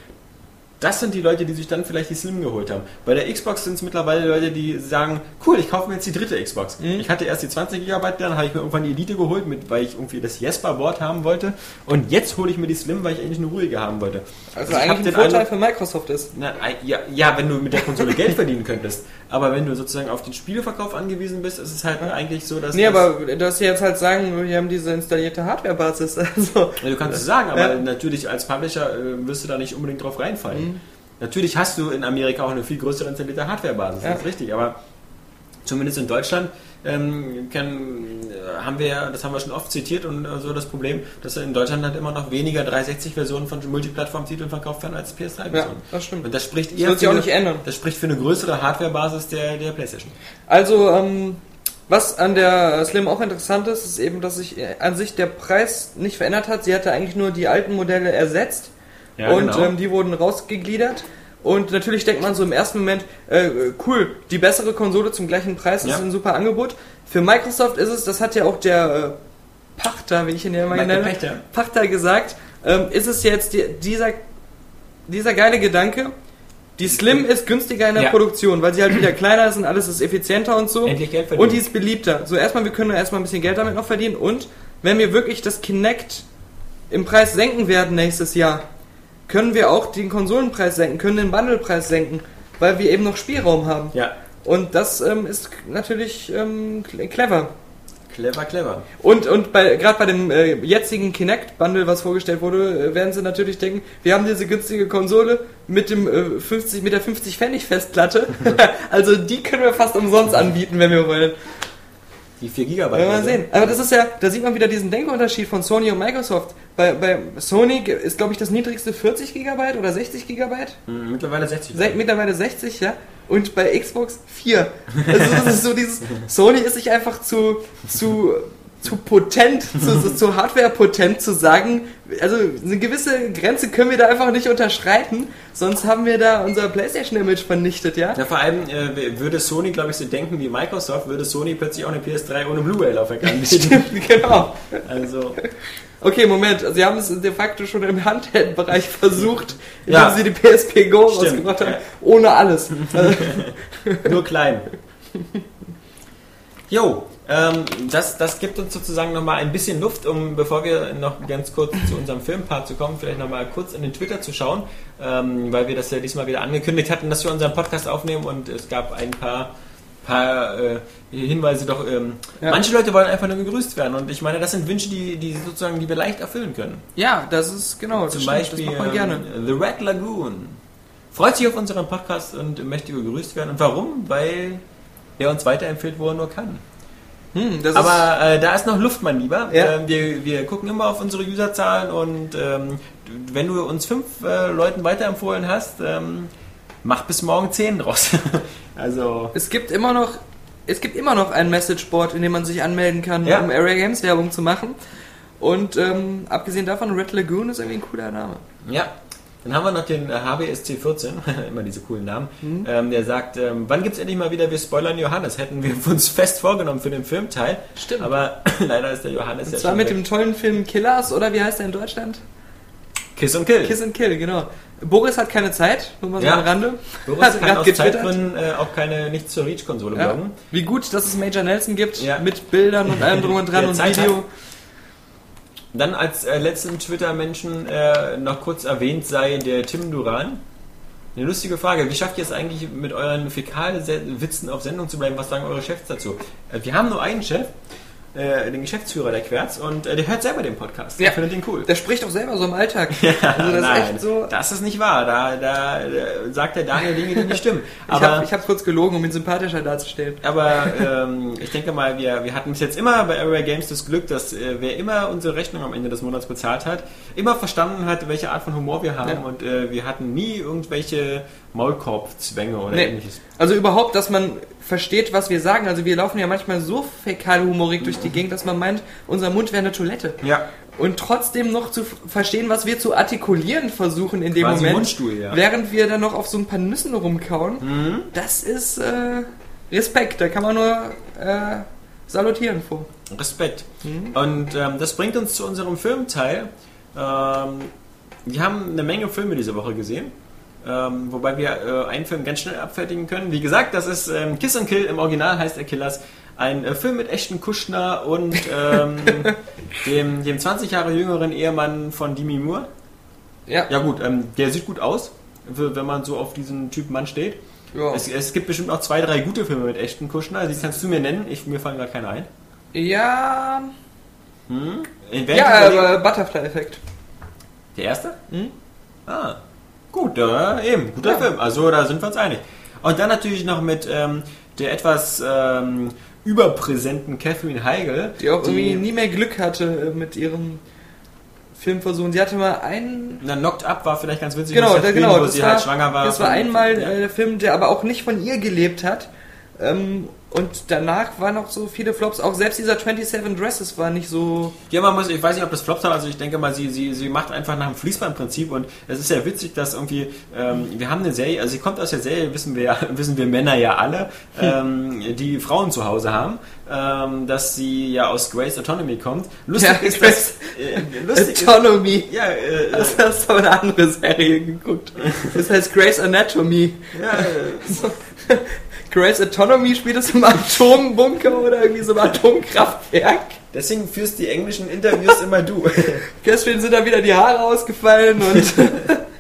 Das sind die Leute, die sich dann vielleicht die Slim geholt haben. Bei der Xbox sind es mittlerweile Leute, die sagen, cool, ich kaufe mir jetzt die dritte Xbox. Mhm. Ich hatte erst die zwanzig Gigabyte, dann habe ich mir irgendwann die Elite geholt, mit, weil ich irgendwie das Jesper-Board haben wollte. Und jetzt hole ich mir die Slim, weil ich eigentlich eine ruhige haben wollte. Also, Also ich hab eigentlich ein den Vorteil Eindruck- für Microsoft ist. Na, ja, ja, wenn du mit der Konsole Geld verdienen könntest. Aber wenn du sozusagen auf den Spieleverkauf angewiesen bist, ist es halt eigentlich so, dass... Nee, das- aber dass sie jetzt halt sagen, wir haben diese installierte Hardware-Basis. Also, Ja, du kannst es sagen, aber Ja. natürlich als Publisher äh, wirst du da nicht unbedingt drauf reinfallen. Mhm. Natürlich hast du in Amerika auch eine viel größere installierte Hardwarebasis, Ja. das ist richtig, aber zumindest in Deutschland ähm, kann, äh, haben wir ja, das haben wir schon oft zitiert und äh, so das Problem, dass in Deutschland halt immer noch weniger dreihundertsechzig-Versionen von Multiplattform-Titeln verkauft werden als P S drei-Versionen. ja, das stimmt. Und das spricht Das eher wird sich für auch eine- nicht ändern. Das spricht für eine größere Hardwarebasis der, der PlayStation. Also, ähm, was an der Slim auch interessant ist, ist eben, dass sich äh, an sich der Preis nicht verändert hat. Sie hatte eigentlich nur die alten Modelle ersetzt Ja, und genau. ähm, die wurden rausgegliedert. Und natürlich denkt man so im ersten Moment, äh, cool, die bessere Konsole zum gleichen Preis Ja. ist ein super Angebot. Für Microsoft ist es, das hat ja auch der äh, Pachter, wie ich ihn ja immer Mike nenne, Pachter. Pachter gesagt, ähm, ist es jetzt die, dieser, dieser geile Gedanke, die Slim ist günstiger in der Ja. Produktion, weil sie halt wieder kleiner ist und alles ist effizienter und so. Endlich Geld verdienen. Und die ist beliebter. So, erstmal, wir können erstmal ein bisschen Geld damit noch verdienen und wenn wir wirklich das Kinect im Preis senken werden nächstes Jahr, können wir auch den Konsolenpreis senken, können den Bundlepreis senken, weil wir eben noch Spielraum haben. Ja, Und das ähm, ist natürlich ähm, clever. Clever, clever. Und, und bei, gerade bei dem äh, jetzigen Kinect-Bundle, was vorgestellt wurde, äh, werden sie natürlich denken, wir haben diese günstige Konsole mit dem äh, fünfzig, mit der fünfzig Pfennig Festplatte. Also die können wir fast umsonst anbieten, wenn wir wollen. Die vier Gigabyte. Ja, mal sehen. Aber das ist ja, da sieht man wieder diesen Denkunterschied von Sony und Microsoft. Bei, bei Sony ist, glaube ich, das niedrigste vierzig Gigabyte oder sechzig Gigabyte. Hm, mittlerweile sechzig. Se- mittlerweile sechzig, ja. Und bei Xbox vier. Also das ist so dieses, Sony ist sich einfach zu, zu, zu potent, zu, zu, zu hardware-potent zu sagen, also eine gewisse Grenze können wir da einfach nicht unterschreiten, sonst haben wir da unser PlayStation-Image vernichtet, ja? Ja, vor allem äh, würde Sony, glaube ich, so denken wie Microsoft, würde Sony plötzlich auch eine P S drei ohne Blu-ray-Laufwerk anbieten. Stimmt, genau. Also, Okay, Moment, Sie haben es de facto schon im Handheld-Bereich versucht, indem Ja. Sie die P S P Go Stimmt, rausgebracht haben, ja. ohne alles. nur klein. Jo, ähm, das, das gibt uns sozusagen nochmal ein bisschen Luft, um, bevor wir noch ganz kurz zu unserem Filmpart zu kommen, vielleicht nochmal kurz in den Twitter zu schauen, ähm, weil wir das ja diesmal wieder angekündigt hatten, dass wir unseren Podcast aufnehmen und es gab ein paar, paar äh, Hinweise doch, ähm, Ja. manche Leute wollen einfach nur gegrüßt werden und ich meine, das sind Wünsche, die, die sozusagen, die wir leicht erfüllen können. Ja, das ist genau, das Zum stimmt, Beispiel das macht man gerne. ähm, The Red Lagoon. Freut sich auf unseren Podcast und möchte gegrüßt werden. Und warum? Weil er uns weiterempfiehlt, wo er nur kann. Hm, das ist, Aber äh, da ist noch Luft, mein Lieber. Ja. Ähm, wir, wir gucken immer auf unsere Userzahlen und ähm, wenn du uns fünf äh, Leuten weiterempfohlen hast, ähm, mach bis morgen zehn draus. Also es gibt immer noch, es gibt immer noch ein Messageboard, in dem man sich anmelden kann, Ja. um Area Games Werbung zu machen. Und ähm, abgesehen davon, Red Lagoon ist irgendwie ein cooler Name. ja. Dann haben wir noch den äh, H B S C vierzehn, immer diese coolen Namen, Mhm. ähm, der sagt, ähm, wann gibt es endlich mal wieder, wir spoilern Johannes, hätten wir uns fest vorgenommen für den Filmteil. Stimmt. Aber leider ist der Johannes Und ja zwar schon mit weg. dem tollen Film Killers, oder wie heißt der in Deutschland? Kiss und Kill. Kiss and Kill, genau. Boris hat keine Zeit, nur mal so Ja. am Rande. Boris Hat kann grad aus getwittert. Zeitgründen äh, auch keine Nichts zur Reach-Konsole Ja. bloggen. Wie gut, dass es Major Nelson gibt, Ja. mit Bildern und allem drum und dran Der und Zeit Video. hat. Dann als äh, letzten Twitter-Menschen äh, noch kurz erwähnt sei der Tim Duran. Eine lustige Frage. Wie schafft ihr es eigentlich, mit euren Fäkalwitzen auf Sendung zu bleiben? Was sagen eure Chefs dazu? Äh, wir haben nur einen Chef, äh, den Geschäftsführer der Querz, und äh, der hört selber den Podcast. Ja. Der findet ihn cool. Der spricht doch selber so im Alltag. Also das Nein, ist echt so. das ist nicht wahr. Da, da, da sagt der Daniel Dinge, die nicht stimmen. Ich Aber habe ich hab kurz gelogen, um ihn sympathischer darzustellen. Aber ähm, ich denke mal, wir, wir hatten bis jetzt immer bei Area Games das Glück, dass äh, wer immer unsere Rechnung am Ende des Monats bezahlt hat, immer verstanden hat, welche Art von Humor wir haben, Ja. und äh, wir hatten nie irgendwelche Maulkorbzwänge oder Nee. ähnliches. Also überhaupt, dass man versteht, was wir sagen. Also wir laufen ja manchmal so fäkalhumorig durch die Gegend, dass man meint, unser Mund wäre eine Toilette. Ja, Und trotzdem noch zu f- verstehen, was wir zu artikulieren versuchen in dem quasi Moment, Mundstuhl, ja. während wir dann noch auf so ein paar Nüssen rumkauen. Mhm. Das ist äh, Respekt, da kann man nur äh, salutieren vor. Respekt. Mhm. Und ähm, das bringt uns zu unserem Filmteil. Ähm, wir haben eine Menge Filme diese Woche gesehen. Ähm, wobei wir äh, einen Film ganz schnell abfertigen können. Wie gesagt, das ist ähm, Kiss and Kill, im Original heißt er Killers. Ein äh, Film mit Ashton Kutcher und ähm, dem, dem zwanzig Jahre jüngeren Ehemann von Demi Moore. Ja. Ja gut, ähm, der sieht gut aus, w- wenn man so auf diesen Typ Mann steht. Ja. Es, es gibt bestimmt auch zwei, drei gute Filme mit Ashton Kutcher. Die kannst du mir nennen. Ich, mir fallen gar keine ein. Ja, Hm? In welchem ja überlegen- aber Butterfly-Effekt. Der erste? Hm? Ah, gut, ja, eben, guter Ja. Film. Also da sind wir uns einig. Und dann natürlich noch mit ähm, der etwas ähm, überpräsenten Catherine Heigl. Die auch irgendwie nie mehr Glück hatte äh, mit ihrem Filmversuch. Sie hatte mal einen... Na, Knocked Up war vielleicht ganz witzig, Genau, mit der, Seth Green, genau wo das, sie war, halt schwanger war. das war von- einmal ja. äh, der Film, der aber auch nicht von ihr gelebt hat. Ähm, und danach waren noch so viele Flops. Auch selbst dieser siebenundzwanzig Dresses war nicht so... Ja, man muss, ich weiß nicht, ob das Flops hat, also ich denke mal, sie, sie, sie macht einfach nach dem Fließbandprinzip, und es ist ja witzig, dass irgendwie, ähm, wir haben eine Serie, also sie kommt aus der Serie, wissen wir ja, wissen wir Männer ja alle, ähm, die Frauen zu Hause haben, ähm, dass sie ja aus Grey's Autonomy kommt. Lustig Ja, ist, dass, äh, lustig ist, Autonomy. ja, äh, Das hast du aber eine andere Serie geguckt. Das heißt Grey's Anatomy. ja, äh, Grey's Autonomy spielt das im Atombunker oder irgendwie so im Atomkraftwerk. deswegen führst die englischen Interviews immer du. Deswegen sind da wieder die Haare ausgefallen und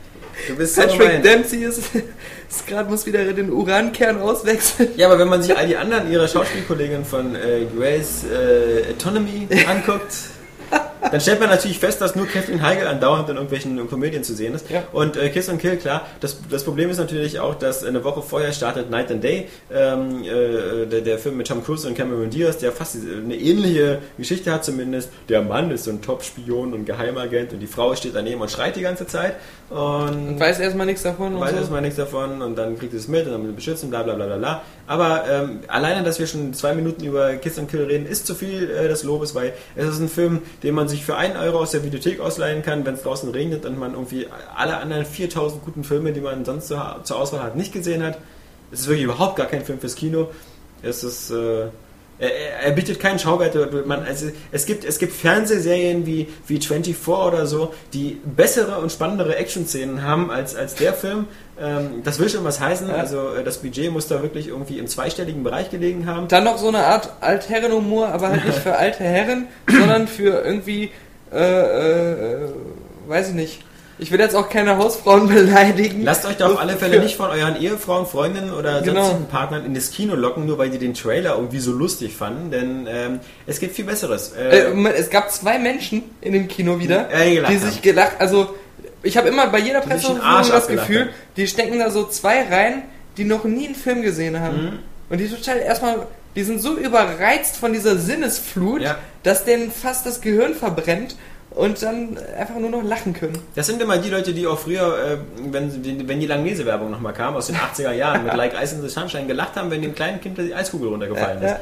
Du bist so Patrick gemein. Dempsey ist, ist gerade, muss wieder den Urankern auswechseln. Ja, aber wenn man sich all die anderen ihrer Schauspielkolleginnen von äh, Grey's äh, Anatomy anguckt, dann stellt man natürlich fest, dass nur Kathleen Heigl andauernd in irgendwelchen Komödien zu sehen ist. Ja. Und äh, Kiss und Kill, klar, das, das Problem ist natürlich auch, dass eine Woche vorher startet Night and Day, ähm, äh, der, der Film mit Tom Cruise und Cameron Diaz, der fast eine ähnliche Geschichte hat zumindest. Der Mann ist so ein Top-Spion und Geheimagent und die Frau steht daneben und schreit die ganze Zeit. Und, Und weiß erstmal nichts davon. Und weiß so. erstmal nichts davon und dann kriegt es mit und dann will beschützen, bla bla bla bla bla. Aber ähm, alleine, dass wir schon zwei Minuten über Kiss und Kill reden, ist zu viel äh, des Lobes, weil es ist ein Film, den man sich für einen Euro aus der Videothek ausleihen kann, wenn es draußen regnet und man irgendwie alle anderen viertausend guten Filme, die man sonst zur, zur Auswahl hat, nicht gesehen hat. Es ist wirklich überhaupt gar kein Film fürs Kino. Es ist... Äh, Er, er bietet keinen Schauwert. Man, also es, gibt, es gibt Fernsehserien wie, wie vierundzwanzig oder so, die bessere und spannendere Action-Szenen haben als, als der Film. Ähm, das will schon was heißen. Ja. Also das Budget muss da wirklich irgendwie im zweistelligen Bereich gelegen haben. Dann noch so eine Art Altherren-Humor, aber halt nicht für alte Herren, sondern für irgendwie, äh, äh, weiß ich nicht. Ich will jetzt auch keine Hausfrauen beleidigen. Lasst euch da auf alle Fälle nicht von euren Ehefrauen, Freundinnen oder Genau. sonstigen Partnern in das Kino locken, nur weil die den Trailer irgendwie so lustig fanden, denn ähm, es gibt viel Besseres. Äh, Äh, Moment, es gab zwei Menschen in dem Kino wieder, Äh, gelacht die haben. sich gelacht, also ich habe immer bei jeder Die sich den Pressevorführung Arsch das abgelacht Gefühl, haben. die stecken da so zwei rein, die noch nie einen Film gesehen haben. Mhm. Und die total erstmal, die sind so überreizt von dieser Sinnesflut, Ja. dass denen fast das Gehirn verbrennt und dann einfach nur noch lachen können. Das sind immer die Leute, die auch früher, äh, wenn, die, wenn die Langnese-Werbung nochmal kam, aus den achtziger Jahren, mit Like Ice in the Sunshine, gelacht haben, wenn dem kleinen Kind die Eiskugel runtergefallen ist. Ja.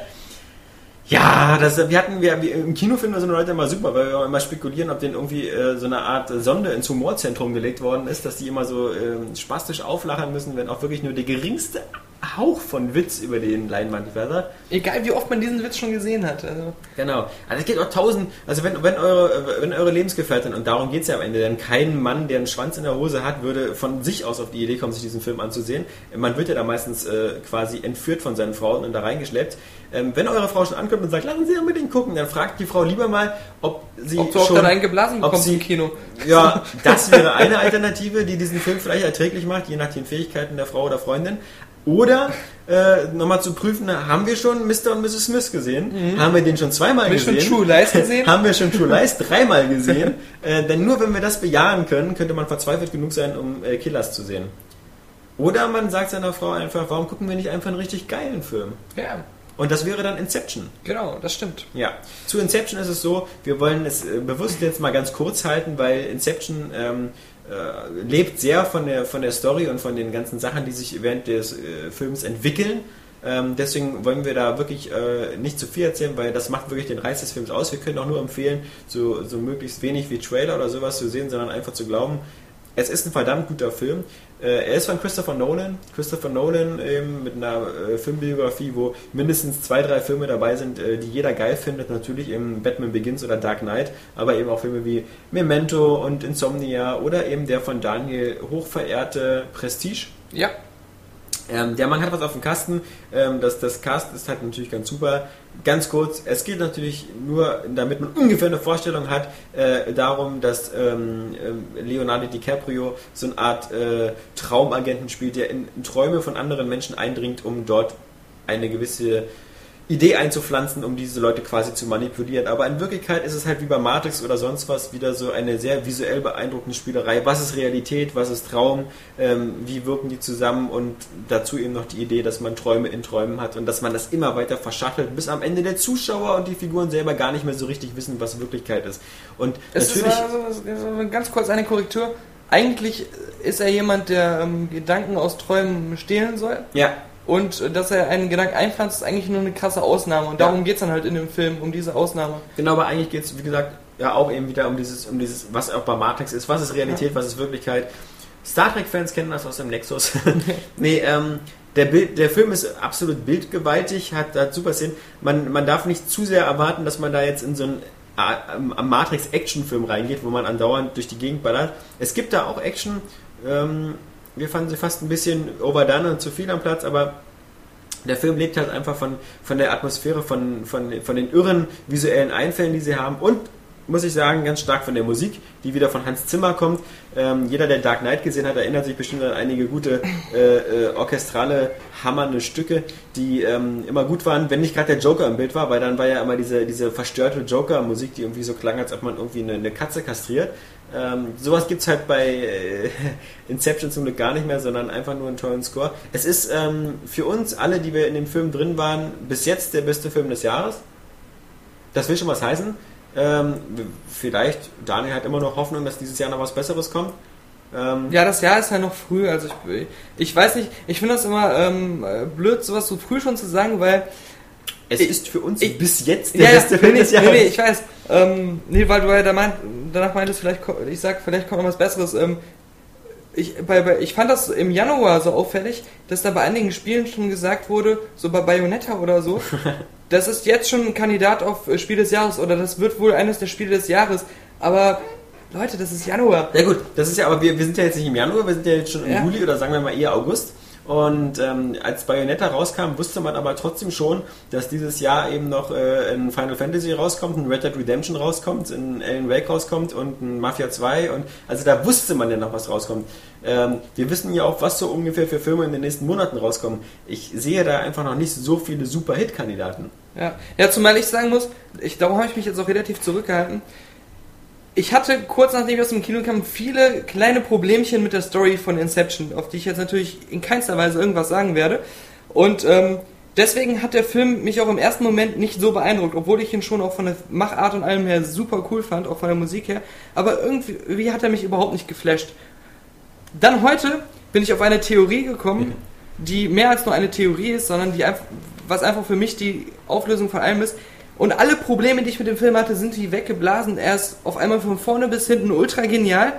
Ja, das, wir hatten, wir, wir im Kino finden wir so eine Leute immer super, weil wir immer spekulieren, ob denen irgendwie äh, so eine Art Sonde ins Humorzentrum gelegt worden ist, dass die immer so äh, spastisch auflachen müssen, wenn auch wirklich nur der geringste Hauch von Witz über den Leinwand fährt. Egal wie oft man diesen Witz schon gesehen hat. Also. Genau. Also es geht auch tausend, also wenn, wenn eure, wenn eure Lebensgefährtin, und darum geht es ja am Ende, denn kein Mann, der einen Schwanz in der Hose hat, würde von sich aus auf die Idee kommen, sich diesen Film anzusehen. Man wird ja da meistens äh, quasi entführt von seinen Frauen und da reingeschleppt. Ähm, wenn eure Frau schon ankommt und sagt, lassen Sie unbedingt gucken, dann fragt die Frau lieber mal, ob sie Ob du auch schon... dann einen geblasen ob bekommst sie- im Kino. Ja, das wäre eine Alternative, die diesen Film vielleicht erträglich macht, je nach den Fähigkeiten der Frau oder Freundin. Oder äh, nochmal zu prüfen, haben wir schon Mister und Misses Smith gesehen? Mhm. Haben wir den schon zweimal Haben wir gesehen? schon True Lies gesehen? Haben wir schon True Lies dreimal gesehen? äh, denn nur wenn wir das bejahen können, könnte man verzweifelt genug sein, um äh, Killers zu sehen. Oder man sagt seiner Frau einfach, warum gucken wir nicht einfach einen richtig geilen Film? Ja, Und das wäre dann Inception. genau, das stimmt. Ja, zu Inception ist es so, wir wollen es äh, bewusst jetzt mal ganz kurz halten, weil Inception ähm, äh, lebt sehr von der, von der Story und von den ganzen Sachen, die sich während des äh, Films entwickeln. Ähm, deswegen wollen wir da wirklich äh, nicht zu viel erzählen, weil das macht wirklich den Reiz des Films aus. Wir können auch nur empfehlen, so, so möglichst wenig wie Trailer oder sowas zu sehen, sondern einfach zu glauben, es ist ein verdammt guter Film. Äh, er ist von Christopher Nolan. Christopher Nolan ähm, mit einer äh, Filmbiografie, wo mindestens zwei, drei Filme dabei sind, äh, die jeder geil findet. Natürlich eben Batman Begins oder Dark Knight, aber eben auch Filme wie Memento und Insomnia oder eben der von Daniel hochverehrte Prestige. Ja. Ähm, der Mann hat was auf dem Kasten. Ähm, das, das Cast ist halt natürlich ganz super. Ganz kurz, es geht natürlich nur, damit man ungefähr eine Vorstellung hat, äh, darum, dass ähm, Leonardo DiCaprio so eine Art äh, Traumagenten spielt, der in, in Träume von anderen Menschen eindringt, um dort eine gewisse Idee einzupflanzen, um diese Leute quasi zu manipulieren. Aber in Wirklichkeit ist es halt wie bei Matrix oder sonst was wieder so eine sehr visuell beeindruckende Spielerei. Was ist Realität, was ist Traum, ähm, wie wirken die zusammen und dazu eben noch die Idee, dass man Träume in Träumen hat und dass man das immer weiter verschachtelt, bis am Ende der Zuschauer und die Figuren selber gar nicht mehr so richtig wissen, was Wirklichkeit ist. Und Es natürlich... ist also, also ganz kurz eine Korrektur. Eigentlich ist er jemand, der ähm, Gedanken aus Träumen stehlen soll. ja, Und äh, dass er einen Gedanken einpflanzt, ist eigentlich nur eine krasse Ausnahme. Und Ja. darum geht es dann halt in dem Film, um diese Ausnahme. genau, aber eigentlich geht es, wie gesagt, ja auch eben wieder um dieses, um dieses, was auch bei Matrix ist, was ist Realität, was ist Wirklichkeit. Star Trek-Fans kennen das aus dem Nexus. nee, ähm, der, Bild, der Film ist absolut bildgewaltig, hat, hat super Szenen. Man, man darf nicht zu sehr erwarten, dass man da jetzt in so einen äh, Matrix-Action-Film reingeht, wo man andauernd durch die Gegend ballert. Es gibt da auch Action, ähm, wir fanden sie fast ein bisschen overdone und zu viel am Platz, aber der Film lebt halt einfach von, von der Atmosphäre, von, von, von den irren visuellen Einfällen, die sie haben und muss ich sagen, ganz stark von der Musik, die wieder von Hans Zimmer kommt. Ähm, jeder, der Dark Knight gesehen hat, erinnert sich bestimmt an einige gute äh, äh, orchestrale, hammernde Stücke, die ähm, immer gut waren, wenn nicht gerade der Joker im Bild war, weil dann war ja immer diese, diese verstörte Joker-Musik, die irgendwie so klang, als ob man irgendwie eine, eine Katze kastriert. Ähm, sowas gibt es halt bei äh, Inception zum Glück gar nicht mehr, sondern einfach nur einen tollen Score. Es ist ähm, für uns alle, die wir in dem Film drin waren, bis jetzt der beste Film des Jahres. Das will schon was heißen. Ähm, vielleicht, Daniel hat immer noch Hoffnung, dass dieses Jahr noch was Besseres kommt. Ähm, ja, das Jahr ist ja noch früh, also ich, ich weiß nicht, ich finde das immer ähm, blöd, sowas so früh schon zu sagen, weil es ich, ist für uns ich, bis jetzt der ja, beste ja, Film nee, des Jahres. Nee, nee, ich weiß. Ähm, nee, weil du ja da meint, danach meintest, vielleicht, ich sag, vielleicht kommt noch was Besseres. Ähm, ich, bei, bei, ich fand das im Januar so auffällig, dass da bei einigen Spielen schon gesagt wurde, so bei Bayonetta oder so, das ist jetzt schon ein Kandidat auf Spiel des Jahres oder das wird wohl eines der Spiele des Jahres. Aber Leute, das ist Januar. Ja gut, das ist ja, aber wir, wir sind ja jetzt nicht im Januar, wir sind ja jetzt schon im ja. Juli oder sagen wir mal eher August. Und ähm, als Bayonetta rauskam, wusste man aber trotzdem schon, dass dieses Jahr eben noch äh, ein Final Fantasy rauskommt, ein Red Dead Redemption rauskommt, ein Alan Wake rauskommt und ein Mafia zwei. Und also da wusste man ja noch, was rauskommt. Ähm, wir wissen ja auch, was so ungefähr für Filme in den nächsten Monaten rauskommen. Ich sehe da einfach noch nicht so viele Super-Hit-Kandidaten. Ja. ja, zumal ich sagen muss, ich, darum habe ich mich jetzt auch relativ zurückgehalten. Ich hatte kurz nachdem ich aus dem Kino kam viele kleine Problemchen mit der Story von Inception, auf die ich jetzt natürlich in keinster Weise irgendwas sagen werde. Und ähm, deswegen hat der Film mich auch im ersten Moment nicht so beeindruckt, obwohl ich ihn schon auch von der Machart und allem her super cool fand, auch von der Musik her. Aber irgendwie hat er mich überhaupt nicht geflasht. Dann heute bin ich auf eine Theorie gekommen, die mehr als nur eine Theorie ist, sondern die einfach, was einfach für mich die Auflösung von allem ist. Und alle Probleme, die ich mit dem Film hatte, sind die weggeblasen. Er ist auf einmal von vorne bis hinten ultra genial.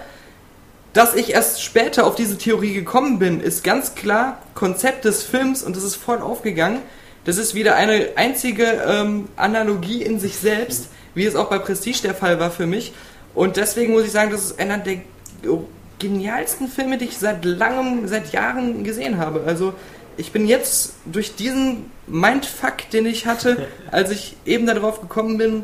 Dass ich erst später auf diese Theorie gekommen bin, ist ganz klar Konzept des Films und das ist voll aufgegangen. Das ist wieder eine einzige ähm, Analogie in sich selbst, wie es auch bei Prestige der Fall war für mich. Und deswegen muss ich sagen, das ist einer der genialsten Filme, die ich seit langem, seit Jahren gesehen habe. Also ich bin jetzt durch diesen Mindfuck, den ich hatte, als ich eben darauf gekommen bin,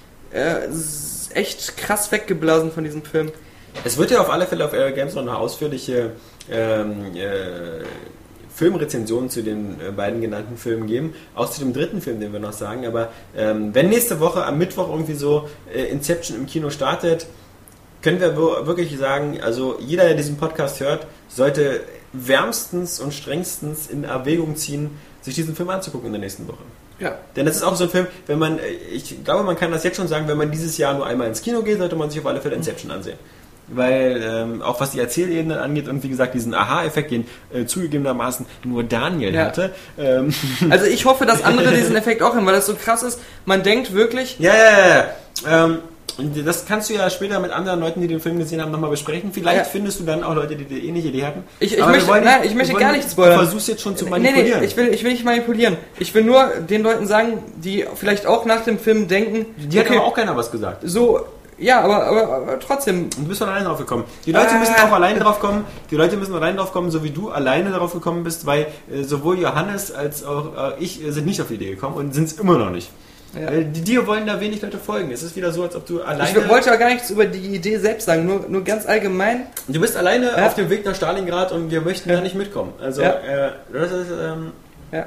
äh, echt krass weggeblasen von diesem Film. Es wird ja auf alle Fälle auf Aero Games noch eine ausführliche ähm, äh, Filmrezension zu den äh, beiden genannten Filmen geben, auch zu dem dritten Film, den wir noch sagen, aber ähm, wenn nächste Woche am Mittwoch irgendwie so äh, Inception im Kino startet, können wir wirklich sagen, also jeder, der diesen Podcast hört, sollte wärmstens und strengstens in Erwägung ziehen, sich diesen Film anzugucken in der nächsten Woche. Ja. Denn das ist auch so ein Film, wenn man, ich glaube, man kann das jetzt schon sagen, wenn man dieses Jahr nur einmal ins Kino geht, sollte man sich auf alle Fälle Inception ansehen. Weil, ähm, auch was die Erzählebene angeht und wie gesagt, diesen Aha-Effekt, den äh, zugegebenermaßen nur Daniel ja. hatte. Ähm. Also ich hoffe, dass andere diesen Effekt auch haben, weil das so krass ist, man denkt wirklich... Ja, ja, ja, ja. Ähm, das kannst du ja später mit anderen Leuten, die den Film gesehen haben, nochmal besprechen. Vielleicht ja. findest du dann auch Leute, die die ähnliche Idee hatten. Ich, ich möchte, wollen, nein, ich möchte gar nicht spoilern. Du versuchst jetzt schon zu manipulieren. Nee, nee, ich will, ich will nicht manipulieren. Ich will nur den Leuten sagen, die vielleicht auch nach dem Film denken... Die okay, hat aber auch keiner was gesagt. So... Ja, aber, aber, aber trotzdem. Und du bist von alleine drauf gekommen. Die Leute äh, müssen auch alleine drauf kommen. Die Leute müssen alleine drauf kommen, so wie du alleine darauf gekommen bist, weil äh, sowohl Johannes als auch äh, ich äh, sind nicht auf die Idee gekommen und sind es immer noch nicht. Ja. Äh, die dir wollen da wenig Leute folgen. Es ist wieder so, als ob du alleine... Ich wollte ja gar nichts über die Idee selbst sagen, nur, nur ganz allgemein. Du bist alleine ja. auf dem Weg nach Stalingrad und wir möchten ja. da nicht mitkommen. Also, ja. äh, das ist... Ähm, ja.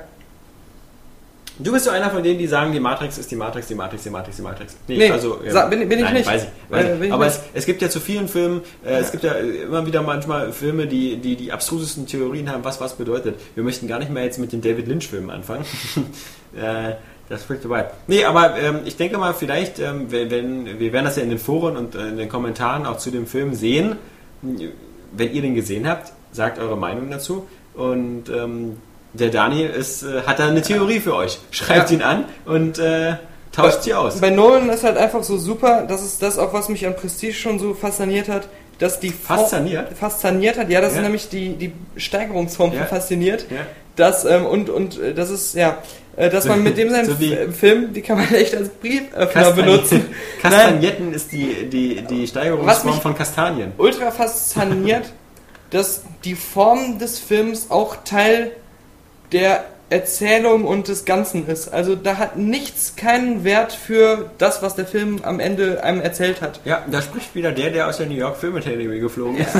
Du bist so einer von denen, die sagen, die Matrix ist die Matrix, die Matrix, die Matrix, die Matrix. Nee, nee also, ähm, bin, bin ich nein, nicht. Weiß ich, weiß äh, ich. ich Aber nicht. Es, es gibt ja zu vielen Filmen, äh, ja. es gibt ja immer wieder manchmal Filme, die die, die abstrusesten Theorien haben, was was bedeutet. Wir möchten gar nicht mehr jetzt mit den David Lynch-Filmen anfangen. äh, das führt so weit. Nee, aber ähm, ich denke mal, vielleicht, ähm, wenn, wir werden das ja in den Foren und äh, in den Kommentaren auch zu dem Film sehen. Wenn ihr den gesehen habt, sagt eure Meinung dazu. Und ähm, der Daniel ist, äh, hat da eine Theorie für euch. Schreibt ja. ihn an und äh, tauscht sie aus. Bei Nolan ist halt einfach so super, das ist das auch, was mich an Prestige schon so fasziniert hat, dass die Fasziniert? Form, fasziniert hat, ja, das ja. ist nämlich die, die Steigerungsform ja. von fasziniert. Ja. Das, ähm, und, und das ist, ja, äh, dass man mit dem seinen so F- Film, die kann man echt als Brieföffner benutzen. Kastagnetten ist die, die, die Steigerungsform von Kastanien. Ultra fasziniert, dass die Form des Films auch Teil der Erzählung und des Ganzen ist. Also da hat nichts keinen Wert für das, was der Film am Ende einem erzählt hat. Ja, da spricht wieder der, der aus der New York Film Academy geflogen ist.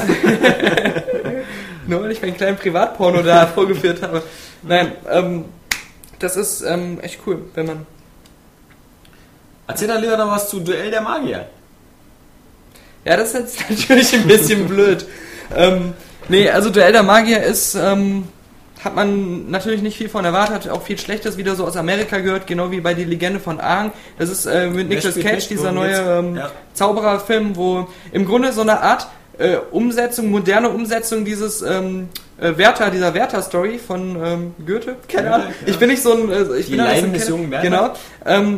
Nur weil ich meinen kleinen Privatporno da vorgeführt habe. Nein, ähm, das ist ähm, echt cool, wenn man... Erzähl dann lieber noch was zu Duell der Magier. Ja, das ist jetzt natürlich ein bisschen blöd. Ähm, nee, also Duell der Magier ist... Ähm, hat man natürlich nicht viel von erwartet, auch viel Schlechtes wieder so aus Amerika gehört, genau wie bei Die Legende von Aang. Das ist äh, mit Nicolas Cage, dieser neue ähm, ja. Zaubererfilm, wo im Grunde so eine Art äh, Umsetzung, moderne Umsetzung dieses ähm, äh, Werther, dieser Werther-Story von ähm, Goethe, keine Ahnung. Ja. Ich bin nicht so ein... Äh, ich Die bin Leiden so des jungen Werther. Genau. Ähm,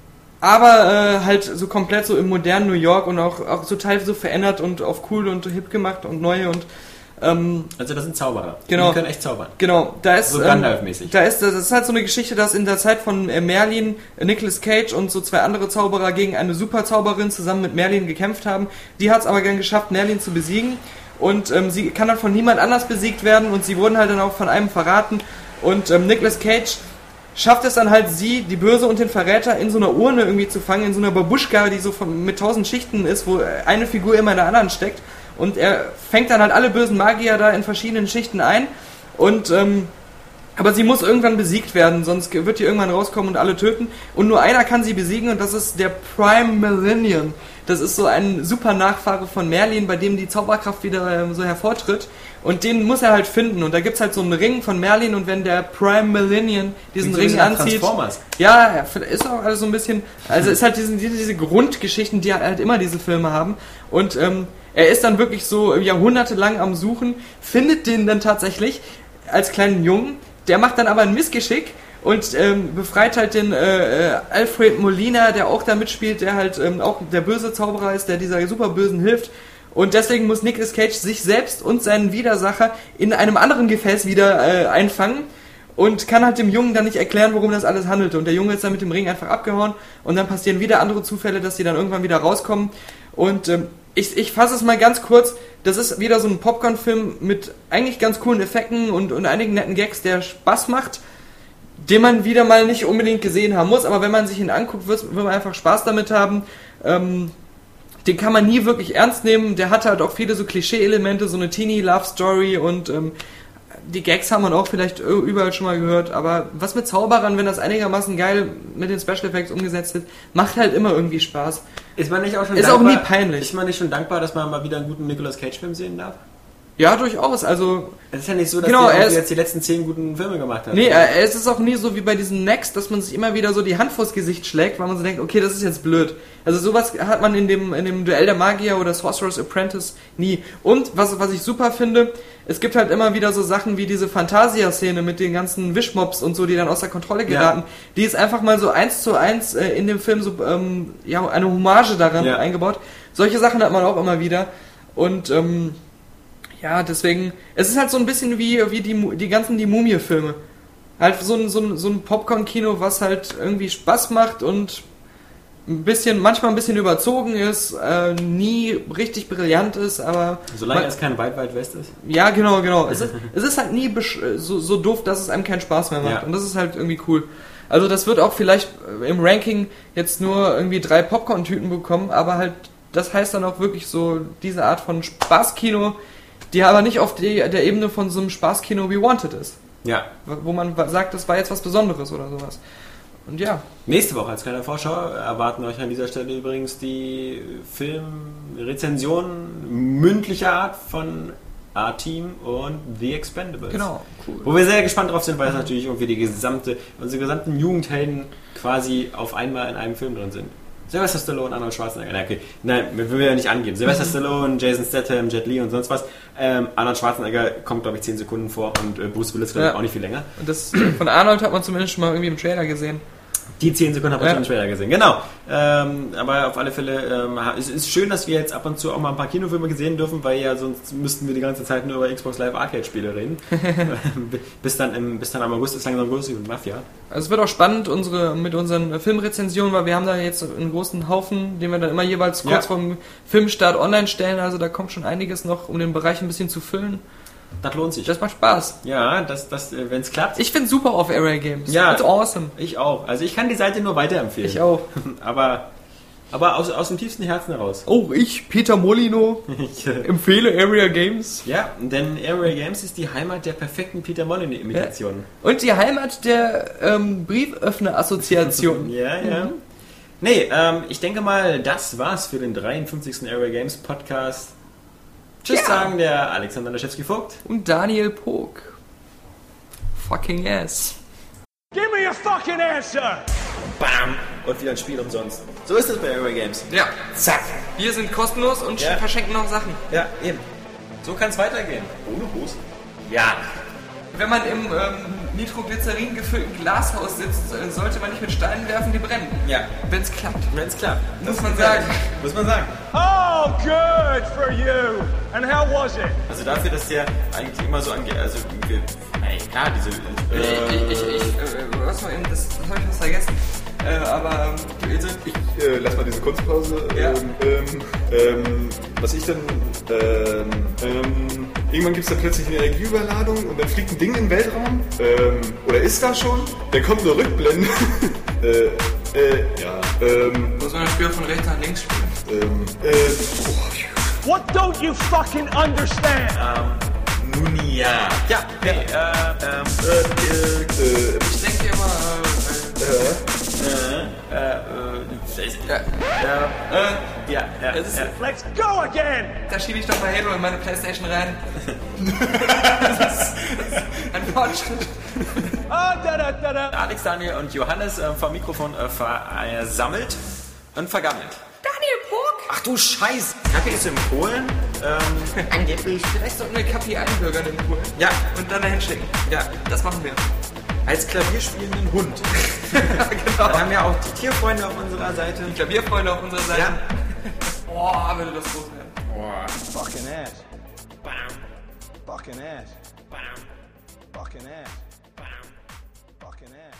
aber äh, halt so komplett so im modernen New York und auch, auch total so verändert und auf cool und hip gemacht und neu und Ähm, also das sind Zauberer. Genau. Die können echt zaubern. Genau. Da ist, so Gandalf-mäßig. Ähm, da ist, das ist halt so eine Geschichte, dass in der Zeit von äh, Merlin, äh, Nicolas Cage und so zwei andere Zauberer gegen eine Superzauberin zusammen mit Merlin gekämpft haben. Die hat es aber gern geschafft, Merlin zu besiegen. Und ähm, sie kann dann von niemand anders besiegt werden und sie wurden halt dann auch von einem verraten. Und ähm, Nicolas Cage schafft es dann halt, sie, die Böse und den Verräter in so einer Urne irgendwie zu fangen, in so einer Babuschka, die so von, mit tausend Schichten ist, wo eine Figur immer in der anderen steckt. Und er fängt dann halt alle bösen Magier da in verschiedenen Schichten ein. Und, ähm, aber sie muss irgendwann besiegt werden, sonst wird die irgendwann rauskommen und alle töten. Und nur einer kann sie besiegen und das ist der Prime Millennium. Das ist so ein super Nachfahre von Merlin, bei dem die Zauberkraft wieder ähm, so hervortritt. Und den muss er halt finden. Und da gibt's halt so einen Ring von Merlin und wenn der Prime Millennium diesen so Ring anzieht... Transformers. Ja, ist auch alles so ein bisschen... Also ist halt diese, diese Grundgeschichten, die halt immer diese Filme haben. Und ähm, er ist dann wirklich so jahrhundertelang am Suchen, findet den dann tatsächlich als kleinen Jungen. Der macht dann aber ein Missgeschick und ähm, befreit halt den äh, Alfred Molina, der auch da mitspielt, der halt ähm, auch der böse Zauberer ist, der dieser Superbösen hilft. Und deswegen muss Nicolas Cage sich selbst und seinen Widersacher in einem anderen Gefäß wieder äh, einfangen und kann halt dem Jungen dann nicht erklären, worum das alles handelte. Und der Junge ist dann mit dem Ring einfach abgehauen und dann passieren wieder andere Zufälle, dass die dann irgendwann wieder rauskommen. Und ähm, ich, ich fasse es mal ganz kurz. Das ist wieder so ein Popcorn-Film mit eigentlich ganz coolen Effekten und, und einigen netten Gags, der Spaß macht, den man wieder mal nicht unbedingt gesehen haben muss. Aber wenn man sich ihn anguckt, wird, wird man einfach Spaß damit haben. Ähm, den kann man nie wirklich ernst nehmen. Der hat halt auch viele so Klischee-Elemente, so eine Teenie-Love-Story und ähm, die Gags haben man auch vielleicht überall schon mal gehört, aber was mit Zauberern, wenn das einigermaßen geil mit den Special Effects umgesetzt wird, macht halt immer irgendwie Spaß. Ist man nicht auch schon ist dankbar, auch nie peinlich. Ist man nicht schon dankbar, dass man mal wieder einen guten Nicolas Cage-Film sehen darf? Ja, durchaus, also... Es ist ja nicht so, dass genau, der ist, jetzt die letzten zehn guten Filme gemacht hat. Nee, äh, es ist auch nie so wie bei diesen Next, dass man sich immer wieder so die Hand vors Gesicht schlägt, weil man so denkt, okay, das ist jetzt blöd. Also sowas hat man in dem, in dem Duell der Magier oder Sorcerer's Apprentice nie. Und, was, was ich super finde, es gibt halt immer wieder so Sachen wie diese Fantasia-Szene mit den ganzen Wischmops und so, die dann außer Kontrolle geraten. Ja. Die ist einfach mal so eins zu eins äh, in dem Film so, ähm, ja, eine Hommage daran ja. eingebaut. Solche Sachen hat man auch immer wieder. Und, ähm, ja, deswegen, es ist halt so ein bisschen wie, wie die, die ganzen die Mumie-Filme. Halt so ein, so ein, so ein Popcorn-Kino, was halt irgendwie Spaß macht und ein bisschen, manchmal ein bisschen überzogen ist, äh, nie richtig brillant ist, aber... Solange man, es kein Wild Wild West ist? Ja, genau, genau. Es ist, es ist halt nie besch- so, so doof, dass es einem keinen Spaß mehr macht. Ja. Und das ist halt irgendwie cool. Also das wird auch vielleicht im Ranking jetzt nur irgendwie drei Popcorn-Tüten bekommen, aber halt, das heißt dann auch wirklich so diese Art von Spaßkino, die aber nicht auf die, der Ebene von so einem Spaßkino wie Wanted ist. Ja. Wo man sagt, das war jetzt was Besonderes oder sowas. Und ja. Nächste Woche als kleine Vorschau erwarten euch an dieser Stelle übrigens die Filmrezension mündlicher Art von A-Team und The Expendables. Genau, cool. Wo wir sehr gespannt drauf sind, weil es natürlich irgendwie die gesamte, unsere gesamten Jugendhelden quasi auf einmal in einem Film drin sind. Sylvester Stallone, Arnold Schwarzenegger. Nein, okay. Nein, wir will ja nicht angehen. Sylvester Stallone, Jason Statham, Jet Li und sonst was. Ähm, Arnold Schwarzenegger kommt, glaube ich, zehn Sekunden vor und äh, Bruce Willis, glaube ich, ja. auch nicht viel länger. Und das von Arnold hat man zumindest schon mal irgendwie im Trailer gesehen. Die zehn Sekunden habe ich ja. schon im Trailer gesehen, genau. Ähm, aber auf alle Fälle, ähm, es ist schön, dass wir jetzt ab und zu auch mal ein paar Kinofilme gesehen dürfen, weil ja sonst müssten wir die ganze Zeit nur über Xbox Live Arcade Spiele reden. bis, dann im, bis dann am August ist langsam größer mit Mafia. Also es wird auch spannend unsere, mit unseren Filmrezensionen, weil wir haben da jetzt einen großen Haufen, den wir dann immer jeweils kurz ja. vom Filmstart online stellen. Also da kommt schon einiges noch, um den Bereich ein bisschen zu füllen. Das lohnt sich. Das macht Spaß. Ja, das, das, wenn es klappt. Ich find's super auf Area Games. Ja. It's awesome. Ich auch. Also ich kann die Seite nur weiterempfehlen. Ich auch. Aber, aber aus, aus dem tiefsten Herzen heraus. Oh, ich, Peter Molyneux, Ich, äh, empfehle Area Games. ja, denn Area Games ist die Heimat der perfekten Peter Molyneux-Imitationen. Und die Heimat der ähm, Brieföffner-Assoziation. Ja, ja. Nee, ähm, ich denke mal, das war's für den dreiundfünfzigsten Area Games Podcast. Tschüss Ja. sagen der Alexander Laschewski-Vogt. Und Daniel Pog. Fucking ass. Give me a fucking answer! Bam! Und wieder ein Spiel umsonst. So ist es bei Area Games. Ja, Zack! wir sind kostenlos und Ja. verschenken noch Sachen. Ja, eben. So kann's weitergehen. Ohne Bus? Ja. Wenn man im ähm, Nitroglycerin gefüllten Glashaus sitzt, äh, sollte man nicht mit Steinen werfen, die brennen. Ja. Wenn's klappt. Wenn's klappt. Muss man sagen. Muss man sagen. Oh, good for you! And how was it? Also dafür, dass der eigentlich immer so angeht, also wir, ey, klar, diese Ich, äh, ich, ich, ich, äh, was mal eben, das, das habe ich fast vergessen. Äh, aber ähm, also, Ich äh, lass mal diese Kunstpause. Ja. Ähm, ähm, ähm, was ich dann. Ähm, ähm, irgendwann gibt es dann plötzlich eine Energieüberladung und dann fliegt ein Ding in den Weltraum. Ähm, oder ist da schon? Dann kommen so Rückblenden. äh, äh, ja. Ähm, muss man das Spiel von rechts nach links spielen. ähm, äh, oh, What don't you fucking understand? nun ja. Ja, hey, äh, ähm, äh, äh, äh, Ich denke immer, äh, äh, äh, äh, äh, ja, äh, ja, ja, das ist, ja. Let's go again! da schiebe ich doch mal Halo in meine Playstation rein. das ist ein Fortschritt. Ah, da da da da. Alex, Daniel und Johannes äh, vom Mikrofon äh, versammelt und vergammelt. Daniel Pog? Ach du Scheiß! Kaffee ist in Polen. Ähm, angeblich. Vielleicht sollten wir Kapi einbürgern in Polen. Ja, Und dann dahin schicken. ja. Das machen wir. Als klavierspielenden Hund. Genau. Wir haben ja auch die Tierfreunde auf unserer Seite. Klavierfreunde auf unserer Seite. Ja. Boah, würde das groß werden. Boah. Fucking ass. Bam. Fucking ass. Bam. Fucking ass. Bam. Fucking ass.